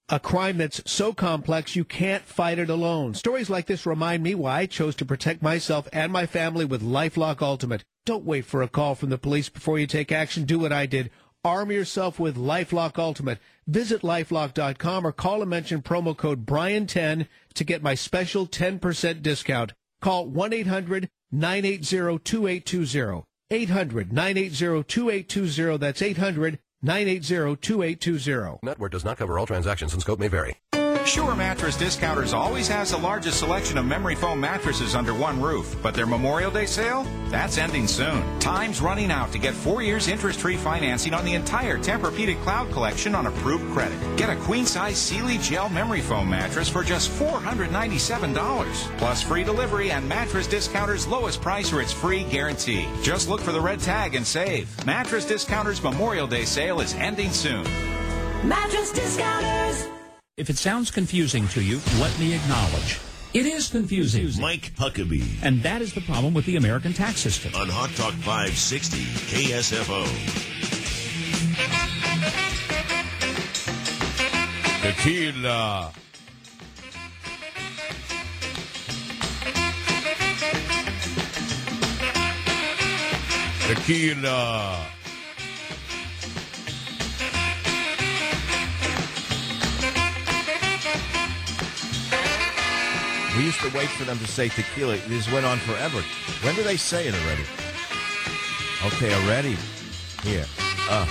Speaker 15: A crime that's so complex you can't fight it alone. Stories like this remind me why I chose to protect myself and my family with LifeLock Ultimate. Don't wait for a call from the police before you take action. Do what I did. Arm yourself with LifeLock Ultimate. Visit lifelock dot com or call and mention promo code Brian ten to get my special ten percent discount. Call one eight hundred nine eight zero two eight two zero. eight hundred nine eight zero two eight two zero. That's eight hundred nine eight zero two eight two zero.
Speaker 2: Network does not cover all transactions and scope may vary.
Speaker 6: Sure Mattress Discounters always has the largest selection of memory foam mattresses under one roof, but their Memorial Day sale? That's ending soon. Time's running out to get four years interest-free financing on the entire Tempur-Pedic Cloud collection on approved credit. Get a queen-size Sealy Gel memory foam mattress for just four hundred ninety-seven dollars, plus free delivery and Mattress Discounters' lowest price or its free guarantee. Just look for the red tag and save. Mattress Discounters' Memorial Day sale is ending soon.
Speaker 4: Mattress Discounters.
Speaker 25: If it sounds confusing to you, let me acknowledge. It is confusing.
Speaker 1: Mike Huckabee.
Speaker 25: And that is the problem with the American tax system.
Speaker 1: On Hot Talk five sixty K S F O.
Speaker 5: Tequila. Tequila. We used to wait for them to say tequila. This went on forever. When do they say it already? Okay, already. Here. Uh.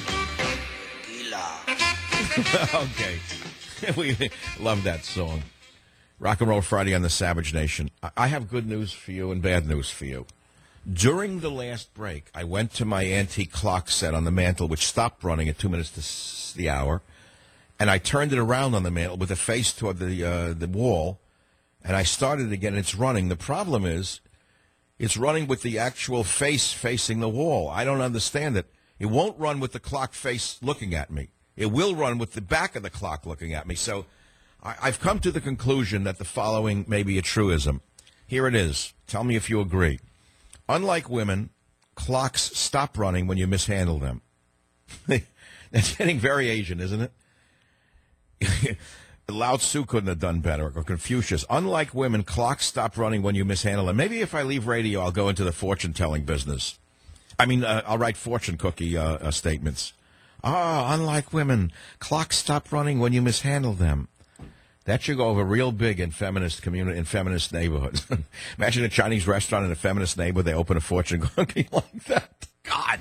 Speaker 5: Tequila. Okay. We love that song. Rock and Roll Friday on the Savage Nation. I have good news for you and bad news for you. During the last break, I went to my antique clock set on the mantle, which stopped running at two minutes to the hour, and I turned it around on the mantle with a face toward the uh, the wall, and I started again. It's running. The problem is, it's running with the actual face facing the wall. I don't understand it. It won't run with the clock face looking at me. It will run with the back of the clock looking at me. So I, I've come to the conclusion that the following may be a truism. Here it is. Tell me if you agree. Unlike women, clocks stop running when you mishandle them. That's getting very Asian, isn't it? Lao Tzu couldn't have done better, or Confucius. Unlike women, clocks stop running when you mishandle them. Maybe if I leave radio, I'll go into the fortune-telling business. I mean, uh, I'll write fortune cookie uh, uh, statements. Ah, unlike women, clocks stop running when you mishandle them. That should go over real big in feminist community, in feminist neighborhoods. Imagine a Chinese restaurant in a feminist neighborhood. They open a fortune cookie like that. God.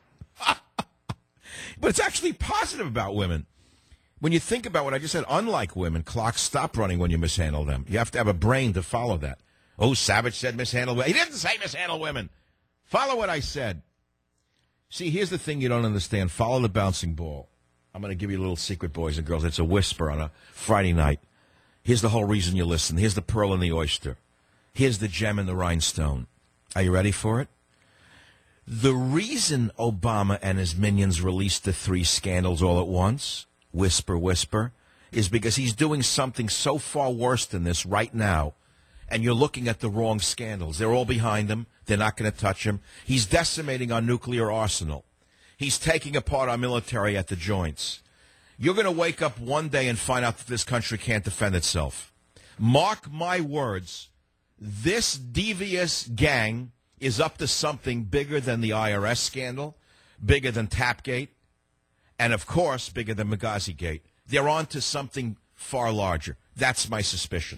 Speaker 5: But it's actually positive about women. When you think about what I just said, unlike women, clocks stop running when you mishandle them. You have to have a brain to follow that. Oh, Savage said mishandle women. He didn't say mishandle women. Follow what I said. See, here's the thing you don't understand. Follow the bouncing ball. I'm going to give you a little secret, boys and girls. It's a whisper on a Friday night. Here's the whole reason you listen. Here's the pearl and the oyster. Here's the gem and the rhinestone. Are you ready for it? The reason Obama and his minions released the three scandals all at once, whisper, whisper, is because he's doing something so far worse than this right now, and you're looking at the wrong scandals. They're all behind him. They're not going to touch him. He's decimating our nuclear arsenal. He's taking apart our military at the joints. You're going to wake up one day and find out that this country can't defend itself. Mark my words, this devious gang is up to something bigger than the I R S scandal, bigger than Tapgate, and, of course, bigger than Benghazi-gate. They're on to something far larger. That's my suspicion.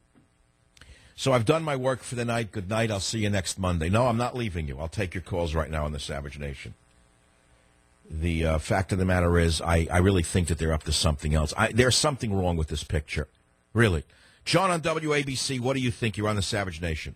Speaker 5: So I've done my work for the night. Good night. I'll see you next Monday. No, I'm not leaving you. I'll take your calls right now on the Savage Nation. The uh, fact of the matter is, I, I really think that they're up to something else. I, there's something wrong with this picture. Really. John on W A B C, what do you think? You're on the Savage Nation.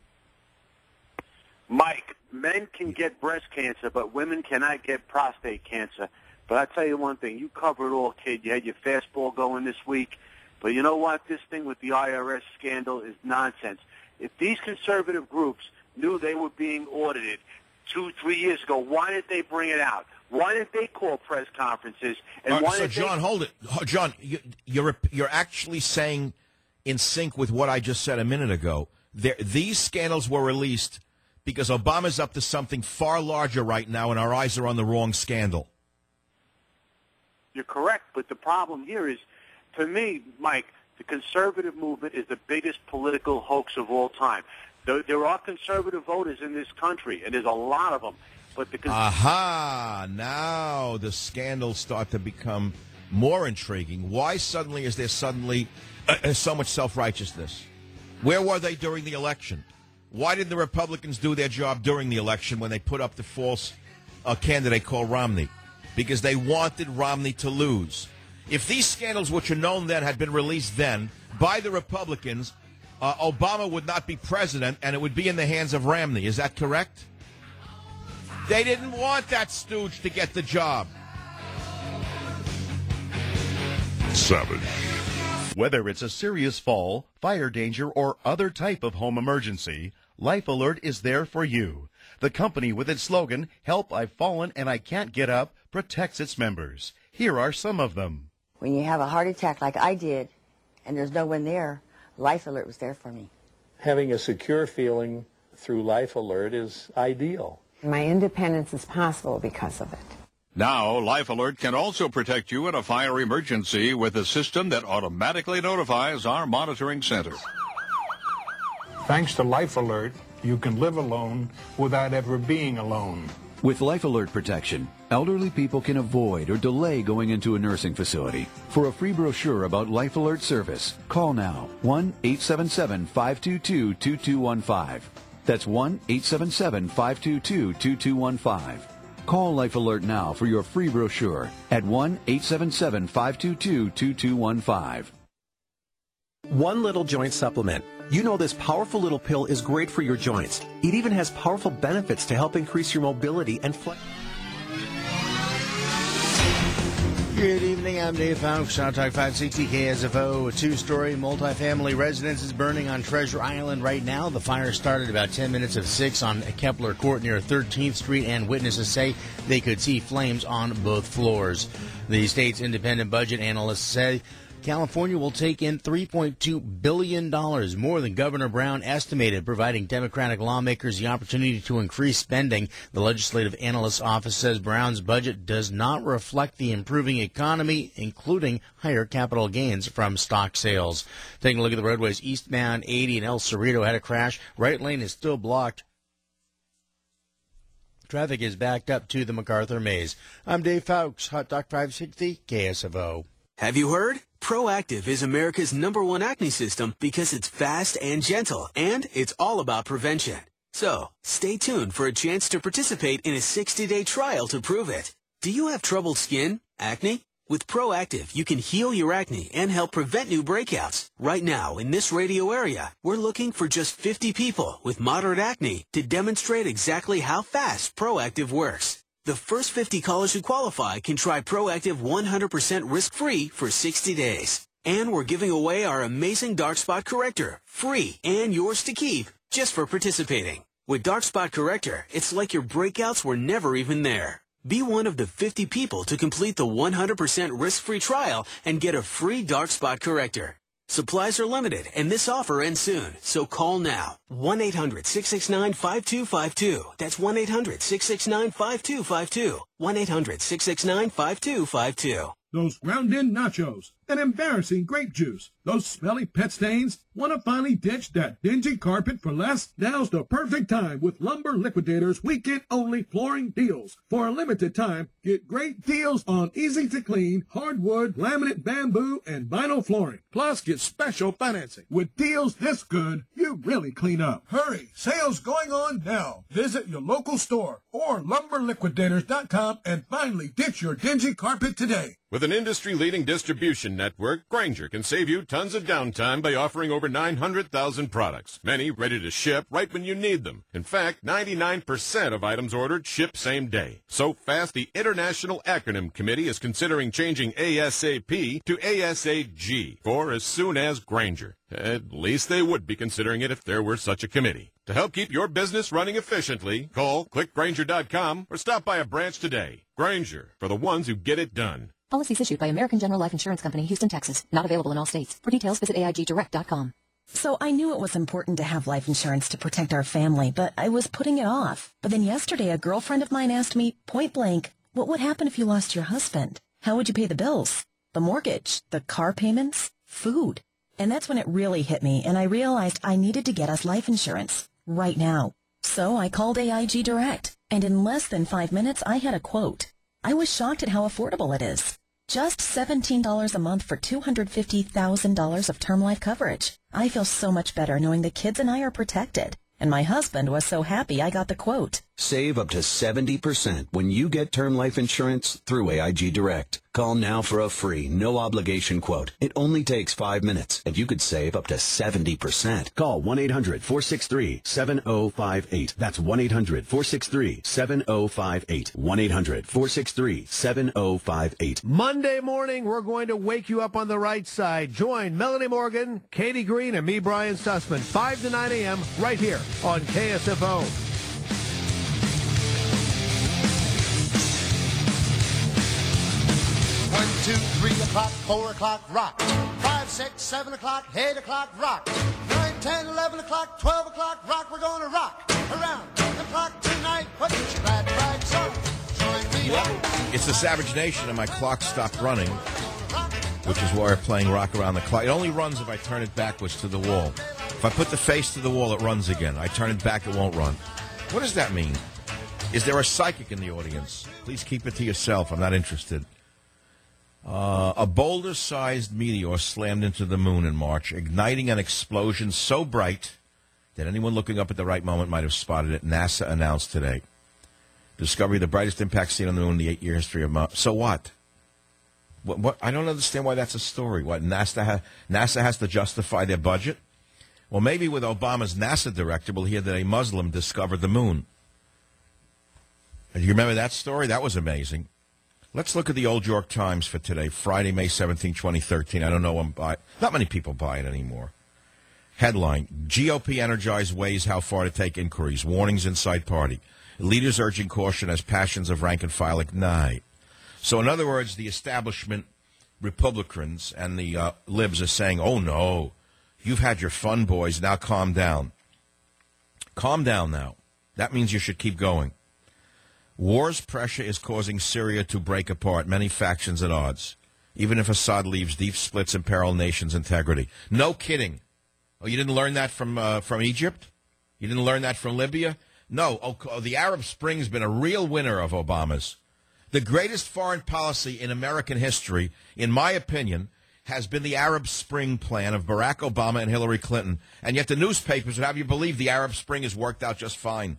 Speaker 22: Mike, men can get breast cancer, but women cannot get prostate cancer. But I tell you one thing, you covered it all, kid. You had your fastball going this week. But you know what? This thing with the I R S scandal is nonsense. If these conservative groups knew they were being audited two, three years ago, why didn't they bring it out? Why didn't they call press conferences? And
Speaker 5: Uh,
Speaker 22: why
Speaker 5: so,
Speaker 22: didn't
Speaker 5: John,
Speaker 22: they...
Speaker 5: hold it. Ho- John, you, you're you're actually saying in sync with what I just said a minute ago. There, these scandals were released because Obama's up to something far larger right now, and our eyes are on the wrong scandal.
Speaker 22: You're correct, but the problem here is to me, Mike, the conservative movement is the biggest political hoax of all time. There, there are conservative voters in this country, and there's a lot of them. But the cons-
Speaker 5: Aha! Now the scandals start to become more intriguing. Why suddenly is there suddenly uh, so much self-righteousness? Where were they during the election? Why didn't the Republicans do their job during the election when they put up the false uh, candidate called Romney? Because they wanted Romney to lose. If these scandals, which are known then, had been released then by the Republicans, uh, Obama would not be president, and it would be in the hands of Romney. Is that correct? They didn't want that stooge to get the job.
Speaker 1: Savage.
Speaker 7: Whether it's a serious fall, fire danger, or other type of home emergency, Life Alert is there for you. The company with its slogan, "Help, I've fallen and I can't get up," protects its members. Here are some of them.
Speaker 8: When you have a heart attack like I did, and there's no one there, Life Alert was there for me.
Speaker 9: Having a secure feeling through Life Alert is ideal.
Speaker 23: My independence is possible because of it.
Speaker 24: Now, Life Alert can also protect you in a fire emergency with a system that automatically notifies our monitoring center.
Speaker 19: Thanks to Life Alert, you can live alone without ever being alone.
Speaker 26: With Life Alert protection, elderly people can avoid or delay going into a nursing facility. For a free brochure about Life Alert service, call now one eight seven seven, five two two, two two one five. That's one eight seven seven, five two two, two two one five. Call Life Alert now for your free brochure at one eight seven seven, five two two, two two one five.
Speaker 2: One Little Joint Supplement. You know this powerful little pill is great for your joints. It even has powerful benefits to help increase your mobility and flexibility.
Speaker 11: Good evening, I'm Dave Fowles, Talk five sixty K S F O. A two-story multifamily residence is burning on Treasure Island right now. The fire started about ten minutes of six on Kepler Court near thirteenth Street, and witnesses say they could see flames on both floors. The state's independent budget analysts say California will take in three point two billion dollars, more than Governor Brown estimated, providing Democratic lawmakers the opportunity to increase spending. The Legislative Analyst's Office says Brown's budget does not reflect the improving economy, including higher capital gains from stock sales. Taking a look at the roadways, eastbound eighty in El Cerrito had a crash. Right lane is still blocked. Traffic is backed up to the MacArthur Maze. I'm Dave Fowles, Hot Talk five sixty K S F O.
Speaker 27: Have you heard? Proactive is America's number one acne system because it's fast and gentle, and it's all about prevention. So, stay tuned for a chance to participate in a sixty-day trial to prove it. Do you have troubled skin? Acne? With Proactive, you can heal your acne and help prevent new breakouts. Right now, in this radio area, we're looking for just fifty people with moderate acne to demonstrate exactly how fast Proactive works. The first fifty callers who qualify can try Proactive one hundred percent risk-free for sixty days. And we're giving away our amazing Dark Spot Corrector, free and yours to keep, just for participating. With Dark Spot Corrector, it's like your breakouts were never even there. Be one of the fifty people to complete the one hundred percent risk-free trial and get a free Dark Spot Corrector. Supplies are limited, and this offer ends soon, so call now. one eight hundred, six six nine, five two five two. That's one eight hundred, six six nine, five two five two. one eight hundred, six six nine, five two five two.
Speaker 28: Those ground-in nachos, that embarrassing grape juice, those smelly pet stains. Want to finally ditch that dingy carpet for less? Now's the perfect time with Lumber Liquidators weekend-only flooring deals. For a limited time, get great deals on easy-to-clean, hardwood, laminate bamboo, and vinyl flooring. Plus, get special financing. With deals this good, you really clean up. Hurry! Sales going on now. Visit your local store or lumber liquidators dot com and finally ditch your dingy carpet today.
Speaker 29: With an industry-leading distribution network, Grainger can save you tons of downtime by offering over nine hundred thousand products, many ready to ship right when you need them. In fact, ninety-nine percent of items ordered ship same day. So fast, the International Acronym Committee is considering changing ASAP to A S A G for as soon as Grainger. At least they would be considering it if there were such a committee. To help keep your business running efficiently, call click grainger dot com or stop by a branch today. Grainger, for the ones who get it done.
Speaker 30: Policies issued by American General Life Insurance Company, Houston, Texas. Not available in all states. For details, visit A I G direct dot com.
Speaker 31: So I knew it was important to have life insurance to protect our family, but I was putting it off. But then yesterday, a girlfriend of mine asked me, point blank, what would happen if you lost your husband? How would you pay the bills? the mortgage, the car payments, food. And that's when it really hit me, and I realized I needed to get us life insurance right now. So I called A I G Direct, and in less than five minutes, I had a quote. I was shocked at how affordable it is. Just seventeen dollars a month for two hundred fifty thousand dollars of term life coverage. I feel so much better knowing the kids and I are protected. And my husband was so happy I got the quote.
Speaker 3: Save up to seventy percent when you get term life insurance through A I G Direct. Call now for a free, no-obligation quote. It only takes five minutes, and you could save up to seventy percent.
Speaker 2: Call one eight hundred four six three seven zero five eight. That's one eight hundred four six three seven zero five eight. one eight hundred four six three seven zero five eight.
Speaker 10: Monday morning, we're going to wake you up on the right side. Join Melanie Morgan, Katie Green, and me, Brian Sussman, five to nine a.m. right here on K S F O.
Speaker 12: One, two, three o'clock, four o'clock, rock. Five, six, seven o'clock, eight o'clock, rock. Nine, ten, eleven o'clock, twelve o'clock, rock. We're gonna rock around the clock tonight. Put your glad rags on. Join me.
Speaker 5: It's the Savage Nation, and my clock stopped running, which is why we're playing Rock Around the Clock. It only runs if I turn it backwards to the wall. If I put the face to the wall, it runs again. I turn it back, it won't run. What does that mean? Is there a psychic in the audience? Please keep it to yourself. I'm not interested. Uh, a boulder-sized meteor slammed into the moon in March, igniting an explosion so bright that anyone looking up at the right moment might have spotted it, NASA announced today. Discovery of the brightest impact seen on the moon in the eight-year history of Mars. So what? What, what? I don't understand why that's a story. What, NASA, ha- NASA has to justify their budget? Well, maybe with Obama's NASA director, we'll hear that a Muslim discovered the moon. Do you remember that story? That was amazing. Let's look at the Old York Times for today, Friday, May seventeenth, twenty thirteen. I don't know, I'm buy- not many people buy it anymore. Headline, G O P energized weighs how far to take inquiries. Warnings inside party. Leaders urging caution as passions of rank and file ignite. So in other words, the establishment Republicans and the uh, libs are saying, oh, no, you've had your fun, boys. Now calm down. Calm down now. That means you should keep going. War's pressure is causing Syria to break apart, many factions at odds. Even if Assad leaves, deep splits imperil nations' integrity. No kidding. Oh, you didn't learn that from uh, from Egypt? You didn't learn that from Libya? No. Oh, the Arab Spring's been a real winner of Obama's. The greatest foreign policy in American history, in my opinion, has been the Arab Spring plan of Barack Obama and Hillary Clinton. And yet the newspapers would have you believe the Arab Spring has worked out just fine.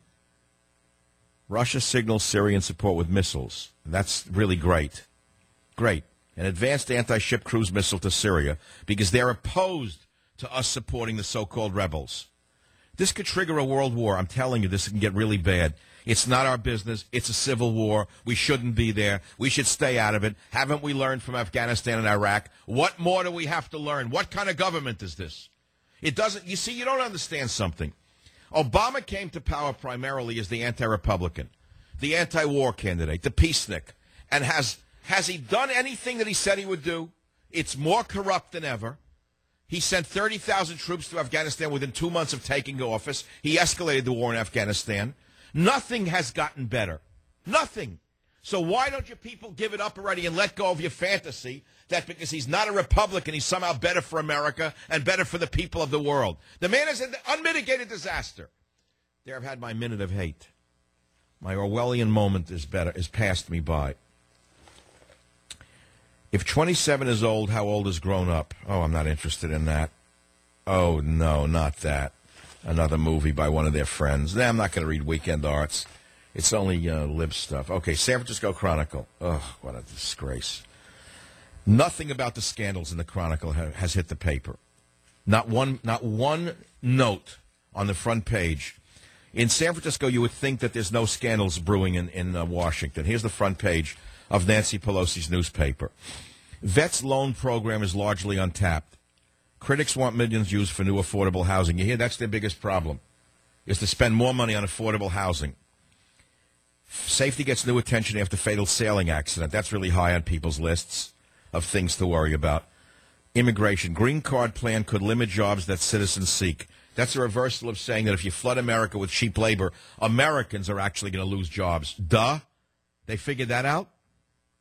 Speaker 5: Russia signals Syrian support with missiles. That's really great. Great. An advanced anti-ship cruise missile to Syria because they're opposed to us supporting the so-called rebels. This could trigger a world war. I'm telling you, this can get really bad. It's not our business. It's a civil war. We shouldn't be there. We should stay out of it. Haven't we learned from Afghanistan and Iraq? What more do we have to learn? What kind of government is this? It doesn't, you see, you don't understand something. Obama came to power primarily as the anti-Republican, the anti-war candidate, the peacenik. And has has he done anything that he said he would do? It's more corrupt than ever. He sent thirty thousand troops to Afghanistan within two months of taking office. He escalated the war in Afghanistan. Nothing has gotten better. Nothing. So why don't you people give it up already and let go of your fantasy that because he's not a Republican, he's somehow better for America and better for the people of the world? The man is an unmitigated disaster. There, I've had my minute of hate. My Orwellian moment is better, is passed me by. If twenty-seven is old, how old is grown up? Oh, I'm not interested in that. Oh, no, not that. Another movie by one of their friends. Nah, I'm not going to read Weekend Arts. It's only uh, lib stuff. Okay, San Francisco Chronicle. Oh, what a disgrace. Nothing about the scandals in the Chronicle ha- has hit the paper. Not one, not one note on the front page. In San Francisco, you would think that there's no scandals brewing in, in uh, Washington. Here's the front page of Nancy Pelosi's newspaper. Vets loan program is largely untapped. Critics want millions used for new affordable housing. You hear that's their biggest problem, is to spend more money on affordable housing. Safety gets new attention after fatal sailing accident. That's really high on people's lists of things to worry about. Immigration. Green card plan could limit jobs that citizens seek. That's a reversal of saying that if you flood America with cheap labor, Americans are actually going to lose jobs. Duh. They figured that out?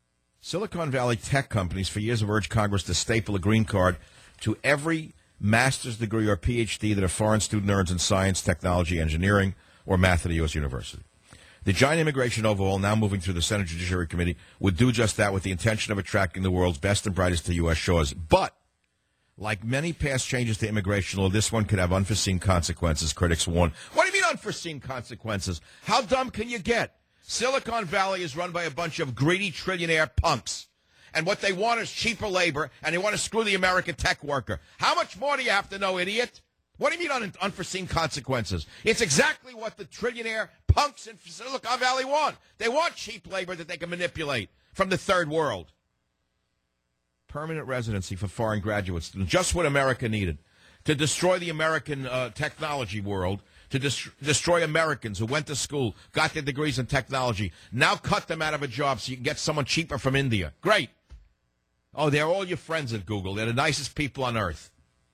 Speaker 5: Silicon Valley tech companies for years have urged Congress to staple a green card to every master's degree or P H D that a foreign student earns in science, technology, engineering, or math at a U S university. The giant immigration overhaul, now moving through the Senate Judiciary Committee, would do just that with the intention of attracting the world's best and brightest to U S shores. But, like many past changes to immigration law, this one could have unforeseen consequences, critics warn. What do you mean unforeseen consequences? How dumb can you get? Silicon Valley is run by a bunch of greedy trillionaire punks. And what they want is cheaper labor, and they want to screw the American tech worker. How much more do you have to know, idiot? What do you mean un- unforeseen consequences? It's exactly what the trillionaire punks in Silicon Valley want. They want cheap labor that they can manipulate from the third world. Permanent residency for foreign graduate students, just what America needed. To destroy the American uh, technology world, to dis- destroy Americans who went to school, got their degrees in technology, now cut them out of a job so you can get someone cheaper from India. Great. Oh, they're all your friends at Google. They're the nicest people on earth.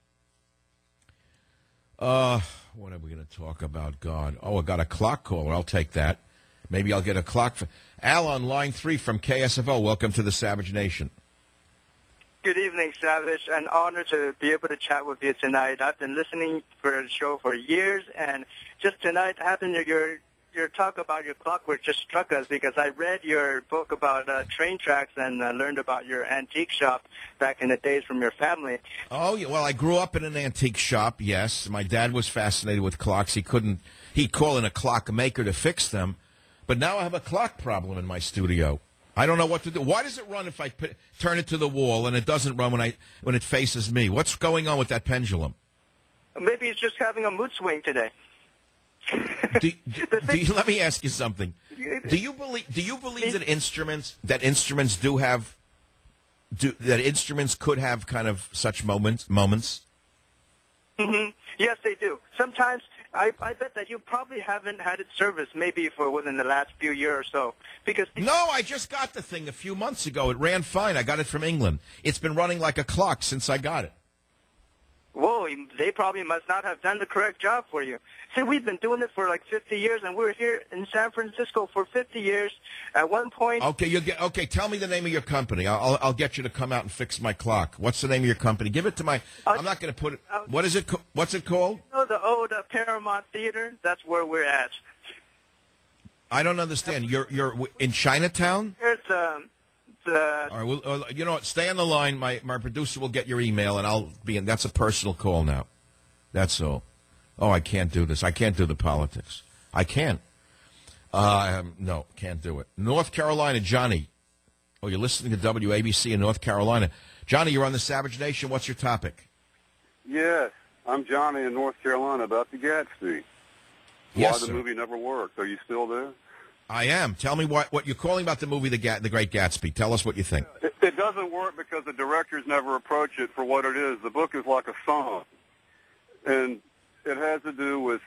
Speaker 5: Uh, what are we going to talk about, God? Oh, I got a clock caller. I'll take that. Maybe I'll get a clock. For... Al on line three from K S F O. Welcome to the Savage Nation.
Speaker 4: Good evening, Savage. An honor to be able to chat with you tonight. I've been listening for the show for years, and just tonight, having your your talk about your clockwork just struck us because I read your book about uh, train tracks and uh, learned about your antique shop back in the days from your family.
Speaker 5: Oh, yeah. Well, I grew up in an antique shop, yes. My dad was fascinated with clocks. He couldn't, he'd call in a clock maker to fix them. But now I have a clock problem in my studio. I don't know what to do. Why does it run if I put, turn it to the wall and it doesn't run when I when it faces me? What's going on with that pendulum?
Speaker 4: Maybe it's just having a mood swing today.
Speaker 5: do, do, do you, let me ask you something. Do you believe? Do you believe that instruments that instruments do have, do that instruments could have kind of such moments? Moments.
Speaker 4: Mm-hmm. Yes, they do. Sometimes I, I bet that you probably haven't had it serviced, maybe for within the last few years or so. Because
Speaker 5: no, I just got the thing a few months ago. It ran fine. I got it from England. It's been running like a clock since I got it.
Speaker 4: Whoa, they probably must not have done the correct job for you. See, we've been doing it for like fifty years, and we were here in San Francisco for fifty years. At one point...
Speaker 5: Okay, you get, okay. Tell me the name of your company. I'll, I'll get you to come out and fix my clock. What's the name of your company? Give it to my... Uh, I'm not going to put it... Uh, what is it? What's it called?
Speaker 4: You know, the old uh, Paramount Theater? That's where we're at.
Speaker 5: I don't understand. You're you're in Chinatown?
Speaker 4: Here's... Um, Uh,
Speaker 5: All right, well, uh, you know what? Stay on the line. My my producer will get your email, and I'll be in. That's a personal call now. That's all. Oh, I can't do this. I can't do the politics. I can't. Uh, um, no, can't do it. North Carolina, Johnny. Oh, you're listening to W A B C in North Carolina. Johnny, you're on the Savage Nation. What's your topic?
Speaker 6: Yes, I'm Johnny in North Carolina about the Gatsby.
Speaker 5: Yes,
Speaker 6: Why the
Speaker 5: sir.
Speaker 6: movie never worked. Are you still there?
Speaker 5: I am. Tell me what, what you're calling about the movie, the, Ga- the Great Gatsby. Tell us what you think.
Speaker 6: It, it doesn't work because the directors never approach it for what it is. The book is like a song, and it has to do with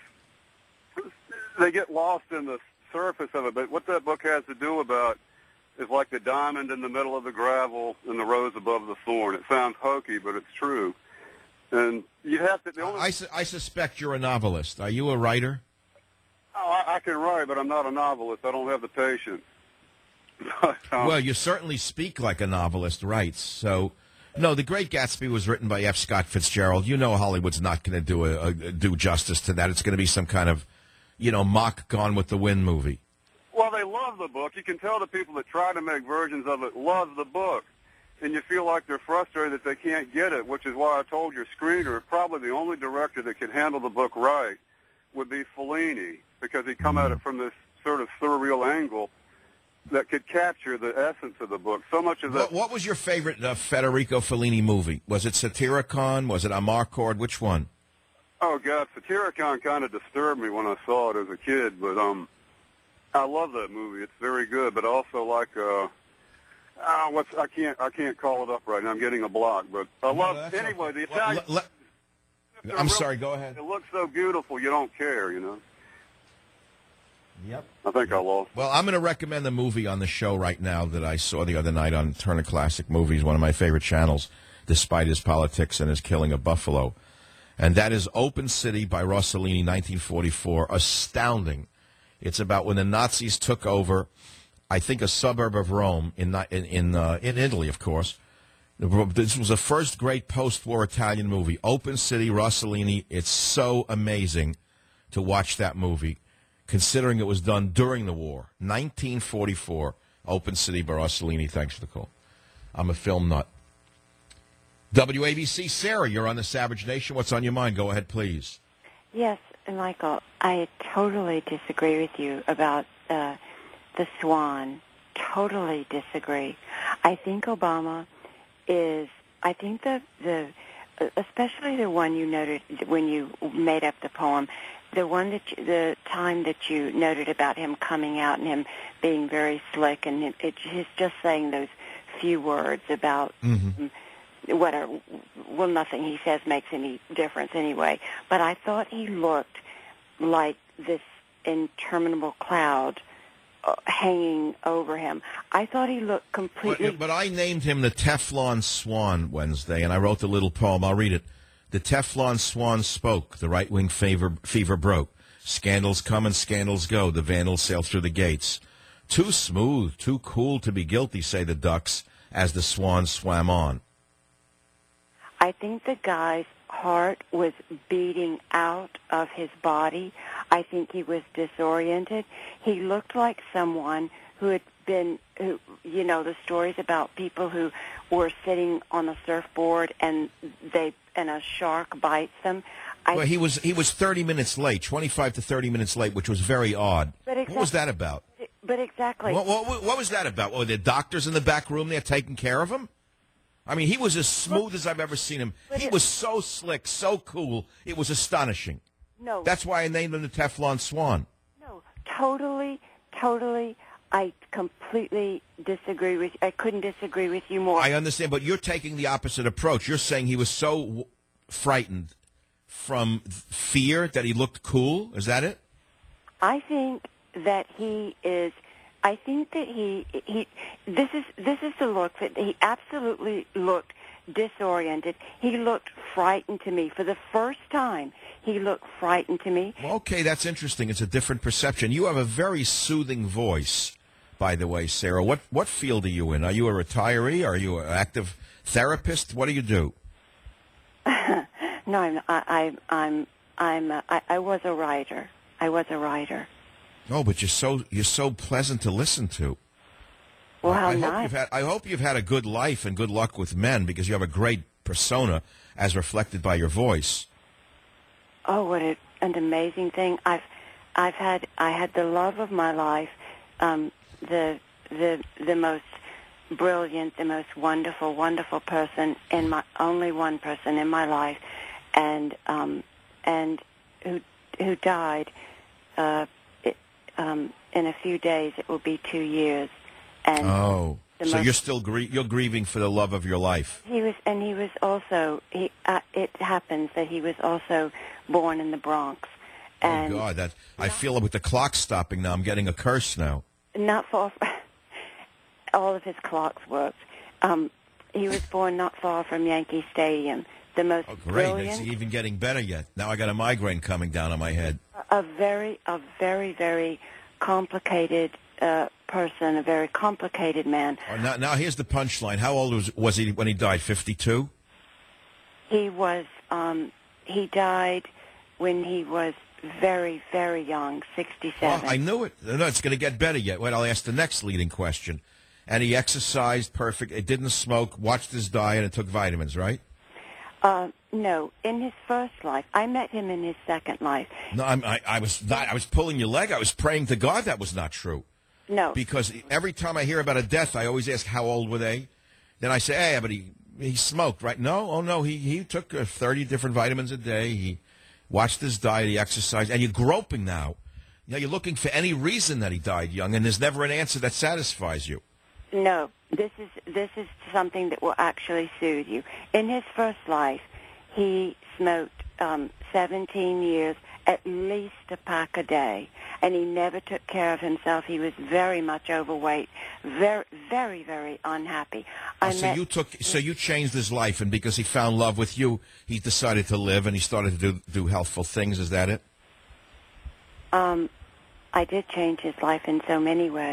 Speaker 6: they get lost in the surface of it. But what that book has to do about is like the diamond in the middle of the gravel and the rose above the thorn. It sounds hokey, but it's true. And you have to. The only
Speaker 5: I, su- I suspect you're a novelist. Are you a writer?
Speaker 6: Oh, I, I can write, but I'm not a novelist. I don't have the patience. um,
Speaker 5: Well, you certainly speak like a novelist writes. So, no, The Great Gatsby was written by F. Scott Fitzgerald. You know Hollywood's not going to do a, a do justice to that. It's going to be some kind of, you know, mock Gone with the Wind movie.
Speaker 6: Well, they love the book. You can tell the people that try to make versions of it love the book. And you feel like they're frustrated that they can't get it, which is why I told your screener probably the only director that can handle the book right would be Fellini, because he come at it from this sort of surreal angle that could capture the essence of the book. So much of that.
Speaker 5: What, what was your favorite uh, Federico Fellini movie? Was it Satyricon? Was it Amarcord? Which one?
Speaker 6: Oh, God, Satyricon kind of disturbed me when I saw it as a kid, but um, I love that movie. It's very good, but also like uh, uh what's I can't I can't call it up right now. I'm getting a block, but I love
Speaker 5: that's
Speaker 6: anyway.
Speaker 5: okay.
Speaker 6: The Italian.
Speaker 5: Let- let- I'm sorry. Go ahead.
Speaker 6: It looks so beautiful, you don't care, you know.
Speaker 5: Yep.
Speaker 6: I think I lost.
Speaker 5: Well, I'm going to recommend the movie on the show right now that I saw the other night on Turner Classic Movies, one of my favorite channels, despite his politics and his killing of Buffalo. And that is Open City by Rossellini, nineteen forty-four. Astounding. It's about when the Nazis took over I think, a suburb of Rome in in in, uh, in Italy, of course. This was the first great post-war Italian movie. Open City, Rossellini. It's so amazing to watch that movie, considering it was done during the war. nineteen forty-four, Open City by Rossellini. Thanks for the call. I'm a film nut. W A B C, Sarah, you're on the Savage Nation. What's on your mind? Go ahead, please.
Speaker 1: Yes, Michael, I totally disagree with you about uh, the Swan. Totally disagree. I think Obama is, I think the, the, especially the one you noted when you made up the poem, the one that you, the time that you noted about him coming out and him being very slick, and it, it, he's just saying those few words about
Speaker 5: mm-hmm.
Speaker 1: what are, well, nothing he says makes any difference anyway. But I thought he looked like this interminable cloud uh, hanging over him. I thought he looked completely...
Speaker 5: But, but I named him the Teflon Swan Wednesday, and I wrote the little poem. I'll read it. The Teflon Swan spoke. The right-wing fever, fever broke. Scandals come and scandals go. The vandals sail through the gates. Too smooth, too cool to be guilty, say the ducks, as the swan swam on.
Speaker 1: I think the guy's heart was beating out of his body. I think he was disoriented. He looked like someone who had been, who, you know, the stories about people who were sitting on a surfboard and they and a shark bites them. I,
Speaker 5: well, he was he was thirty minutes late, twenty-five to thirty minutes late, which was very odd.
Speaker 1: But exactly,
Speaker 5: what was that about?
Speaker 1: But exactly.
Speaker 5: What, what, what was that about? Oh, the doctors in the back room there taking care of him? I mean, he was as smooth but, as I've ever seen him. He it, was so slick, so cool. It was astonishing.
Speaker 1: No.
Speaker 5: That's why I named him the Teflon Swan.
Speaker 1: No, totally, totally. I completely disagree with you. I couldn't disagree with you more.
Speaker 5: I understand, but you're taking the opposite approach. You're saying he was so w- frightened from fear that he looked cool. Is that it?
Speaker 1: I think that he is... I think that he he this is this is the look that he absolutely looked disoriented. He looked frightened to me for the first time. He looked frightened to me.
Speaker 5: Well, okay, that's interesting. It's a different perception. You have a very soothing voice, by the way, Sarah. What what field are you in? Are you a retiree? Are you an active therapist? What do you do?
Speaker 1: No, I'm I, I I'm I'm uh, I, I was a writer. I was a writer.
Speaker 5: No, but you're so you're so pleasant to listen to.
Speaker 1: Well, how
Speaker 5: I
Speaker 1: nice.
Speaker 5: hope you've had I hope you've had a good life and good luck with men, because you have a great persona as reflected by your voice.
Speaker 1: Oh, what a, an amazing thing! I've I've had I had the love of my life, um, the the the most brilliant, the most wonderful, wonderful person in my only one person in my life, and um, and who who died. Uh, Um, in a few days, it will be two years. And
Speaker 5: oh, so
Speaker 1: most,
Speaker 5: you're still grie- you're grieving for the love of your life.
Speaker 1: He was, and he was also. He. Uh, it happens that he was also born in the Bronx. And
Speaker 5: oh God, that I feel with the clock stopping now. I'm getting a curse now.
Speaker 1: Not far. All of his clocks worked. Um, he was born not far from Yankee Stadium. The most
Speaker 5: oh, great!
Speaker 1: brilliant.
Speaker 5: It's even getting better yet. Now I got a migraine coming down on my head.
Speaker 1: A very, a very, very complicated uh, person, a very complicated man.
Speaker 5: Oh, now, now here's the punchline. How old was was he when he died? fifty-two?
Speaker 1: He was. Um, he died when he was very, very young, sixty-seven.
Speaker 5: Oh, I knew it. No, it's going to get better yet. Wait, I'll ask the next leading question. And he exercised perfect. It didn't smoke. Watched his diet and took vitamins, right?
Speaker 1: Uh, no, in his first life. I met him in his second life.
Speaker 5: No, I'm, I, I was not, I was pulling your leg. I was praying to God that was not true.
Speaker 1: No.
Speaker 5: Because every time I hear about a death, I always ask, how old were they? Then I say, hey, but he, he smoked, right? No, oh, no, he, he took uh, thirty different vitamins a day. He watched his diet, he exercised. And you're groping now. You know, you're looking for any reason that he died young, and there's never an answer that satisfies you.
Speaker 1: No, this is this is something that will actually soothe you. In his first life, he smoked um, seventeen years, at least a pack a day, and he never took care of himself. He was very much overweight, very, very, very unhappy. I
Speaker 5: Oh, so
Speaker 1: met,
Speaker 5: you took, so you changed his life, and because he found love with you, he decided to live, and he started to do do healthful things. Is that it?
Speaker 1: Um, I did change his life in so many ways.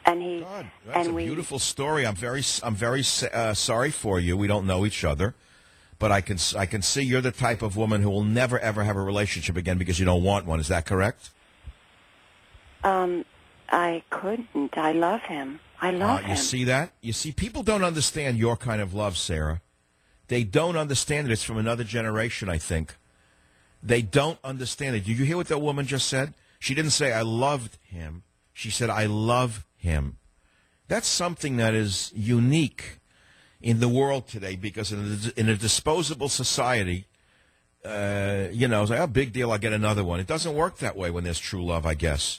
Speaker 1: And he
Speaker 5: God, that's
Speaker 1: and
Speaker 5: a
Speaker 1: we,
Speaker 5: beautiful story. I'm very, I'm very uh, sorry for you. We don't know each other, but I can, I can see you're the type of woman who will never ever have a relationship again because you don't want one. Is that correct?
Speaker 1: Um, I couldn't. I love him. I love
Speaker 5: uh,
Speaker 1: him.
Speaker 5: You see that? You see, people don't understand your kind of love, Sarah. They don't understand it. It's from another generation, I think. They don't understand it. Did you hear what that woman just said? She didn't say, I loved him. She said, I love him. That's something that is unique in the world today because in a, in a disposable society, uh, you know, it's like, oh, big deal, I'll get another one. It doesn't work that way when there's true love, I guess.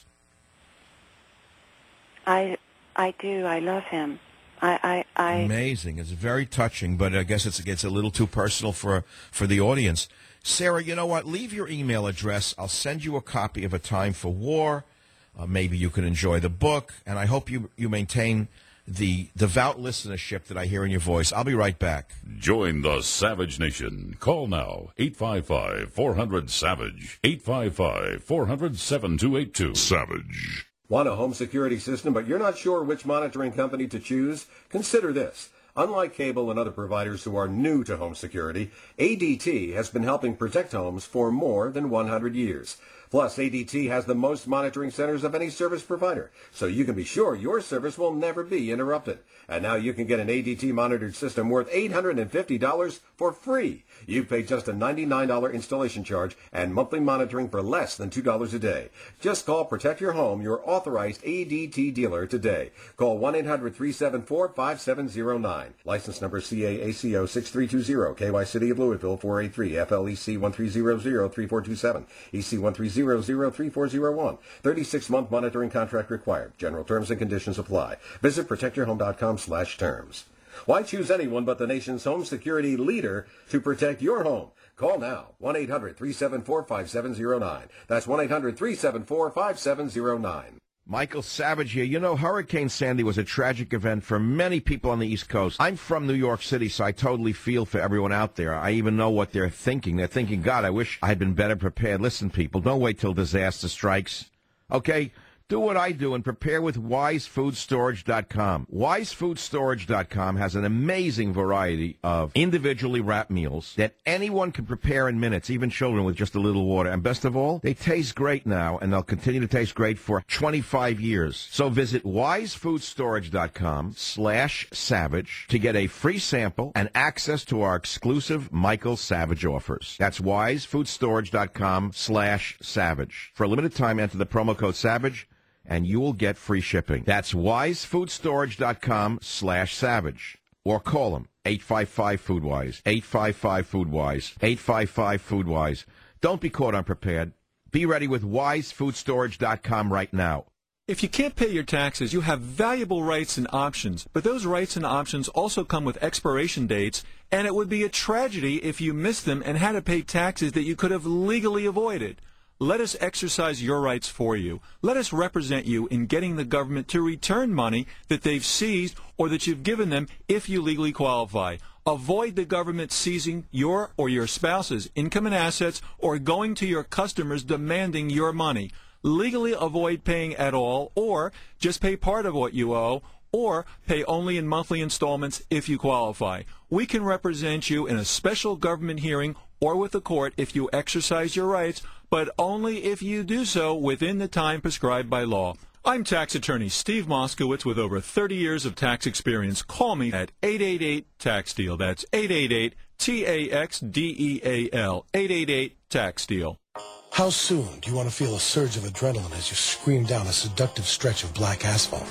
Speaker 1: I I do. I love him. I, I, I
Speaker 5: Amazing. It's very touching, but I guess it's, it's a little too personal for, for the audience. Sarah, you know what? Leave your email address. I'll send you a copy of A Time for War. Uh, maybe you can enjoy the book, and I hope you, you maintain the devout listenership that I hear in your voice. I'll be right back.
Speaker 7: Join the Savage Nation. Call now, eight five five, four hundred, SAVAGE, eight five five, four hundred, seven two eight two. Savage.
Speaker 2: Want a home security system, but you're not sure which monitoring company to choose? Consider this. Unlike cable and other providers who are new to home security, A D T has been helping protect homes for more than one hundred years. Plus, A D T has the most monitoring centers of any service provider, so you can be sure your service will never be interrupted. And now you can get an A D T monitored system worth eight hundred fifty dollars for free. You pay just a ninety-nine dollars installation charge and monthly monitoring for less than two dollars a day. Just call Protect Your Home, your authorized A D T dealer today. Call one eight hundred, three seven four, five seven zero nine. License number C A A C O six three two zero, K Y City of Louisville four eight three, F L E C one three zero zero, three four two seven, E C one three zero zero, three four zero one. thirty-six month monitoring contract required. General terms and conditions apply. Visit protect your home dot com slash terms. Why choose anyone but the nation's home security leader to protect your home? Call now, one eight hundred, three seven four, five seven zero nine. That's one eight hundred, three seven four, five seven zero nine.
Speaker 5: Michael Savage here. You know, Hurricane Sandy was a tragic event for many people on the East Coast. I'm from New York City, so I totally feel for everyone out there. I even know what they're thinking. They're thinking, God, I wish I had been better prepared. Listen, people, don't wait till disaster strikes. Okay? Do what I do and prepare with wise food storage dot com. wise food storage dot com has an amazing variety of individually wrapped meals that anyone can prepare in minutes, even children with just a little water. And best of all, they taste great now, and they'll continue to taste great for twenty-five years. So visit wise food storage dot com slash savage to get a free sample and access to our exclusive Michael Savage offers. That's wise food storage dot com slash savage. For a limited time, enter the promo code SAVAGE, and you will get free shipping. That's wise food storage dot com slash savage. Or call them, eight five five, food wise, eight five five, food wise, eight five five, food wise. Don't be caught unprepared. Be ready with wise food storage dot com right now.
Speaker 13: If you can't pay your taxes, you have valuable rights and options, but those rights and options also come with expiration dates, and it would be a tragedy if you missed them and had to pay taxes that you could have legally avoided. Let us exercise your rights for you. Let us represent you in getting the government to return money that they've seized or that you've given them if you legally qualify. Avoid the government seizing your or your spouse's income and assets or going to your customers demanding your money. Legally avoid paying at all, or just pay part of what you owe, or pay only in monthly installments if you qualify. We can represent you in a special government hearing or with the court if you exercise your rights, but only if you do so within the time prescribed by law. I'm tax attorney Steve Moskowitz with over thirty years of tax experience. Call me at eight eight eight, tax deal. That's eight eight eight, T A X D E A L, eight eight eight, tax deal.
Speaker 14: How soon do you want to feel a surge of adrenaline as you scream down a seductive stretch of black asphalt?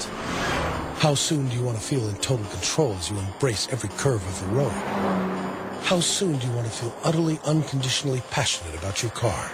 Speaker 14: How soon do you want to feel in total control as you embrace every curve of the road? How soon do you want to feel utterly unconditionally passionate about your car?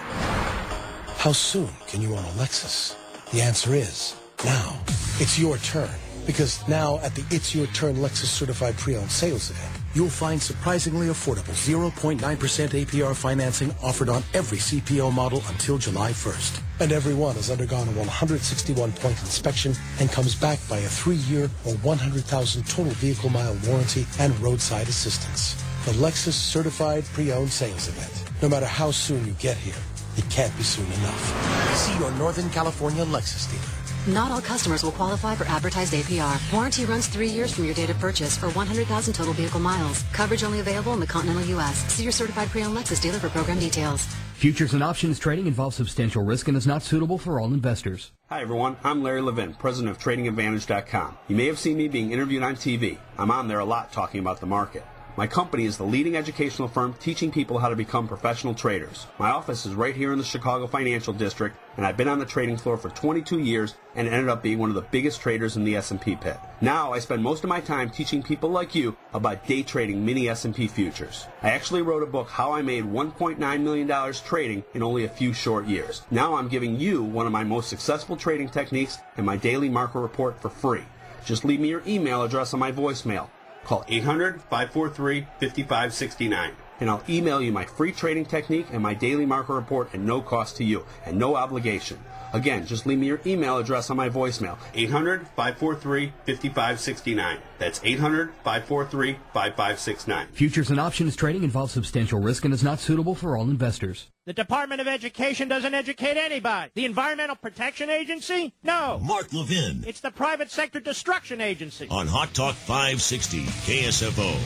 Speaker 14: How soon can you own a Lexus? The answer is now. It's your turn, because now at the It's Your Turn Lexus Certified Pre-Owned Sales Event, you'll find surprisingly affordable zero point nine percent A P R financing offered on every C P O model until July first. And every one has undergone a one hundred sixty-one point inspection and comes back by a three-year or one hundred thousand total vehicle mile warranty and roadside assistance. The Lexus Certified Pre-Owned Sales Event. No matter how soon you get here, it can't be soon enough. See your Northern California Lexus dealer.
Speaker 30: Not all customers will qualify for advertised A P R. Warranty runs three years from your date of purchase or one hundred thousand total vehicle miles. Coverage only available in the continental U S. See your certified pre-owned Lexus dealer for program details.
Speaker 8: Futures and options trading involves substantial risk and is not suitable for all investors.
Speaker 9: Hi everyone, I'm Larry Levin, president of Trading Advantage dot com. You may have seen me being interviewed on T V. I'm on there a lot talking about the market. My company is the leading educational firm teaching people how to become professional traders. My office is right here in the Chicago Financial District, and I've been on the trading floor for twenty-two years and ended up being one of the biggest traders in the S and P pit. Now I spend most of my time teaching people like you about day trading mini S and P futures. I actually wrote a book, How I Made one point nine million dollars Trading in Only a Few Short Years. Now I'm giving you one of my most successful trading techniques and my daily market report for free. Just leave me your email address on my voicemail. Call eight hundred, five four three, five five six nine, and I'll email you my free trading technique and my daily market report at no cost to you and no obligation. Again, just leave me your email address on my voicemail, eight hundred, five four three, five five six nine. That's eight hundred, five four three, five five six nine.
Speaker 8: Futures and options trading involves substantial risk and is not suitable for all investors.
Speaker 15: The Department of Education doesn't educate anybody. The Environmental Protection Agency? No.
Speaker 16: Mark Levin.
Speaker 15: It's the Private Sector Destruction Agency.
Speaker 16: On Hot Talk five sixty, K S F O.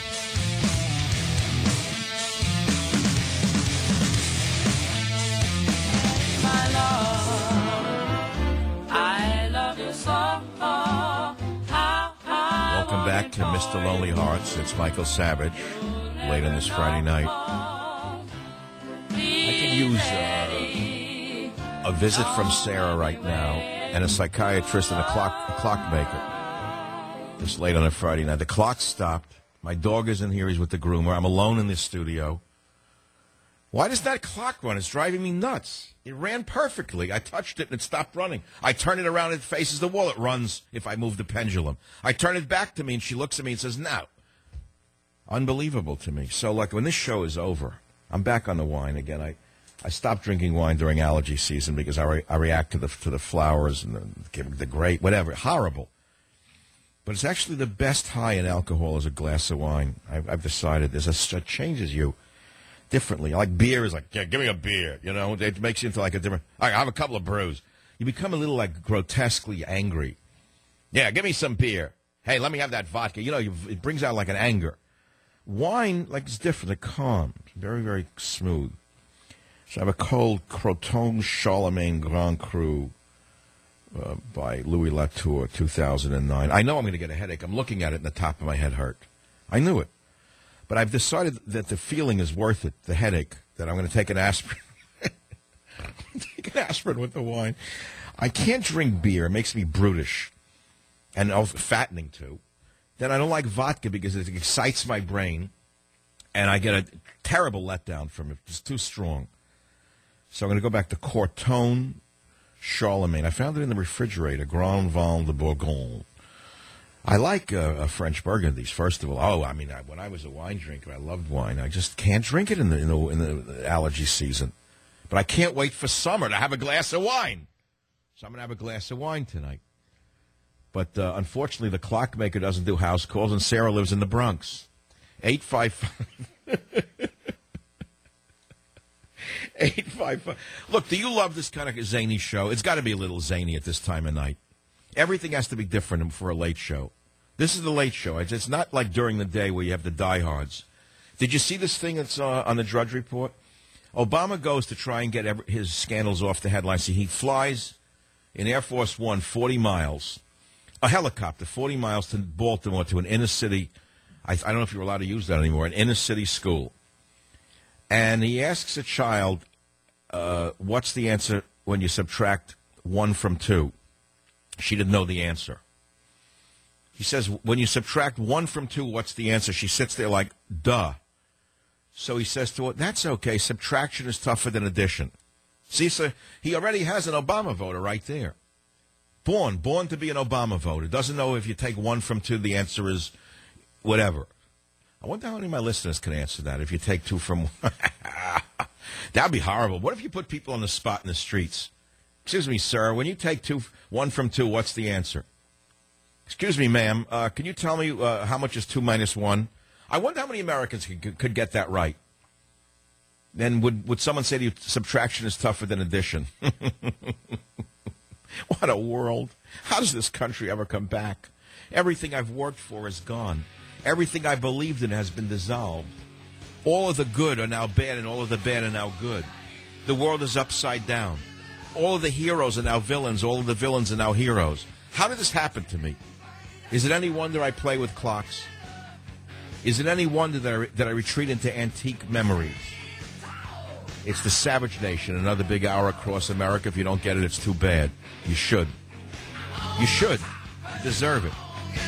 Speaker 5: Welcome back to Mister Lonely Hearts. It's Michael Savage, late on this Friday night. I could use uh, a visit from Sarah right now, and a psychiatrist and a clock a clockmaker. This late on a Friday night. The clock stopped. My dog is in here. He's with the groomer. I'm alone in this studio. Why does that clock run? It's driving me nuts. It ran perfectly. I touched it and it stopped running. I turn it around, it faces the wall. It runs if I move the pendulum. I turn it back to me and she looks at me and says, no. Unbelievable to me. So, like, when this show is over, I'm back on the wine again. I, I stopped drinking wine during allergy season because I, re- I react to the to the flowers and the, the grape, whatever. Horrible. But it's actually the best high in alcohol is a glass of wine. I've, I've decided there's a, it changes you differently. Like beer is like, yeah, give me a beer. You know, it makes you into like a different. I have a couple of brews. You become a little like grotesquely angry. Yeah, give me some beer. Hey, let me have that vodka. You know, you, it brings out like an anger. Wine, like, it's different. It's calm. It's very, very smooth. So I have a cold Croton Charlemagne Grand Cru uh, by Louis Latour, two thousand nine. I know I'm going to get a headache. I'm looking at it and the top of my head hurt. I knew it. But I've decided that the feeling is worth it, the headache, that I'm going to take an aspirin. Take an aspirin with the wine. I can't drink beer. It makes me brutish and also fattening, too. Then I don't like vodka because it excites my brain, and I get a terrible letdown from it. It's too strong. So I'm going to go back to Corton Charlemagne. I found it in the refrigerator, Grand Vin de Bourgogne. I like uh, uh, French Burgundies, first of all. Oh, I mean, I, when I was a wine drinker, I loved wine. I just can't drink it in the, in the, in the allergy season. But I can't wait for summer to have a glass of wine. So I'm going to have a glass of wine tonight. But uh, unfortunately, the clockmaker doesn't do house calls, and Sarah lives in the Bronx. eight five five eight five five Look, do you love this kind of zany show? It's got to be a little zany at this time of night. Everything has to be different for a late show. This is the late show. It's, it's not like during the day where you have the diehards. Did you see this thing that's uh, on the Drudge Report? Obama goes to try and get every, his scandals off the headlines. See, he flies in Air Force One forty miles. A helicopter, forty miles to Baltimore, to an inner city. I, I don't know if you're allowed to use that anymore, an inner city school. And he asks a child, uh, what's the answer when you subtract one from two? She didn't know the answer. He says, when you subtract one from two, what's the answer? She sits there like, duh. So he says to her, that's okay. Subtraction is tougher than addition. See, so he already has an Obama voter right there. Born, born to be an Obama voter. Doesn't know if you take one from two, the answer is whatever. I wonder how many of my listeners can answer that if you take two from one. That would be horrible. What if you put people on the spot in the streets? Excuse me, sir, when you take two, one from two, what's the answer? Excuse me, ma'am, uh, can you tell me uh, how much is two minus one? I wonder how many Americans could, could get that right. Then would, would someone say to you, subtraction is tougher than addition? What a world. How does this country ever come back? Everything I've worked for is gone. Everything I believed in has been dissolved. All of the good are now bad, and all of the bad are now good. The world is upside down. All of the heroes are now villains. All of the villains are now heroes. How did this happen to me? Is it any wonder I play with clocks? Is it any wonder that I, that I retreat into antique memories? It's the Savage Nation, another big hour across America. If you don't get it, it's too bad. You should. You should. You deserve it.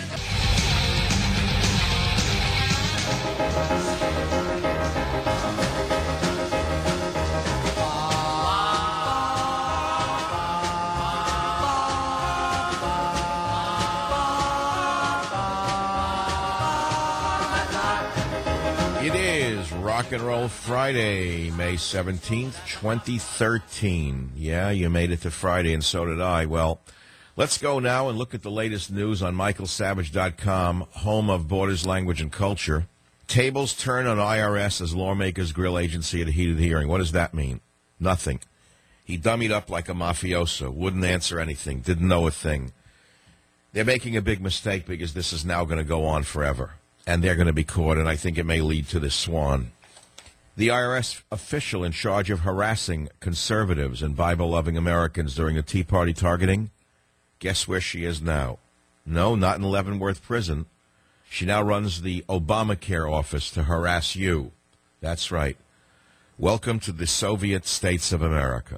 Speaker 5: Rock and Roll Friday, May seventeenth, twenty thirteen. Yeah, you made it to Friday, and so did I. Well, let's go now and look at the latest news on Michael Savage dot com, home of Borders, Language, and Culture. Tables turn on I R S as lawmakers grill agency at a heated hearing. What does that mean? Nothing. He dummied up like a mafioso, wouldn't answer anything, didn't know a thing. They're making a big mistake because this is now going to go on forever, and they're going to be caught, and I think it may lead to this swan. The I R S official in charge of harassing conservatives and Bible-loving Americans during the Tea Party targeting, guess where she is now? No, not in Leavenworth Prison. She now runs the Obamacare office to harass you. That's right. Welcome to the Soviet States of America.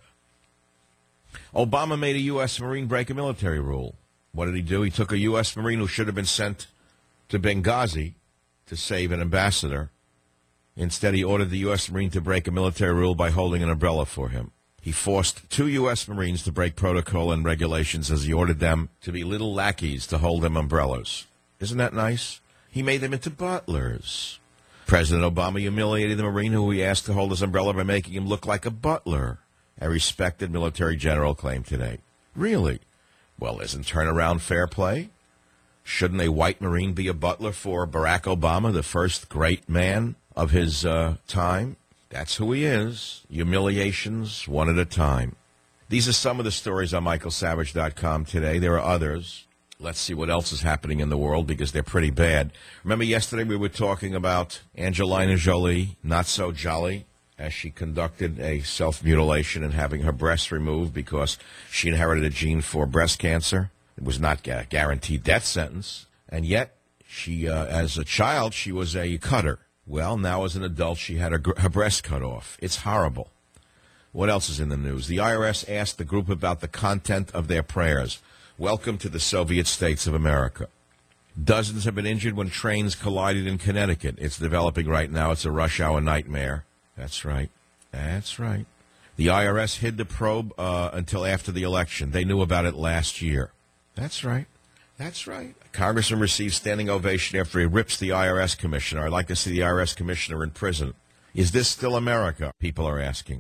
Speaker 5: Obama made a U S Marine break a military rule. What did he do? He took a U S Marine who should have been sent to Benghazi to save an ambassador. Instead, he ordered the U S Marine to break a military rule by holding an umbrella for him. He forced two U S Marines to break protocol and regulations as he ordered them to be little lackeys to hold them umbrellas. Isn't that nice? He made them into butlers. President Obama humiliated the Marine who he asked to hold his umbrella by making him look like a butler, a respected military general claimed today. Really? Well, isn't turnaround fair play? Shouldn't a white Marine be a butler for Barack Obama, the first great man of his uh, time? That's who he is. Humiliations, one at a time. These are some of the stories on Michael Savage dot com today. There are others. Let's see what else is happening in the world, because they're pretty bad. Remember yesterday we were talking about Angelina Jolie, not so jolly, as she conducted a self-mutilation and having her breasts removed because she inherited a gene for breast cancer. It was not a guaranteed death sentence. And yet, she, uh, as a child, she was a cutter. Well, now as an adult, she had her, her breast cut off. It's horrible. What else is in the news? The I R S asked the group about the content of their prayers. Welcome to the Soviet States of America. Dozens have been injured when trains collided in Connecticut. It's developing right now. It's a rush hour nightmare. That's right. That's right. The I R S hid the probe uh, until after the election. They knew about it last year. That's right. That's right. A congressman receives standing ovation after he rips the I R S commissioner. I'd like to see the I R S commissioner in prison. Is this still America? People are asking.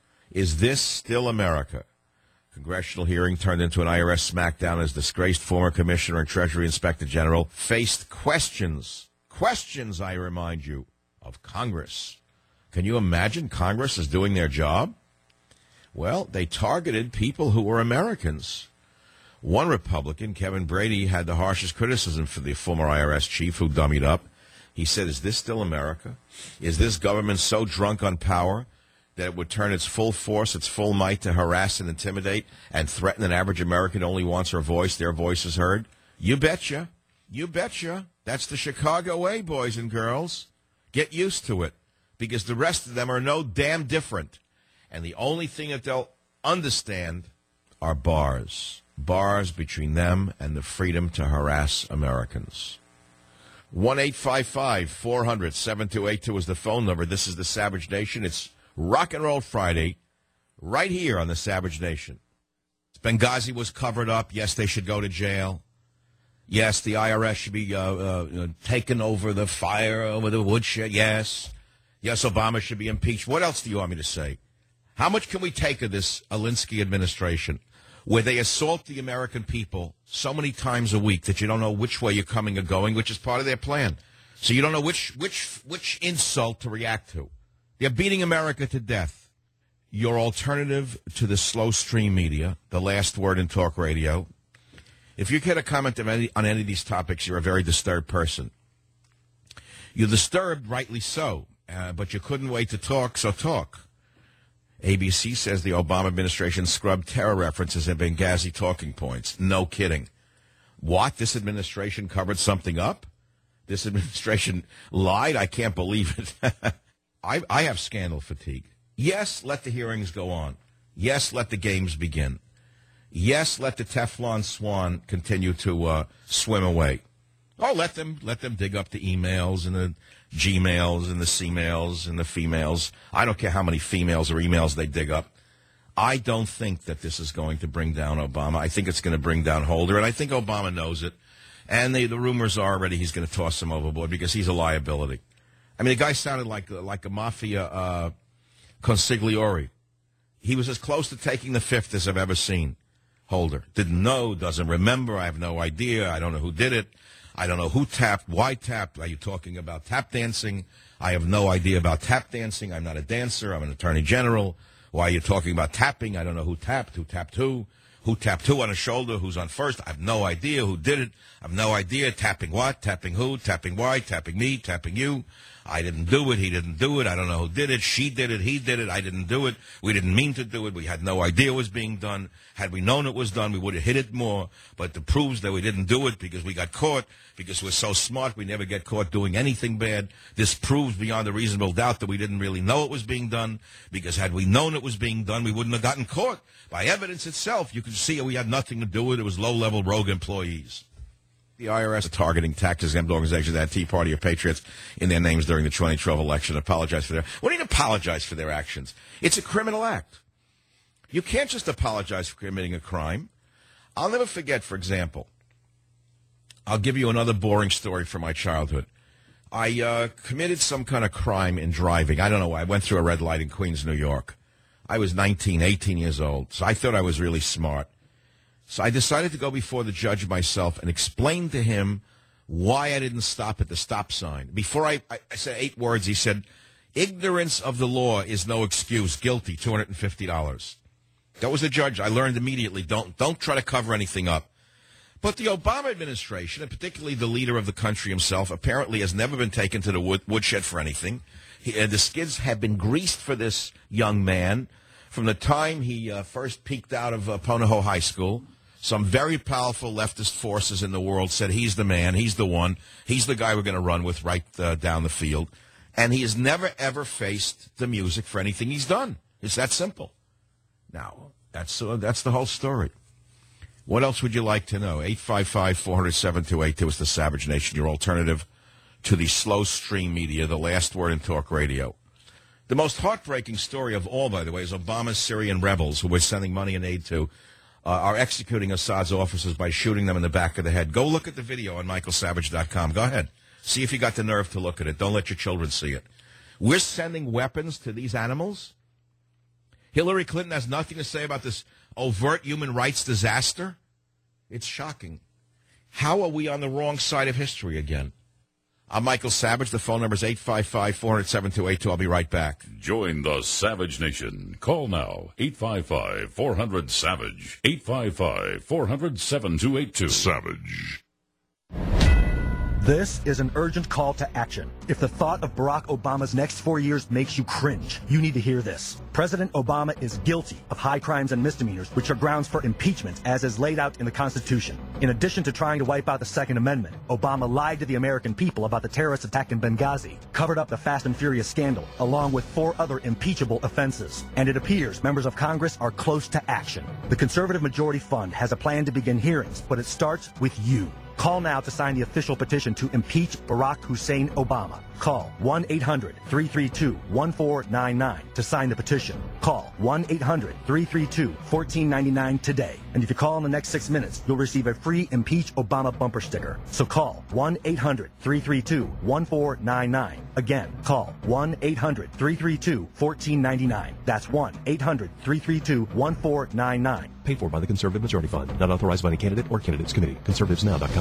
Speaker 5: Is this still America? Congressional hearing turned into an I R S smackdown as disgraced former commissioner and Treasury Inspector General faced questions. Questions, I remind you, of Congress. Can you imagine Congress is doing their job? Well, they targeted people who were Americans. One Republican, Kevin Brady, had the harshest criticism for the former I R S chief who dummied up. He said, is this still America? Is this government so drunk on power that it would turn its full force, its full might to harass and intimidate and threaten an average American who only wants her voice, their voice is heard? You betcha. You betcha. That's the Chicago way, boys and girls. Get used to it, because the rest of them are no damn different. And the only thing that they'll understand are bars. Bars between them and the freedom to harass Americans. one eight five five, four hundred, seven two eight two is the phone number. This is the Savage Nation. It's Rock and Roll Friday right here on the Savage Nation. Benghazi was covered up. Yes, they should go to jail. Yes, the I R S should be uh, uh, taken over the fire, over the woodshed. Yes. Yes, Obama should be impeached. What else do you want me to say? How much can we take of this Alinsky administration, where they assault the American people so many times a week that you don't know which way you're coming or going, which is part of their plan. So you don't know which which which insult to react to. They're beating America to death. your alternative to the slow stream media, the last word in talk radio. If you get a comment of any, on any of these topics, you're a very disturbed person. You're disturbed, rightly so, uh, but you couldn't wait to talk, so talk. A B C says the Obama administration scrubbed terror references in Benghazi talking points. No kidding. What? This administration covered something up? This administration lied? I can't believe it. I, I have scandal fatigue. Yes, let the hearings go on. Yes, let the games begin. Yes, let the Teflon swan continue to uh, swim away. Oh, let them let them dig up the emails and the Gmails and the C-mails and the females. I don't care how many females or emails they dig up. I don't think that this is going to bring down Obama. I think it's going to bring down Holder, and I think Obama knows it. And they, the rumors are already he's going to toss him overboard because he's a liability. I mean, the guy sounded like like a mafia uh, consigliere. He was as close to taking the fifth as I've ever seen. Holder didn't know, doesn't remember. I have no idea. I don't know who did it. I don't know who tapped, why tapped. Are you talking about tap dancing? I have no idea about tap dancing. I'm not a dancer. I'm an attorney general. Why are you talking about tapping? I don't know who tapped, who tapped who, who tapped who on the shoulder, who's on first. I have no idea who did it. I have no idea. Tapping what? Tapping who? Tapping why? Tapping me? Tapping you? I didn't do it. He didn't do it. I don't know who did it. She did it. He did it. I didn't do it. We didn't mean to do it. We had no idea it was being done. Had we known it was done, we would have hit it more. But it proves that we didn't do it because we got caught, because we're so smart we never get caught doing anything bad. This proves beyond a reasonable doubt that we didn't really know it was being done, because had we known it was being done, we wouldn't have gotten caught. By evidence itself, you can see we had nothing to do with it. It was low-level rogue employees. The I R S targeting tax-exempt organizations that had Tea Party or Patriots in their names during the twenty twelve election. Apologize for their... What do you apologize for their actions? It's a criminal act. You can't just apologize for committing a crime. I'll never forget, for example, I'll give you another boring story from my childhood. I uh, committed some kind of crime in driving. I don't know why. I went through a red light in Queens, New York. I was nineteen, eighteen years old, so I thought I was really smart. So I decided to go before the judge myself and explain to him why I didn't stop at the stop sign. Before I, I, I said eight words, he said, ignorance of the law is no excuse. Guilty, two hundred fifty dollars. That was the judge. I learned immediately, don't, don't try to cover anything up. But the Obama administration, and particularly the leader of the country himself, apparently has never been taken to the wood, woodshed for anything. He, uh, the skids have been greased for this young man from the time he uh, first peeked out of uh, Ponoho High School. Some very powerful leftist forces in the world said he's the man, he's the one, he's the guy we're going to run with right uh, down the field. And he has never, ever faced the music for anything he's done. It's that simple. Now, that's uh, that's the whole story. What else would you like to know? eight five five, four hundred, seven two eight two is the Savage Nation, your alternative to the slow stream media, the last word in talk radio. The most heartbreaking story of all, by the way, is Obama's Syrian rebels, who we're sending money and aid to, uh, are executing Assad's officers by shooting them in the back of the head. Go look at the video on michael savage dot com. Go ahead. See if you got the nerve to look at it. Don't let your children see it. We're sending weapons to these animals? Hillary Clinton has nothing to say about this overt human rights disaster? It's shocking. How are we on the wrong side of history again? I'm Michael Savage. The phone number is eight five five, four hundred, seven two eight two. I'll be right back.
Speaker 7: Join the Savage Nation. Call now. eight five five, four hundred, SAVAGE. eight five five, four hundred, seven two eight two. Savage.
Speaker 11: This is an urgent call to action. If the thought of Barack Obama's next four years makes you cringe, you need to hear this. President Obama is guilty of high crimes and misdemeanors, which are grounds for impeachment, as is laid out in the Constitution. In addition to trying to wipe out the Second Amendment, Obama lied to the American people about the terrorist attack in Benghazi, covered up the Fast and Furious scandal, along with four other impeachable offenses. And it appears members of Congress are close to action. The Conservative Majority Fund has a plan to begin hearings, but it starts with you. Call now to sign the official petition to impeach Barack Hussein Obama. Call one eight hundred, three three two, one four nine nine to sign the petition. Call one eight hundred, three three two, one four nine nine today. And if you call in the next six minutes, you'll receive a free Impeach Obama bumper sticker. So call one eight hundred, three three two, one four nine nine. Again, call one eight hundred, three three two, one four nine nine. That's one eight hundred, three three two, one four nine nine.
Speaker 17: Paid for by the Conservative Majority Fund. Not authorized by any candidate or candidates committee. conservatives now dot com.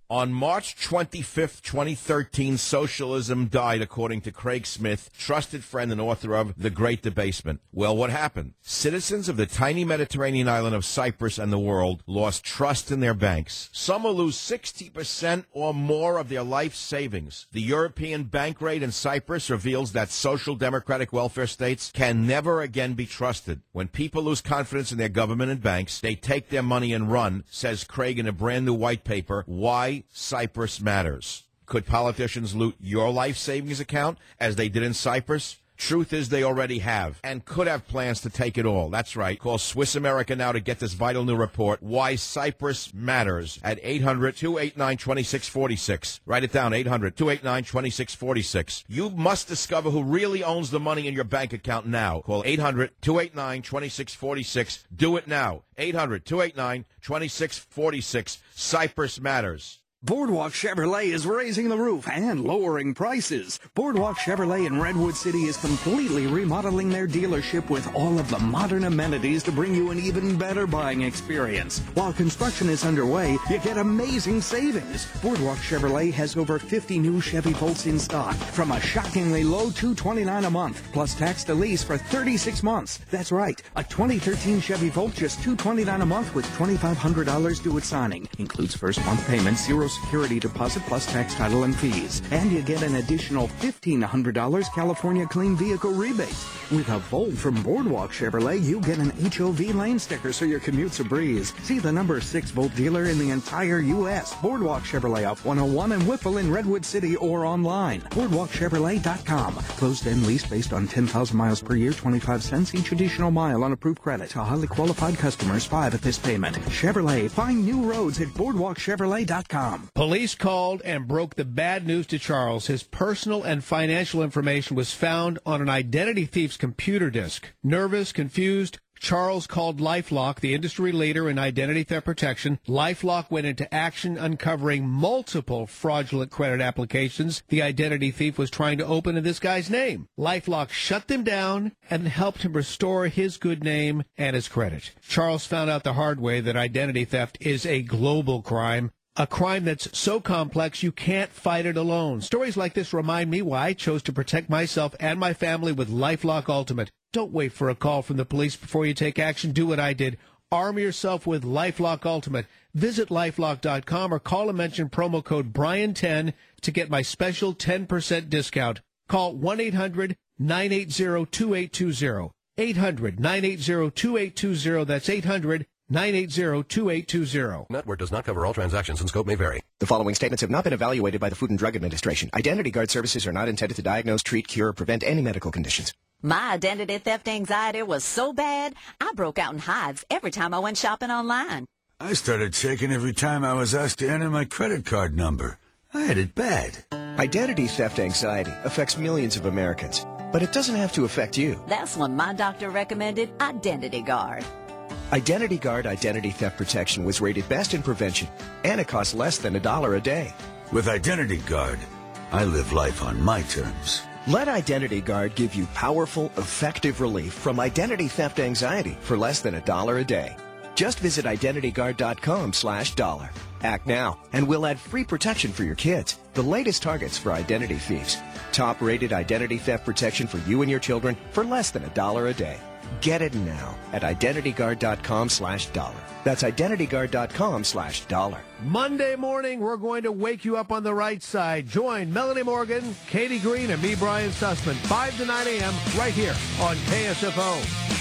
Speaker 5: On March twenty-fifth, twenty thirteen, socialism died, according to Craig Smith, trusted friend and author of The Great Debasement. Well, what happened? Citizens of the tiny Mediterranean island of Cyprus and the world lost trust in their banks. Some will lose sixty percent or more of their life savings. The European bank rate in Cyprus reveals that social democratic welfare states can never again be trusted. When people lose confidence in their government and banks, they take their money and run, says Craig in a brand new white paper, Why Cyprus Matters. Could politicians loot your life savings account as they did in Cyprus? Truth is they already have and could have plans to take it all. That's right. Call Swiss America now to get this vital new report, Why Cyprus Matters, at eight hundred, two eight nine, two six four six. Write it down, eight hundred, two eight nine, two six four six. You must discover who really owns the money in your bank account now. Call eight hundred, two eight nine, two six four six. Do it now. eight hundred, two eight nine, two six four six. Cyprus Matters.
Speaker 17: Boardwalk Chevrolet is raising the roof and lowering prices. Boardwalk Chevrolet in Redwood City is completely remodeling their dealership with all of the modern amenities to bring you an even better buying experience. While construction is underway, you get amazing savings. Boardwalk Chevrolet has over fifty new Chevy Volts in stock from a shockingly low two hundred twenty-nine dollars a month, plus tax to lease for thirty-six months. That's right, a twenty thirteen Chevy Volt just two hundred twenty-nine dollars a month with twenty-five hundred dollars due at signing. Includes first month payment, zero security deposit plus tax, title, and fees. And you get an additional fifteen hundred dollars California Clean Vehicle rebate. With a Volt from Boardwalk Chevrolet, you get an H O V lane sticker so your commute's a breeze. See the number six Volt dealer in the entire U S Boardwalk Chevrolet off one oh one and Whipple in Redwood City or online. boardwalk chevrolet dot com. Closed and leased based on ten thousand miles per year, twenty-five cents each additional mile on approved credit. To highly qualified customers, five at this payment. Chevrolet, find new roads at boardwalk chevrolet dot com.
Speaker 10: Police called and broke the bad news to Charles. His personal and financial information was found on an identity thief's computer disk. Nervous, confused, Charles called LifeLock, the industry leader in identity theft protection. LifeLock went into action, uncovering multiple fraudulent credit applications the identity thief was trying to open in this guy's name. LifeLock shut them down and helped him restore his good name and his credit. Charles found out the hard way that identity theft is a global crime. A crime that's so complex you can't fight it alone. Stories like this remind me why I chose to protect myself and my family with LifeLock Ultimate. Don't wait for a call from the police before you take action. Do what I did. Arm yourself with LifeLock Ultimate. Visit lifelock dot com or call and mention promo code Brian ten to get my special ten percent discount. Call one eight hundred nine eight zero two eight two zero. eight hundred nine eight zero two eight two zero. That's eight hundred nine eight zero two eight two zero.
Speaker 2: Network does not cover all transactions and scope may vary.
Speaker 18: The following statements have not been evaluated by the Food and Drug Administration. Identity Guard services are not intended to diagnose, treat, cure, or prevent any medical conditions.
Speaker 19: My identity theft anxiety was so bad, I broke out in hives every time I went shopping online.
Speaker 20: I started shaking every time I was asked to enter my credit card number. I had it bad.
Speaker 18: Identity theft anxiety affects millions of Americans, but it doesn't have to affect you.
Speaker 19: That's when my doctor recommended Identity Guard.
Speaker 18: Identity Guard Identity Theft Protection was rated best in prevention, and it costs less than a dollar a day.
Speaker 20: With Identity Guard, I live life on my terms.
Speaker 18: Let Identity Guard give you powerful, effective relief from identity theft anxiety for less than a dollar a day. Just visit identity guard dot com slash dollar. Act now, and we'll add free protection for your kids. The latest targets for identity thieves. Top-rated identity theft protection for you and your children for less than a dollar a day. Get it now at identity guard dot com slash dollar. That's identity guard dot com slash dollar.
Speaker 10: Monday morning, we're going to wake you up on the right side. Join Melanie Morgan, Katie Green, and me, Brian Sussman, five to nine a.m. right here on K S F O.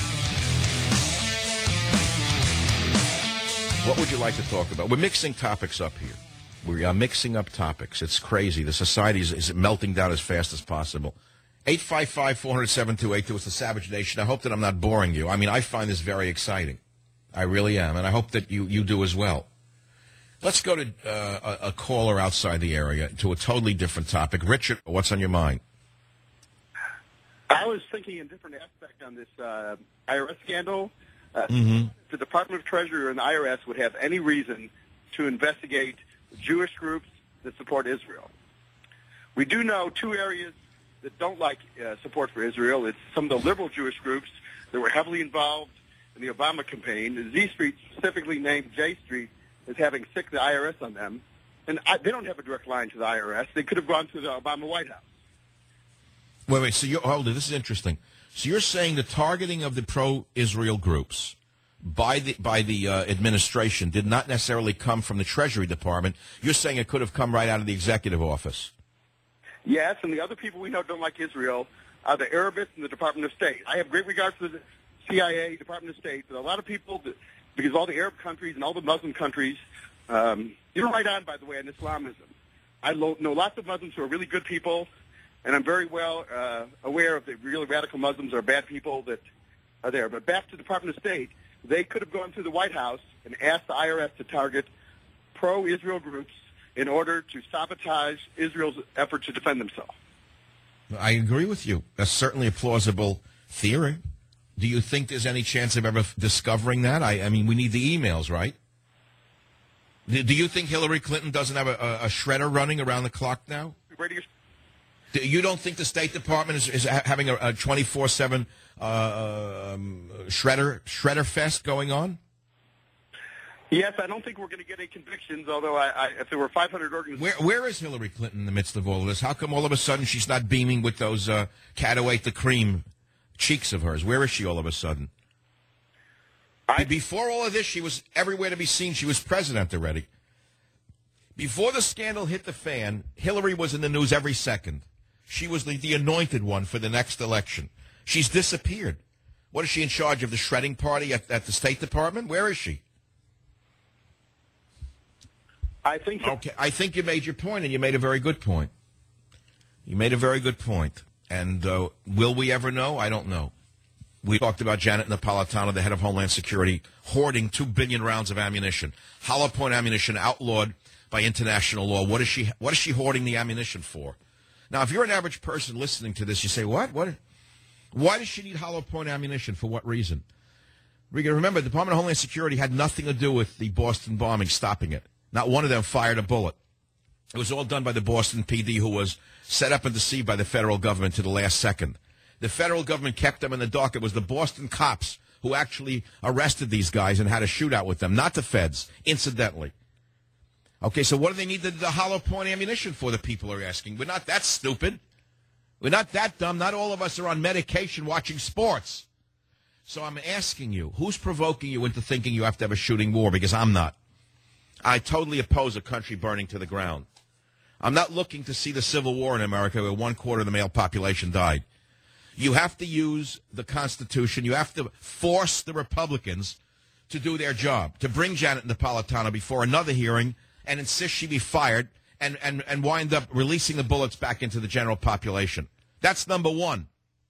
Speaker 5: What would you like to talk about? We're mixing topics up here. We are mixing up topics. It's crazy. The society is, is melting down as fast as possible. eight five five, four hundred, seven two eight two is the Savage Nation. I hope that I'm not boring you. I mean, I find this very exciting. I really am, and I hope that you, you do as well. Let's go to uh, a, a caller outside the area to a totally different topic. Richard, what's on your mind?
Speaker 21: I was thinking a different aspect on this uh, I R S scandal. Uh,
Speaker 5: mm-hmm.
Speaker 21: The Department of Treasury and the I R S would have any reason to investigate Jewish groups that support Israel. We do know two areas that don't like uh, support for Israel. It's some of the liberal Jewish groups that were heavily involved in the Obama campaign. Z Street specifically named J Street as having sick the I R S on them. and I, they don't have a direct line to the I R S. They could have gone to the Obama White House.
Speaker 5: Wait, wait. So, you're, hold it. This is interesting. So, you're saying the targeting of the pro-Israel groups by the by the uh, administration did not necessarily come from the Treasury Department. You're saying it could have come right out of the executive office.
Speaker 21: Yes, and the other people we know don't like Israel are the Arabists and the Department of State. I have great regard for the C I A, Department of State, but a lot of people, that, because all the Arab countries and all the Muslim countries, um, you're right on, by the way, on Islamism. I lo- know lots of Muslims who are really good people, and I'm very well uh, aware of the really radical Muslims are bad people that are there. But back to the Department of State, they could have gone to the White House and asked the I R S to target pro-Israel groups in order to sabotage Israel's effort to defend themselves.
Speaker 5: I agree with you. That's certainly a plausible theory. Do you think there's any chance of ever discovering that? I, I mean, we need the emails, right? Do, do you think Hillary Clinton doesn't have a, a, a shredder running around the clock now? Do you don't think the State Department is, is having a twenty-four seven uh, um, shredder shredder fest going on?
Speaker 21: Yes, I don't think we're going to get any convictions, although I, I, if there were five hundred organizations...
Speaker 5: Where, where is Hillary Clinton in the midst of all of this? How come all of a sudden she's not beaming with those uh, cat o' ate the cream cheeks of hers? Where is she all of a sudden? I, Before all of this, she was everywhere to be seen. She was president already. Before the scandal hit the fan, Hillary was in the news every second. She was the, the anointed one for the next election. She's disappeared. What is she in charge of, the shredding party at, at the State Department? Where is she?
Speaker 21: I think.
Speaker 5: Okay, I think you made your point, and you made a very good point. You made a very good point. And uh, will we ever know? I don't know. We talked about Janet Napolitano, the head of Homeland Security, hoarding two billion rounds of ammunition. Hollow point ammunition outlawed by international law. What is she? What is she hoarding the ammunition for? Now, if you're an average person listening to this, you say, what? What? Why does she need hollow point ammunition? For what reason? Remember, the Department of Homeland Security had nothing to do with the Boston bombing, stopping it. Not one of them fired a bullet. It was all done by the Boston P D, who was set up and deceived by the federal government to the last second. The federal government kept them in the dark. It was the Boston cops who actually arrested these guys and had a shootout with them, not the feds, incidentally. Okay, so what do they need the, the hollow point ammunition for, the people are asking? We're not that stupid. We're not that dumb. Not all of us are on medication watching sports. So I'm asking you, who's provoking you into thinking you have to have a shooting war? Because I'm not. I totally oppose a country burning to the ground. I'm not looking to see the Civil War in America where one quarter of the male population died. You have to use the Constitution. You have to force the Republicans to do their job, to bring Janet Napolitano before another hearing and insist she be fired and, and, and wind up releasing the bullets back into the general population. That's number one.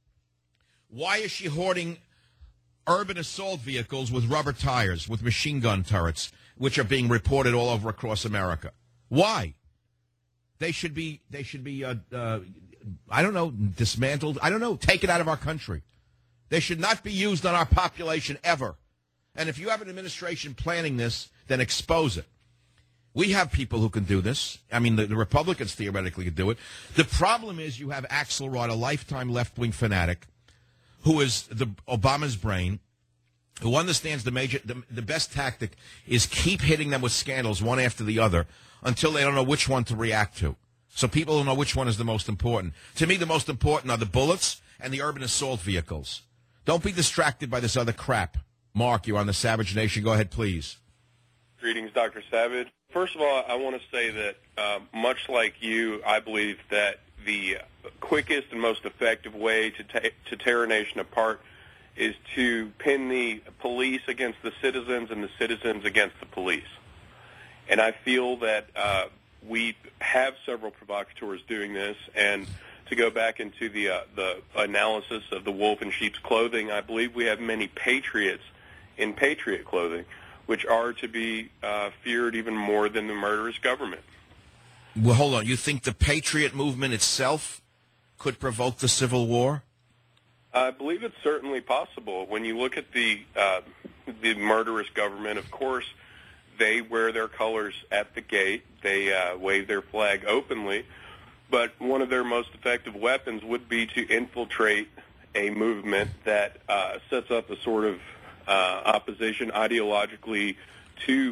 Speaker 5: Why is she hoarding urban assault vehicles with rubber tires, with machine gun turrets, which are being reported all over across America? Why? They should be, they should be, uh, uh, I don't know, dismantled. I don't know, taken out of our country. They should not be used on our population ever. And if you have an administration planning this, then expose it. We have people who can do this. I mean, the, the Republicans theoretically could do it. The problem is you have Axelrod, a lifetime left-wing fanatic, who is the Obama's brain, who understands the major, the, the best tactic is keep hitting them with scandals one after the other until they don't know which one to react to. So people don't know which one is the most important. To me, the most important are the bullets and the urban assault vehicles. Don't be distracted by this other crap. Mark, you're on the Savage Nation. Go ahead, please.
Speaker 3: Greetings, Doctor Savage. First of all, I want to say that uh, much like you, I believe that the quickest and most effective way to, ta- to tear a nation apart is to pin the police against the citizens and the citizens against the police. And I feel that uh, we have several provocateurs doing this. And to go back into the uh, the analysis of the wolf in sheep's clothing, I believe we have many patriots in patriot clothing, which are to be uh, feared even more than the murderous government.
Speaker 5: Well, hold on. You think the patriot movement itself could provoke the Civil War?
Speaker 3: I believe it's certainly possible. When you look at the uh, the murderous government, of course, they wear their colors at the gate. They uh, wave their flag openly. But one of their most effective weapons would be to infiltrate a movement that uh, sets up a sort of uh, opposition ideologically to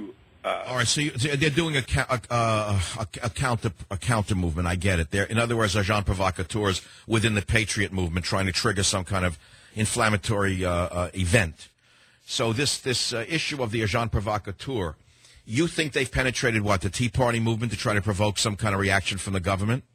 Speaker 3: Uh,
Speaker 5: All right, so you, they're doing a, a, a, a counter a counter movement. I get it. They're, in other words, agents provocateurs within the Patriot movement, trying to trigger some kind of inflammatory uh, uh, event. So this this uh, issue of the agent provocateur, you think they've penetrated what, the Tea Party movement, to try to provoke some kind of reaction from the government?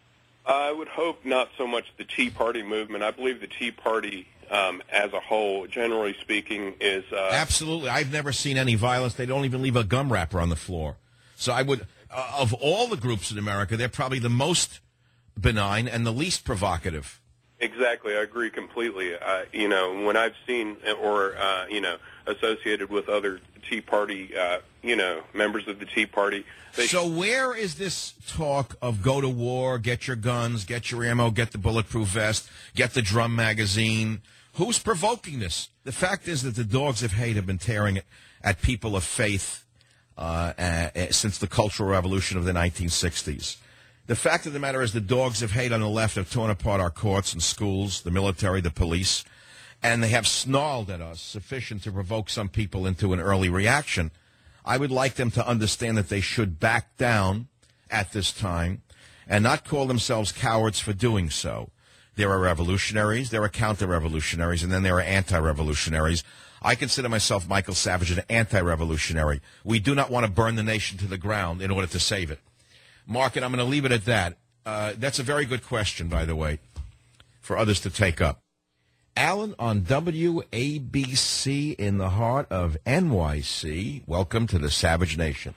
Speaker 3: I would hope not so much the Tea Party movement. I believe the Tea Party, um, as a whole, generally speaking, is... Uh,
Speaker 5: Absolutely. I've never seen any violence. They don't even leave a gum wrapper on the floor. So I would, uh, of all the groups in America, they're probably the most benign and the least provocative.
Speaker 3: Exactly. I agree completely. Uh, you know, when I've seen or, uh, you know, associated with other Tea Party, uh, you know, members of the Tea Party... They
Speaker 5: so where is this talk of go to war, get your guns, get your ammo, get the bulletproof vest, get the drum magazine? Who's provoking this? The fact is that the dogs of hate have been tearing at people of faith uh, uh, since the Cultural Revolution of the nineteen sixties. The fact of the matter is the dogs of hate on the left have torn apart our courts and schools, the military, the police, and they have snarled at us sufficient to provoke some people into an early reaction. I would like them to understand that they should back down at this time and not call themselves cowards for doing so. There are revolutionaries, there are counter-revolutionaries, and then there are anti-revolutionaries. I consider myself, Michael Savage, an anti-revolutionary. We do not want to burn the nation to the ground in order to save it. Mark, and I'm going to leave it at that. Uh, that's a very good question, by the way, for others to take up. Alan on W A B C in the heart of N Y C. Welcome to the Savage Nation.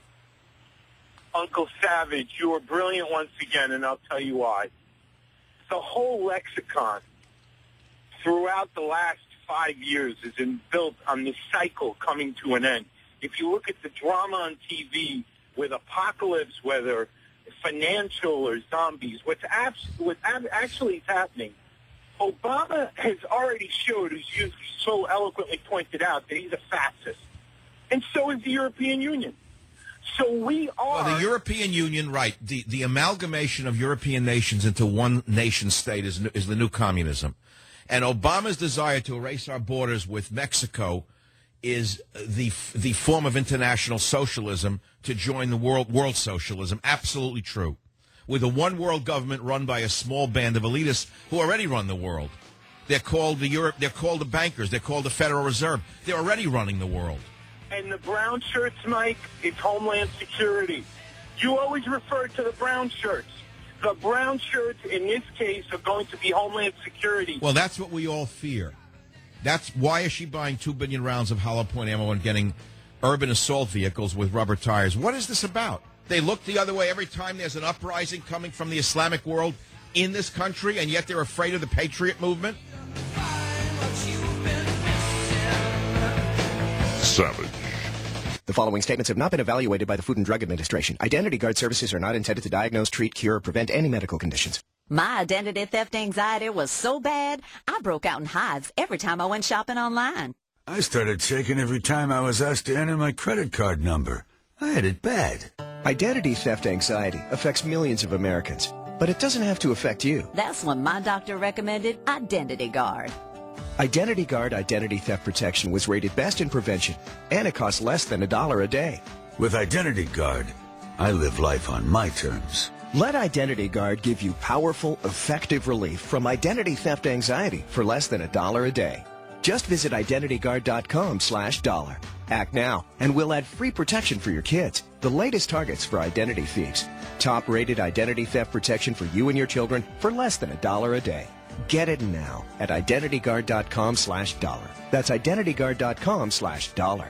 Speaker 4: Uncle Savage, you are brilliant once again, and I'll tell you why. The whole lexicon throughout the last five years is in, built on this cycle coming to an end. If you look at the drama on T V with apocalypse, whether financial or zombies, what's, abs- what ab- actually is happening, Obama has already showed, as you so eloquently pointed out, that he's a fascist. And so is the European Union. So we are...
Speaker 5: Well, the European Union, right, the, the amalgamation of European nations into one nation-state is, is the new communism. And Obama's desire to erase our borders with Mexico is the the form of international socialism to join the world world socialism. Absolutely true. With a one-world government run by a small band of elitists who already run the world. They're called the Europe. They're called the bankers. They're called the Federal Reserve. They're already running the world.
Speaker 4: And the brown shirts, Mike, is Homeland Security. You always refer to the brown shirts. The brown shirts, in this case, are going to be Homeland Security.
Speaker 5: Well, that's what we all fear. That's why is she buying two billion rounds of hollow point ammo and getting urban assault vehicles with rubber tires? What is this about? They look the other way every time there's an uprising coming from the Islamic world in this country, and yet they're afraid of the Patriot movement?
Speaker 7: Savage.
Speaker 18: The following statements have not been evaluated by the Food and Drug Administration. Identity Guard services are not intended to diagnose, treat, cure, or prevent any medical conditions.
Speaker 19: My identity theft anxiety was so bad, I broke out in hives every time I went shopping online.
Speaker 20: I started shaking every time I was asked to enter my credit card number. I had it bad.
Speaker 18: Identity theft anxiety affects millions of Americans, but it doesn't have to affect you.
Speaker 19: That's when my doctor recommended Identity Guard.
Speaker 18: Identity Guard Identity Theft Protection was rated best in prevention, and it costs less than a dollar a day.
Speaker 20: With Identity Guard, I live life on my terms.
Speaker 18: Let Identity Guard give you powerful, effective relief from identity theft anxiety for less than a dollar a day. Just visit identity guard dot com slash dollar. Act now, and we'll add free protection for your kids. The latest targets for identity thieves. Top-rated identity theft protection for you and your children for less than a dollar a day. Get it now at identity guard dot com slash dollar. That's identity guard dot com slash dollar.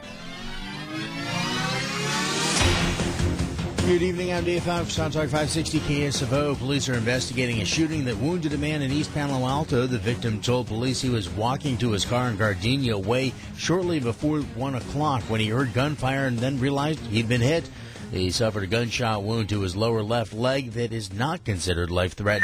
Speaker 15: Good evening, I'm Dave Fox, Talk five sixty K S F O. Police are investigating a shooting that wounded a man in East Palo Alto. The victim told police he was walking to his car in Gardenia Way shortly before one o'clock when he heard gunfire and then realized he'd been hit. He suffered a gunshot wound to his lower left leg that is not considered life-threatening.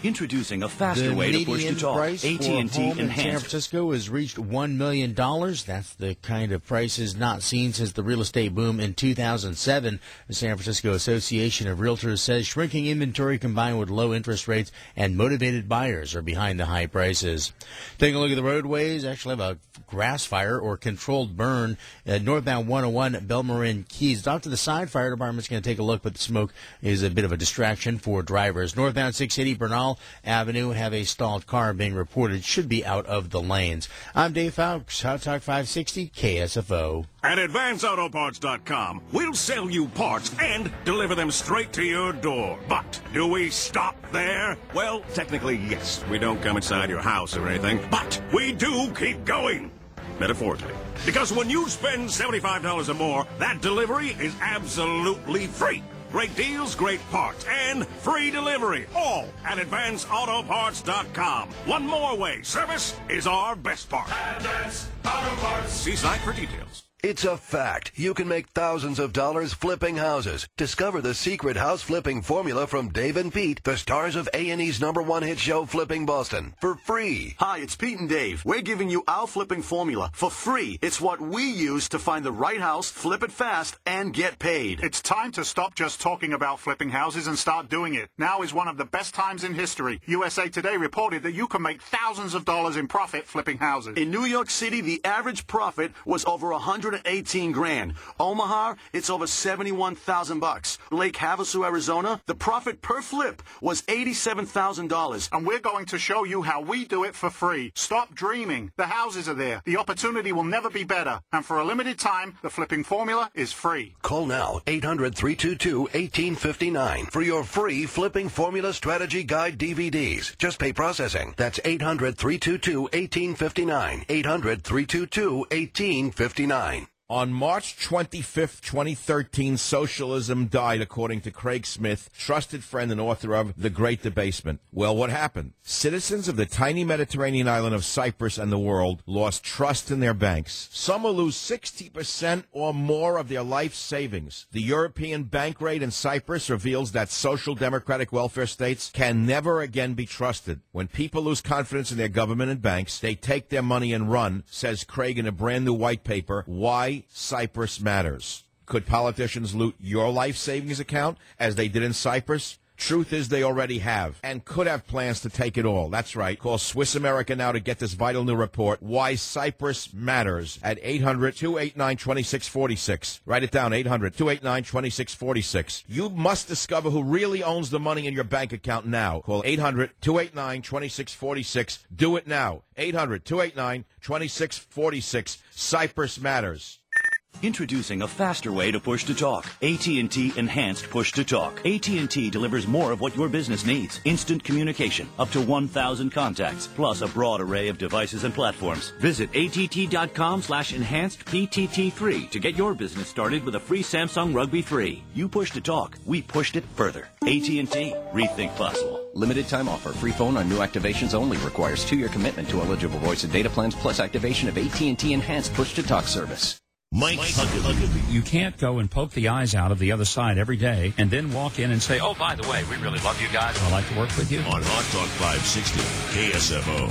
Speaker 6: Introducing a faster way to push to talk.
Speaker 15: Price
Speaker 6: A T and
Speaker 15: for
Speaker 6: T
Speaker 15: home in San
Speaker 6: Enhanced.
Speaker 15: Francisco has reached one million dollars. That's the kind of prices not seen since the real estate boom in two thousand seven. The San Francisco Association of Realtors says shrinking inventory combined with low interest rates and motivated buyers are behind the high prices. Taking a look at the roadways, actually have a grass fire or controlled burn at northbound one oh one Belmarin Keys. Off to the side, fire department's going to take a look, but the smoke is a bit of a distraction for drivers. Northbound six eighty Bernal Avenue have a stalled car being reported, should be out of the lanes. I'm Dave Fowles, Hot Talk five sixty K S F O.
Speaker 12: At Advance Auto Parts dot com, we'll sell you parts and deliver them straight to your door. But do we stop there? Well, technically, yes. We don't come inside your house or anything, but we do keep going. Metaphorically. Because when you spend seventy-five dollars or more, that delivery is absolutely free. Great deals, great parts, and free delivery. All at Advance Auto Parts dot com. One more way. Service is our best part. Advance Auto Parts. See site for details.
Speaker 22: It's a fact. You can make thousands of dollars flipping houses. Discover the secret house flipping formula from Dave and Pete, the stars of A and E's number one hit show, Flipping Boston, for free.
Speaker 9: Hi, it's Pete and Dave. We're giving you our flipping formula for free. It's what we use to find the right house, flip it fast, and get paid.
Speaker 23: It's time to stop just talking about flipping houses and start doing it. Now is one of the best times in history. U S A Today reported that you can make thousands of dollars in profit flipping houses.
Speaker 9: In New York City, the average profit was over one hundred eighteen grand. Omaha, it's over seventy-one thousand bucks. Lake Havasu, Arizona, the profit per flip was eighty-seven thousand dollars.
Speaker 23: And we're going to show you how we do it for free. Stop dreaming. The houses are there. The opportunity will never be better. And for a limited time, the flipping formula is free.
Speaker 22: Call now, eight hundred, three two two, one eight five nine for your free Flipping Formula Strategy Guide D V Ds. Just pay processing. That's eight hundred, three two two, one eight five nine. eight hundred, three two two, one eight five nine.
Speaker 5: On March twenty-fifth, twenty thirteen, socialism died, according to Craig Smith, trusted friend and author of The Great Debasement. Well, what happened? Citizens of the tiny Mediterranean island of Cyprus and the world lost trust in their banks. Some will lose sixty percent or more of their life savings. The European bank raid in Cyprus reveals that social democratic welfare states can never again be trusted. When people lose confidence in their government and banks, they take their money and run, says Craig in a brand new white paper, Why Cyprus Matters. Could politicians loot your life savings account as they did in Cyprus? Truth is they already have and could have plans to take it all. That's right. Call Swiss America now to get this vital new report, Why Cyprus Matters, at eight hundred, two eight nine, two six four six. Write it down, eight hundred, two eight nine, two six four six. You must discover who really owns the money in your bank account now. Call eight hundred, two eight nine, two six four six. Do it now. eight hundred, two eight nine, two six four six. Cyprus Matters.
Speaker 6: Introducing a faster way to push to talk. A T and T Enhanced Push to Talk. A T and T delivers more of what your business needs. Instant communication, up to one thousand contacts, plus a broad array of devices and platforms. Visit att.com slash enhanced PTT3 to get your business started with a free Samsung Rugby three. You push to talk, we pushed it further. A T and T, rethink possible.
Speaker 24: Limited time offer. Free phone on new activations only. Requires two-year commitment to eligible voice and data plans plus activation of A T and T Enhanced Push to Talk service.
Speaker 16: Mike Huckabee.
Speaker 25: You can't go and poke the eyes out of the other side every day and then walk in and say, oh, by the way, we really love you guys and I'd like to work with you.
Speaker 16: On Hot Talk five sixty, K S F O.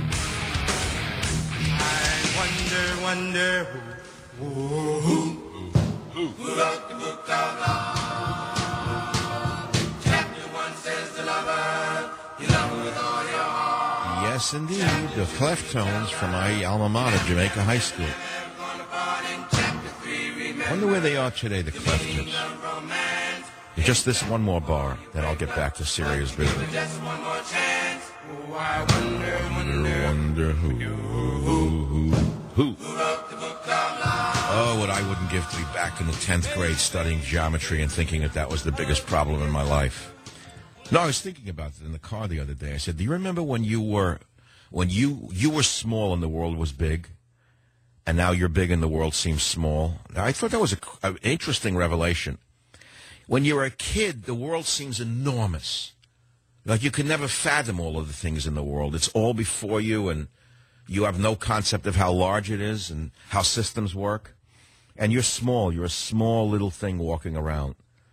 Speaker 26: I wonder, wonder who, who, who, who wrote the book of love. Chapter one says the lover, you love her with all your heart.
Speaker 5: Yes, indeed. The Cleftones from my alma mater, Jamaica High School. I wonder where they are today, the Cleftones. Just this one more bar, then I'll get back to serious business.
Speaker 26: Just one more chance. Oh, I wonder,
Speaker 5: wonder, wonder who, who, who, who.
Speaker 26: Who wrote the book of love?
Speaker 5: Oh, what I wouldn't give to be back in the tenth grade studying geometry and thinking that that was the biggest problem in my life. No, I was thinking about it in the car the other day. I said, do you remember when you were, when you, you were small and the world was big? And now you're big and the world seems small. I thought that was an interesting revelation. When you're a kid, the world seems enormous. Like you can never fathom all of the things in the world. It's all before you, and you have no concept of how large it is and how systems work. And you're small. You're a small little thing walking around.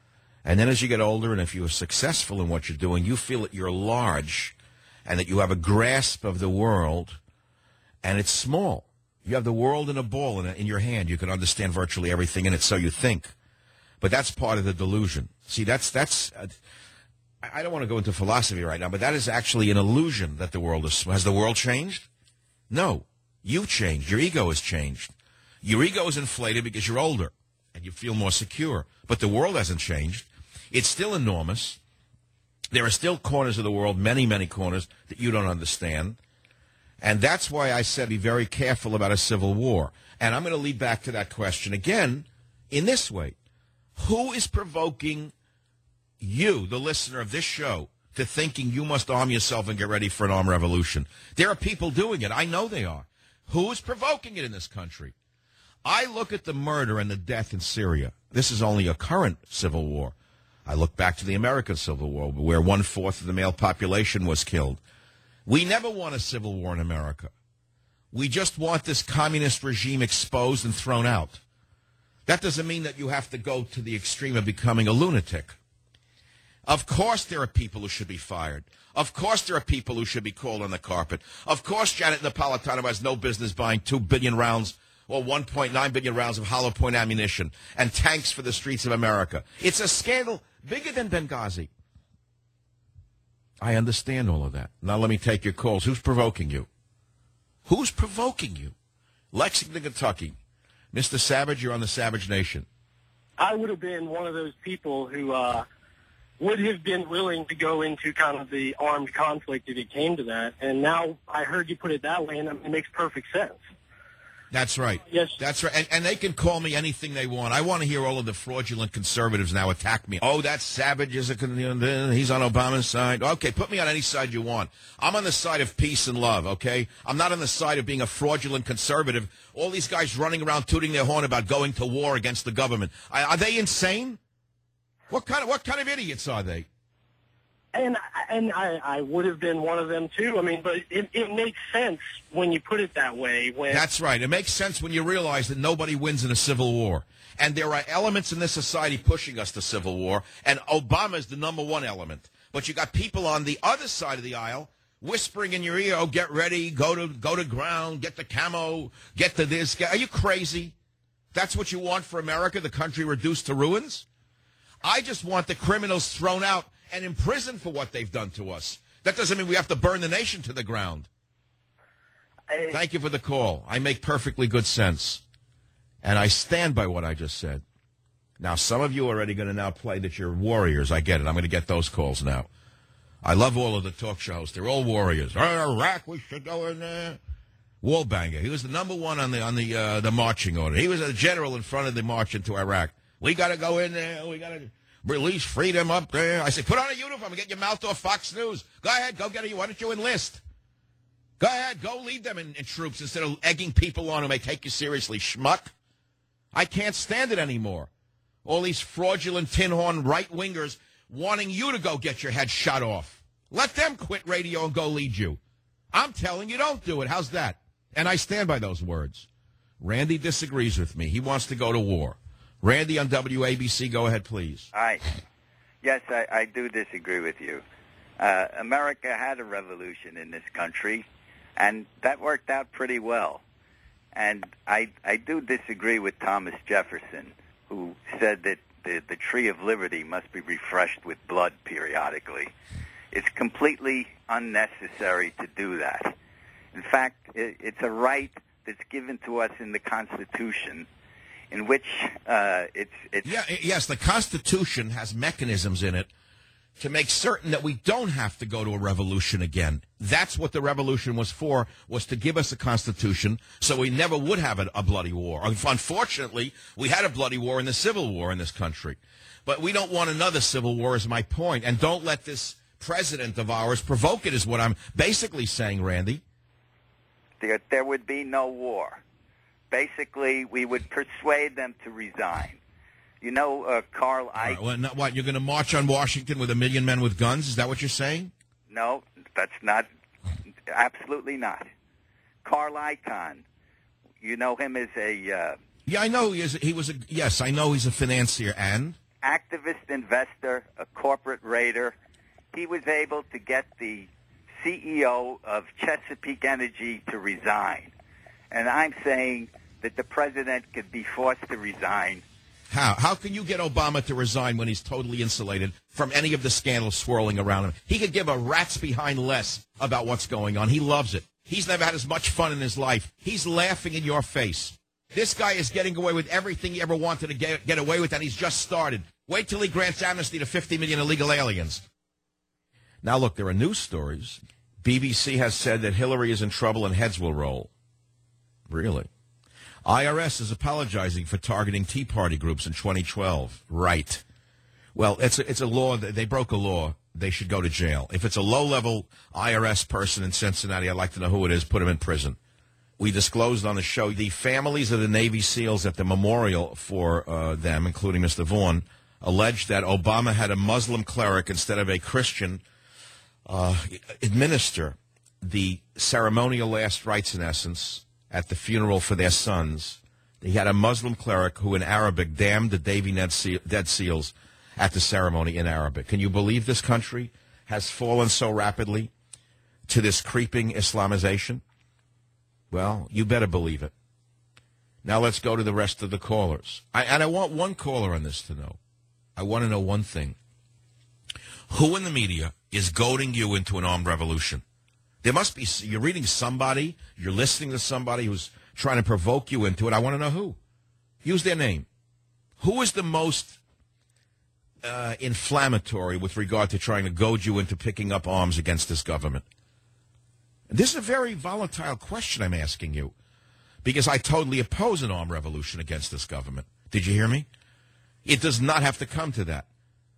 Speaker 5: And then as you get older, and if you're successful in what you're doing, you feel that you're large and that you have a grasp of the world, and it's small. You have the world in a ball in, a, in your hand. You can understand virtually everything in it, so you think. But that's part of the delusion. See, that's, that's uh, I don't want to go into philosophy right now, but that is actually an illusion that the world is. Has the world changed? No. You've changed. Your ego has changed. Your ego is inflated because you're older and you feel more secure. But the world hasn't changed. It's still enormous. There are still corners of the world, many, many corners, that you don't understand. And that's why I said be very careful about a civil war. And I'm going to lead back to that question again in this way. Who is provoking you, the listener of this show, to thinking you must arm yourself and get ready for an armed revolution? There are people doing it. I know they are. Who is provoking it in this country? I look at the murder and the death in Syria. This is only a current civil war. I look back to the American Civil War, where one-fourth of the male population was killed. We never want a civil war in America. We just want this communist regime exposed and thrown out. That doesn't mean that you have to go to the extreme of becoming a lunatic. Of course there are people who should be fired. Of course there are people who should be called on the carpet. Of course Janet Napolitano has no business buying two billion rounds or one point nine billion rounds of hollow point ammunition and tanks for the streets of America. It's a scandal bigger than Benghazi. I understand all of that. Now let me take your calls. Who's provoking you? Who's provoking you? Lexington, Kentucky. Mister Savage, you're on the Savage Nation.
Speaker 1: I would have been one of those people who uh, would have been willing to go into kind of the armed conflict if it came to that. And now I heard you put it that way, and it makes perfect sense.
Speaker 5: That's right.
Speaker 1: Yes.
Speaker 5: That's right. And, and they can call me anything they want. I want to hear all of the fraudulent conservatives now attack me. Oh, that Savage is a, he's on Obama's side. Okay, put me on any side you want. I'm on the side of peace and love, okay? I'm not on the side of being a fraudulent conservative. All these guys running around tooting their horn about going to war against the government. I, are they insane? What kind of what kind of idiots are they?
Speaker 1: And and I, I would have been one of them, too. I mean, but it, it makes sense when you put it that way. When
Speaker 5: That's right. It makes sense when you realize that nobody wins in a civil war. And there are elements in this society pushing us to civil war, and Obama is the number one element. But you got people on the other side of the aisle whispering in your ear, oh, get ready, go to go to ground, get the camo, get the this. Are you crazy? That's what you want for America, the country reduced to ruins? I just want the criminals thrown out and imprisoned for what they've done to us. That doesn't mean we have to burn the nation to the ground. I, Thank you for the call. I make perfectly good sense. And I stand by what I just said. Now, some of you are already going to now play that you're warriors. I get it. I'm going to get those calls now. I love all of the talk shows. They're all warriors. Oh, Iraq, we should go in there. Wallbanger. He was the number one on the on the uh, the marching order. He was a general in front of the march into Iraq. We got to go in there. We got to release freedom up there. I said, put on a uniform and get your mouth off Fox News. Go ahead, go get it. Why don't you enlist? Go ahead, go lead them in, in troops instead of egging people on who may take you seriously, schmuck. I can't stand it anymore. All these fraudulent tin horn right-wingers wanting you to go get your head shot off. Let them quit radio and go lead you. I'm telling you, don't do it. How's that? And I stand by those words. Randy disagrees with me. He wants to go to war. Randy on W A B C, go ahead, please.
Speaker 8: Hi. Yes, I, I do disagree with you. Uh, America had a revolution in this country, and that worked out pretty well. And I, I do disagree with Thomas Jefferson, who said that the, the tree of liberty must be refreshed with blood periodically. It's completely unnecessary to do that. In fact, it, it's a right that's given to us in the Constitution, in which uh, it's, it's...
Speaker 5: Yeah, yes, the Constitution has mechanisms in it to make certain that we don't have to go to a revolution again. That's what the revolution was for, was to give us a Constitution so we never would have a, a bloody war. Unfortunately, we had a bloody war in the Civil War in this country. But we don't want another civil war is my point. And don't let this president of ours provoke it is what I'm basically saying, Randy.
Speaker 8: There, there would be no war. Basically, we would persuade them to resign. You know, uh, Carl Icahn...
Speaker 5: Right, well, not, what, you're going to march on Washington with a million men with guns? Is that what you're saying?
Speaker 8: No, that's not... Absolutely not. Carl Icahn, you know him as a... Uh,
Speaker 5: yeah, I know he is. He was a... Yes, I know he's a financier, and...
Speaker 8: activist investor, a corporate raider. He was able to get the C E O of Chesapeake Energy to resign. And I'm saying that the president could be forced to resign.
Speaker 5: How? How can you get Obama to resign when he's totally insulated from any of the scandals swirling around him? He could give a rat's behind less about what's going on. He loves it. He's never had as much fun in his life. He's laughing in your face. This guy is getting away with everything he ever wanted to get, get away with, and he's just started. Wait till he grants amnesty to fifty million illegal aliens. Now, look, there are news stories. B B C has said that Hillary is in trouble and heads will roll. Really? I R S is apologizing for targeting Tea Party groups in twenty twelve. Right. Well, it's a, it's a law. They broke a law. They should go to jail. If it's a low-level I R S person in Cincinnati, I'd like to know who it is, put him in prison. We disclosed on the show the families of the Navy SEALs at the memorial for uh, them, including Mister Vaughn, alleged that Obama had a Muslim cleric instead of a Christian uh, administer the ceremonial last rites, in essence, at the funeral for their sons. He had a Muslim cleric who, in Arabic, damned the Navy Dead SEALs at the ceremony in Arabic. Can you believe this country has fallen so rapidly to this creeping Islamization? Well, you better believe it. Now let's go to the rest of the callers. I, and I want one caller on this to know. I want to know one thing. Who in the media is goading you into an armed revolution? There must be, you're reading somebody, you're listening to somebody who's trying to provoke you into it. I want to know who. Use their name. Who is the most uh, inflammatory with regard to trying to goad you into picking up arms against this government? This is a very volatile question I'm asking you, because I totally oppose an armed revolution against this government. Did you hear me? It does not have to come to that.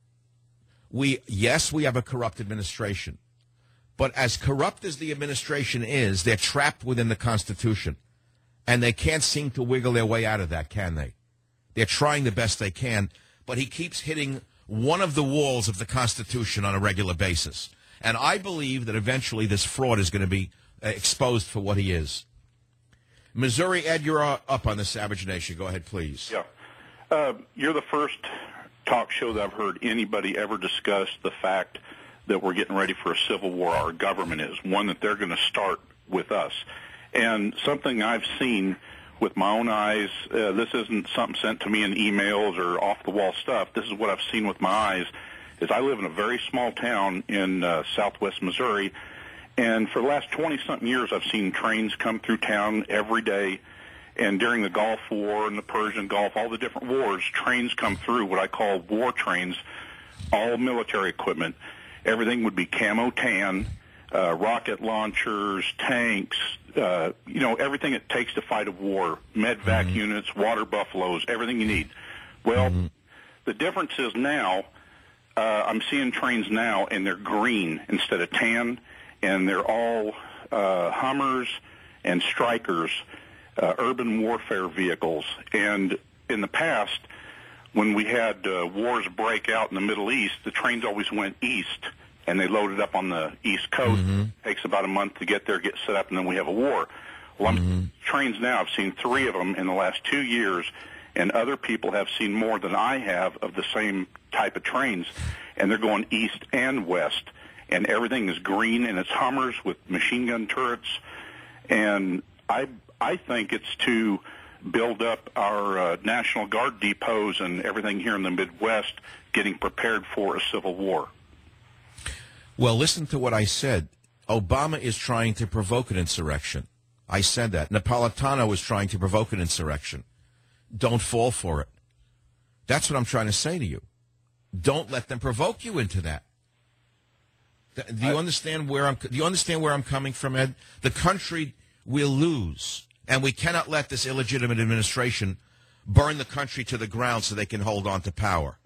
Speaker 5: We, yes, we have a corrupt administration. But as corrupt as the administration is, they're trapped within the Constitution. And they can't seem to wiggle their way out of that, can they? They're trying the best they can, but he keeps hitting one of the walls of the Constitution on a regular basis. And I believe that eventually this fraud is going to be uh, exposed for what he is. Missouri, Ed, you're uh, up on the Savage Nation. Go ahead, please.
Speaker 2: Yeah. Uh, you're the first talk show that I've heard anybody ever discuss the fact that we're getting ready for a civil war. Our government is one that they're going to start with us. And something I've seen with my own eyes, uh, this isn't something sent to me in emails or off-the-wall stuff. This is what I've seen with my eyes, is I live in a very small town in uh, southwest Missouri, and for the last twenty-something years I've seen trains come through town every day, and during the Gulf War and the Persian Gulf, all the different wars, trains come through, what I call war trains, all military equipment. Everything would be camo tan, uh, rocket launchers, tanks, uh, you know, everything it takes to fight a war, medvac mm-hmm. units, water buffaloes, everything you need. Well, mm-hmm. the difference is now, uh, I'm seeing trains now, and they're green instead of tan, and they're all uh, Hummers and Strikers, uh, urban warfare vehicles. And in the past, when we had uh, wars break out in the Middle East, the trains always went east, and they loaded up on the East Coast.
Speaker 5: Mm-hmm.
Speaker 2: It takes about a month to get there, get set up, and then we have a war. Well,
Speaker 5: mm-hmm.
Speaker 2: I'm trains now. I've seen three of them in the last two years, and other people have seen more than I have of the same type of trains, and they're going east and west, and everything is green, and it's Hummers with machine gun turrets, and I I think it's to build up our uh, National Guard depots and everything here in the Midwest, getting prepared for a civil war.
Speaker 5: Well, listen to what I said. Obama is trying to provoke an insurrection. I said that. Napolitano is trying to provoke an insurrection. Don't fall for it. That's what I'm trying to say to you. Don't let them provoke you into that. Do you understand where I'm? Do you understand where I'm coming from, Ed? The country will lose. And we cannot let this illegitimate administration burn the country to the ground so they can hold on to power.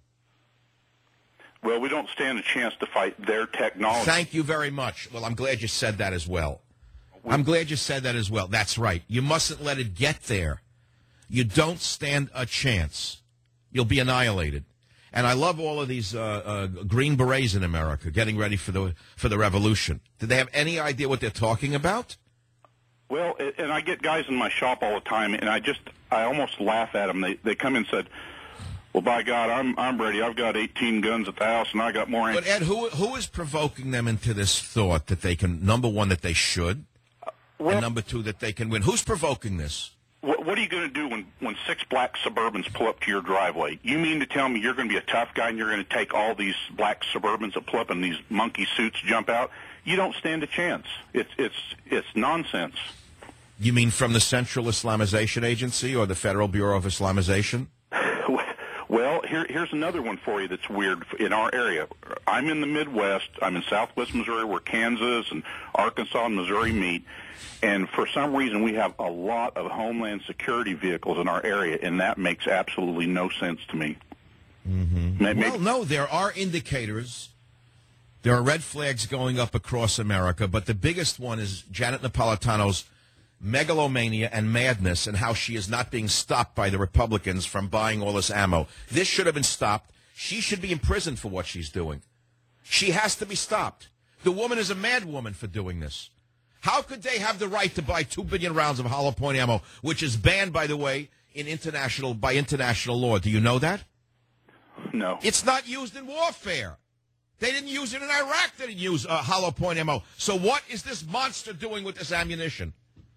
Speaker 2: Well, we don't stand a chance to fight their technology.
Speaker 5: Thank you very much. Well, I'm glad you said that as well. I'm glad you said that as well. That's right. You mustn't let it get there. You don't stand a chance. You'll be annihilated. And I love all of these uh, uh, Green Berets in America getting ready for the for the revolution. Did they have any idea what they're talking about?
Speaker 2: Well, and I get guys in my shop all the time, and I just, I almost laugh at them. They they come in and said, Well, by God, I'm I'm ready. I've got eighteen guns at the house, and I got more.
Speaker 5: But Ed, who who is provoking them into this thought that they can? Number one, that they should,
Speaker 2: well,
Speaker 5: and number two, that they can win. Who's provoking this?
Speaker 2: What, what are you going to do when when six black Suburbans pull up to your driveway? You mean to tell me you're going to be a tough guy and you're going to take all these black Suburbans that pull up and these monkey suits jump out? You don't stand a chance. It's it's it's nonsense.
Speaker 5: You mean from the Central Islamization Agency or the Federal Bureau of Islamization?
Speaker 2: Well, here, here's another one for you that's weird in our area. I'm in the Midwest. I'm in southwest Missouri where Kansas and Arkansas and Missouri meet. And for some reason, we have a lot of Homeland Security vehicles in our area, and that makes absolutely no sense to me.
Speaker 5: Mm-hmm. Maybe, well, no, there are indicators. There are red flags going up across America, but the biggest one is Janet Napolitano's megalomania and madness and how she is not being stopped by the Republicans from buying all this ammo. This should have been stopped. She should be in prison for what she's doing. She has to be stopped. The woman is a mad woman for doing this. How could they have the right to buy two billion rounds of hollow point ammo, which is banned, by the way, in international by international law? Do you know that?
Speaker 2: No.
Speaker 5: It's not used in warfare. They didn't use it in Iraq. They didn't use uh, hollow point ammo. So what is this monster doing with this ammunition?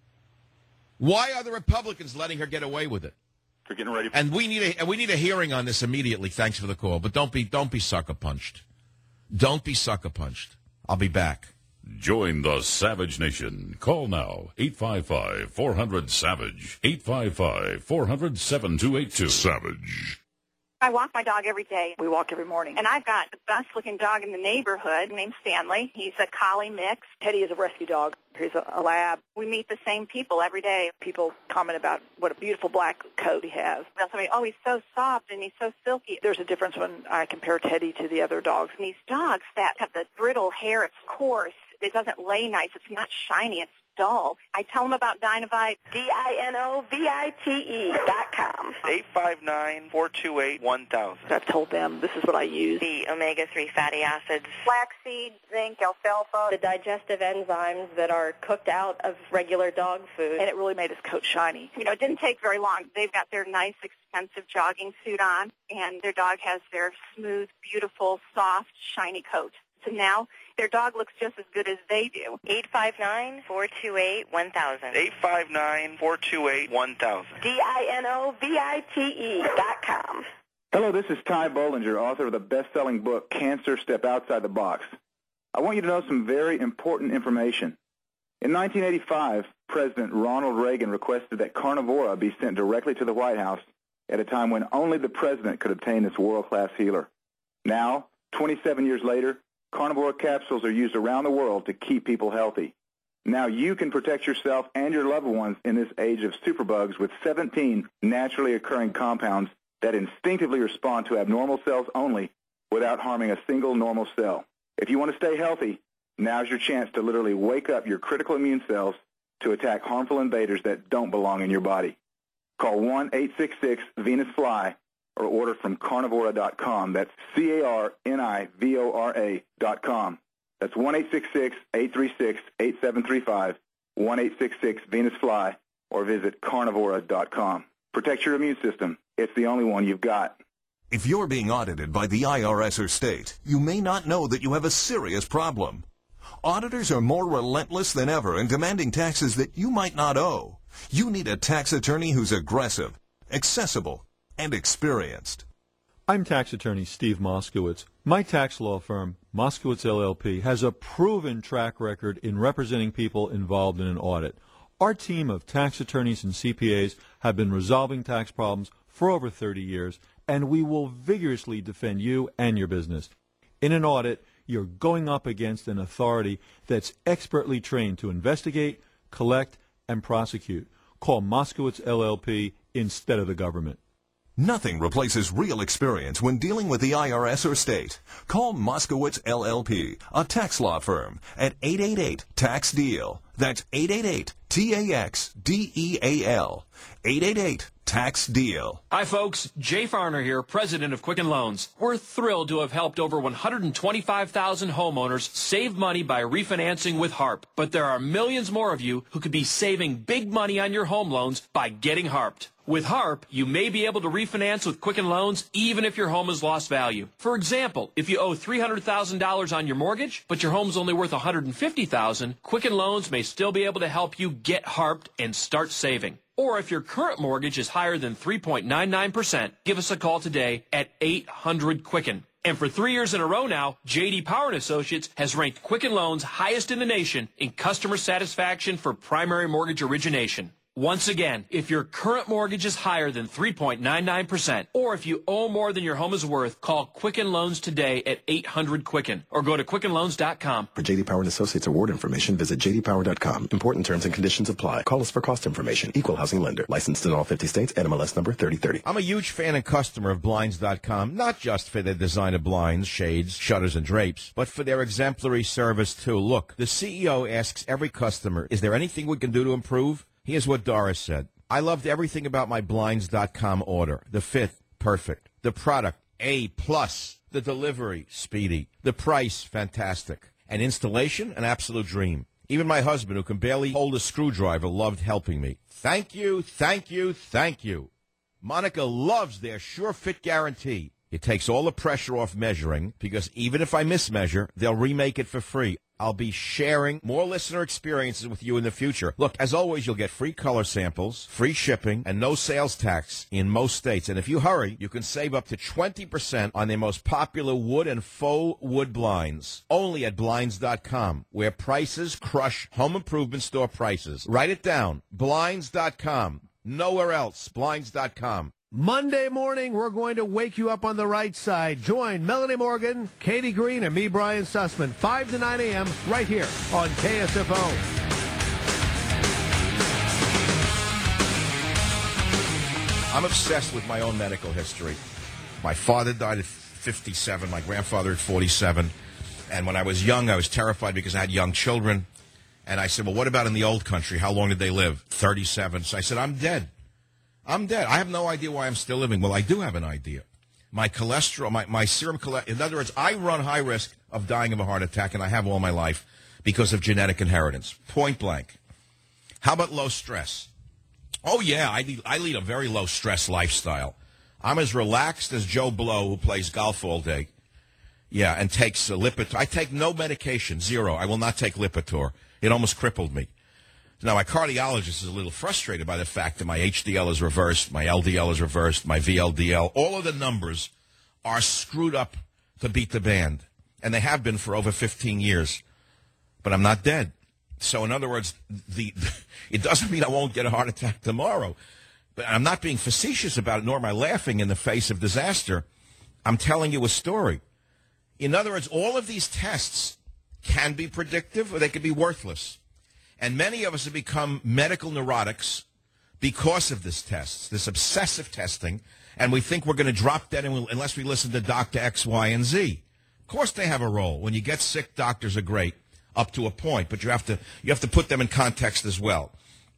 Speaker 5: Why are the Republicans letting her get away with it?
Speaker 2: They're getting ready.
Speaker 5: And we need a and we need a hearing on this immediately. Thanks for the call, but don't be don't be sucker punched. Don't be sucker punched. I'll be back.
Speaker 7: Join the Savage Nation. Call now, eight five five, four hundred, SAVAGE, eight five five, four hundred, seven two eight two. Savage.
Speaker 10: I walk my dog every day. We walk every morning. And I've got the best-looking dog in the neighborhood named Stanley. He's a collie mix. Teddy is a rescue dog. He's a, a lab. We meet the same people every day. People comment about what a beautiful black coat he has. They'll tell me, oh, he's so soft and he's so silky. There's a difference when I compare Teddy to the other dogs. And these dogs that have the brittle hair, it's coarse. It doesn't lay nice. It's not shiny. It's dull. I tell them about Dinovite. D I N O V I T E dot com.
Speaker 11: eight five nine, four two eight, one thousand.
Speaker 10: I've told them this is what I use.
Speaker 13: The omega three fatty acids.
Speaker 10: Flaxseed, zinc, alfalfa.
Speaker 13: The digestive enzymes that are cooked out of regular dog food.
Speaker 10: And it really made his coat shiny. You know, it didn't take very long. They've got their nice, expensive jogging suit on, and their dog has their smooth, beautiful, soft, shiny coat. So now their dog looks just as good as they do.
Speaker 13: eight five nine, four two eight, one thousand.
Speaker 11: eight five nine, four two eight, one thousand.
Speaker 10: D I N O V I T E dot com.
Speaker 14: Hello, this is Ty Bollinger, author of the best-selling book, Cancer, Step Outside the Box. I want you to know some very important information. In nineteen eighty-five, President Ronald Reagan requested that Carnivora be sent directly to the White House at a time when only the president could obtain this world-class healer. Now, twenty-seven years later, Carnivora capsules are used around the world to keep people healthy. Now you can protect yourself and your loved ones in this age of superbugs with seventeen naturally occurring compounds that instinctively respond to abnormal cells only without harming a single normal cell. If you want to stay healthy, now's your chance to literally wake up your critical immune cells to attack harmful invaders that don't belong in your body. Call one eight six six Venus Fly or order from carnivora dot com. That's C A R N I V O R A dot com. That's one eight six six, eight three six, eight seven three five, one eight six six Venus Fly, or visit carnivora dot com. Protect your immune system. It's the only one you've got.
Speaker 17: If you're being audited by the I R S or state, you may not know that you have a serious problem. Auditors are more relentless than ever in demanding taxes that you might not owe. You need a tax attorney who's aggressive, accessible, and experienced.
Speaker 21: I'm tax attorney Steve Moskowitz. My tax law firm, Moskowitz L L P, has a proven track record in representing people involved in an audit. Our team of tax attorneys and C P As have been resolving tax problems for over thirty years, and we will vigorously defend you and your business. In an audit, you're going up against an authority that's expertly trained to investigate, collect, and prosecute. Call Moskowitz L L P instead of the government.
Speaker 17: Nothing replaces real experience when dealing with the I R S or state. Call Moskowitz L L P, a tax law firm, at eight eight eight, T A X, D E A L. That's eight eight eight, T A X, D E A L. eight eight eight, tax deal.
Speaker 3: Hi, folks. Jay Farner here, president of Quicken Loans. We're thrilled to have helped over one hundred twenty-five thousand homeowners save money by refinancing with HARP. But there are millions more of you who could be saving big money on your home loans by getting HARPed. With HARP, you may be able to refinance with Quicken Loans even if your home has lost value. For example, if you owe three hundred thousand dollars on your mortgage, but your home's only worth one hundred fifty thousand dollars, Quicken Loans may still be able to help you get HARPed and start saving. Or if your current mortgage is higher than three point nine nine percent, give us a call today at eight hundred Quicken. And for three years in a row now, J D Power and Associates has ranked Quicken Loans highest in the nation in customer satisfaction for primary mortgage origination. Once again, if your current mortgage is higher than three point nine nine percent, or if you owe more than your home is worth, call Quicken Loans today at eight hundred Quicken or go to Quicken Loans dot com.
Speaker 4: For J D Power and Associates award information, visit J D Power dot com. Important terms and conditions apply. Call us for cost information. Equal housing lender. Licensed in all fifty states. N M L S number thirty thirty.
Speaker 5: I'm a huge fan and customer of Blinds dot com, not just for their design of blinds, shades, shutters, and drapes, but for their exemplary service, too. Look, the C E O asks every customer, is there anything we can do to improve? Here's what Doris said. I loved everything about my Blinds dot com order. The fit, perfect. The product, A plus. The delivery, speedy. The price, fantastic. And installation, an absolute dream. Even my husband, who can barely hold a screwdriver, loved helping me. Thank you, thank you, thank you. Monica loves their Sure Fit guarantee. It takes all the pressure off measuring, because even if I mismeasure, they'll remake it for free. I'll be sharing more listener experiences with you in the future. Look, as always, you'll get free color samples, free shipping, and no sales tax in most states. And if you hurry, you can save up to twenty percent on their most popular wood and faux wood blinds. Only at Blinds dot com, where prices crush home improvement store prices. Write it down. Blinds dot com. Nowhere else. Blinds dot com.
Speaker 15: Monday morning, we're going to wake you up on the right side. Join Melanie Morgan, Katie Green, and me, Brian Sussman, five to nine a.m. right here on K S F O.
Speaker 5: I'm obsessed with my own medical history. My father died at fifty-seven, my grandfather at forty-seven. And when I was young, I was terrified because I had young children. And I said, well, what about in the old country? How long did they live? thirty-seven. So I said, I'm dead. I'm dead. I have no idea why I'm still living. Well, I do have an idea. My cholesterol, my, my serum cholesterol, in other words, I run high risk of dying of a heart attack, and I have all my life because of genetic inheritance. Point blank. How about low stress? Oh, yeah, I lead, I lead a very low stress lifestyle. I'm as relaxed as Joe Blow, who plays golf all day. Yeah, and takes uh, Lipitor. I take no medication, zero. I will not take Lipitor. It almost crippled me. Now, my cardiologist is a little frustrated by the fact that my H D L is reversed, my L D L is reversed, my V L D L. All of the numbers are screwed up to beat the band, and they have been for over fifteen years. But I'm not dead. So, in other words, the it doesn't mean I won't get a heart attack tomorrow. But I'm not being facetious about it, nor am I laughing in the face of disaster. I'm telling you a story. In other words, all of these tests can be predictive or they can be worthless. And many of us have become medical neurotics because of this test, this obsessive testing, and we think we're going to drop dead unless we listen to Doctor X, Y, and Z. Of course they have a role. When you get sick, doctors are great up to a point, but you have to you have to put them in context as well.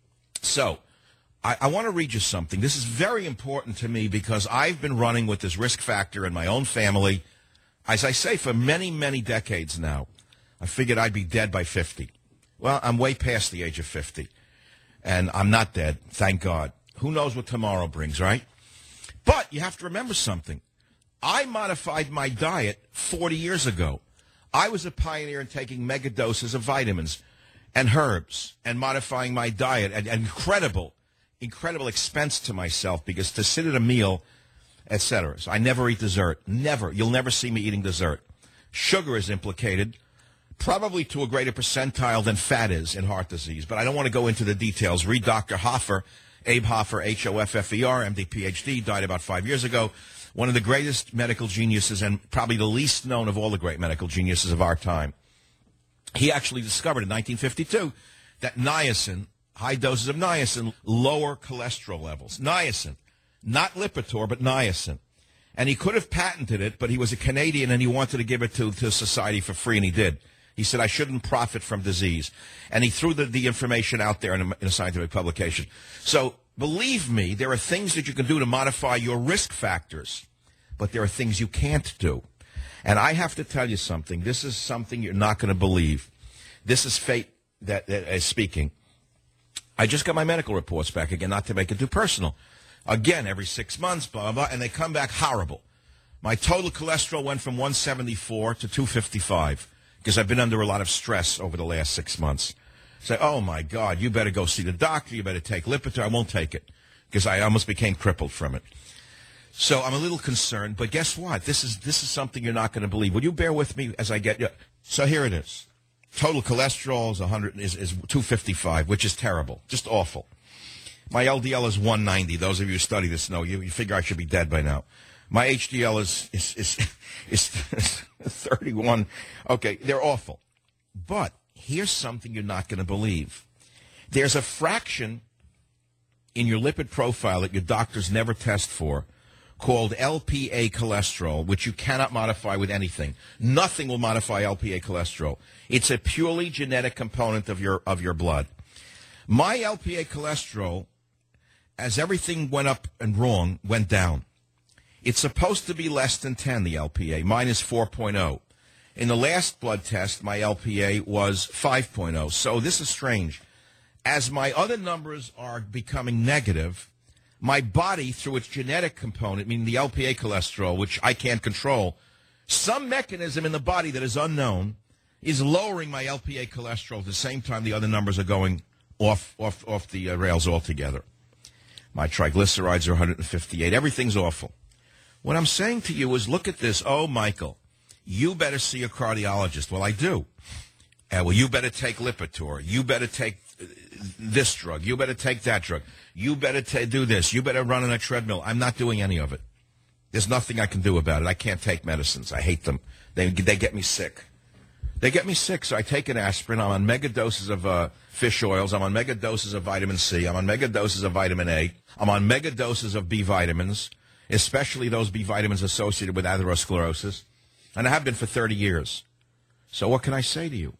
Speaker 5: So I, I want to read you something. This is very important to me because I've been running with this risk factor in my own family, as I say, for many, many decades now. I figured I'd be dead by fifty. Well, I'm way past the age of fifty, and I'm not dead, thank God. Who knows what tomorrow brings, right? But you have to remember something. I modified my diet forty years ago. I was a pioneer in taking mega doses of vitamins and herbs and modifying my diet at incredible, incredible expense to myself because to sit at a meal, et cetera. So I never eat dessert. Never. You'll never see me eating dessert. Sugar is implicated, probably to a greater percentile than fat is in heart disease, but I don't want to go into the details. Read Doctor Hoffer, Abe Hoffer, H O F F E R, M D, P H D, died about five years ago. One of the greatest medical geniuses and probably the least known of all the great medical geniuses of our time. He actually discovered in nineteen fifty-two that niacin, high doses of niacin, lower cholesterol levels. Niacin, not Lipitor, but niacin. And he could have patented it, but he was a Canadian and he wanted to give it to, to society for free, and he did. He said, I shouldn't profit from disease. And he threw the, the information out there in a, in a scientific publication. So Believe me, there are things that you can do to modify your risk factors, but there are things you can't do. And I have to tell you something. This is something you're not going to believe. This is fate that, that is speaking. I just got my medical reports back again, not to make it too personal. Again, every six months, blah, blah, blah, and they come back horrible. My total cholesterol went from one seventy-four to two fifty-five because I've been under a lot of stress over the last six months. Say, oh, my God, you better go see the doctor. You better take Lipitor. I won't take it because I almost became crippled from it. So I'm a little concerned, but guess what? This is this is something you're not going to believe. Will you bear with me as I get you? So here it is. Total cholesterol is one hundred is, is two fifty-five, which is terrible, just awful. My L D L is one ninety. Those of you who study this know. You, you figure I should be dead by now. My H D L is is is, is thirty-one. Okay, they're awful. But here's something you're not going to believe. There's a fraction in your lipid profile that your doctors never test for called L P A cholesterol, which you cannot modify with anything. Nothing will modify L P A cholesterol. It's a purely genetic component of your of your blood. My L P A cholesterol, as everything went up and wrong, went down. It's supposed to be less than ten, the L P A. Mine is four point oh. In the last blood test, my L P A was five point oh. So this is strange. As my other numbers are becoming negative, my body, through its genetic component, meaning the L P A cholesterol, which I can't control, some mechanism in the body that is unknown is lowering my L P A cholesterol at the same time the other numbers are going off off, off the uh, rails altogether. My triglycerides are one hundred fifty-eight. Everything's awful. What I'm saying to you is, look at this. Oh, Michael, you better see a cardiologist. Well, I do. Uh, well, you better take Lipitor. You better take uh, this drug. You better take that drug. You better ta- do this. You better run on a treadmill. I'm not doing any of it. There's nothing I can do about it. I can't take medicines. I hate them. They they get me sick. They get me sick, so I take an aspirin. I'm on mega doses of uh, fish oils. I'm on mega doses of vitamin C. I'm on mega doses of vitamin A. I'm on mega doses of B vitamins, especially those B vitamins associated with atherosclerosis. And I have been for thirty years. So what can I say to you?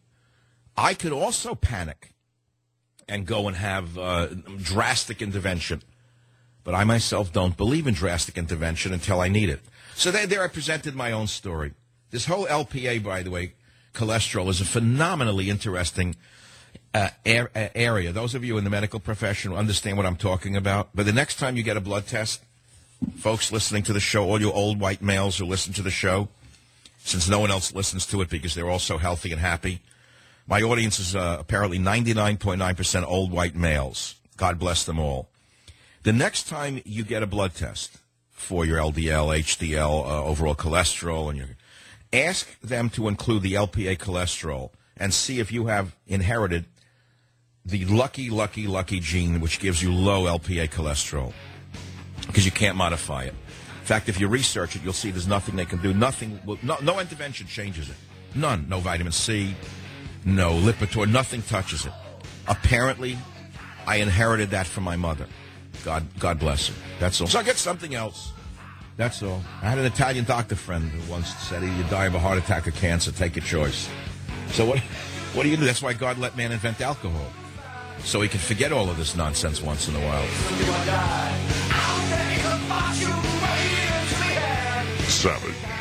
Speaker 5: I could also panic and go and have uh, drastic intervention. But I myself don't believe in drastic intervention until I need it. So there, there I presented my own story. This whole L P A, by the way, cholesterol, is a phenomenally interesting uh, area. Those of you in the medical profession understand what I'm talking about. But the next time you get a blood test, folks listening to the show, all you old white males who listen to the show, since no one else listens to it because they're all so healthy and happy, my audience is uh, apparently ninety-nine point nine percent old white males. God bless them all. The next time you get a blood test for your L D L, H D L, uh, overall cholesterol, and your, ask them to include the L P A cholesterol and see if you have inherited the lucky, lucky, lucky gene which gives you low L P A cholesterol, because you can't modify it. In fact, if you research it, you'll see there's nothing they can do. Nothing, will, no, no intervention changes it. None. No vitamin C, no Lipitor, nothing touches it. Apparently, I inherited that from my mother. God, God bless her. That's all. So I get something else. That's all. I had an Italian doctor friend who once said, you die of a heart attack or cancer, take your choice. So what, what do you do? That's why God let man invent alcohol, so he can forget all of this nonsense once in a while.
Speaker 7: Savage.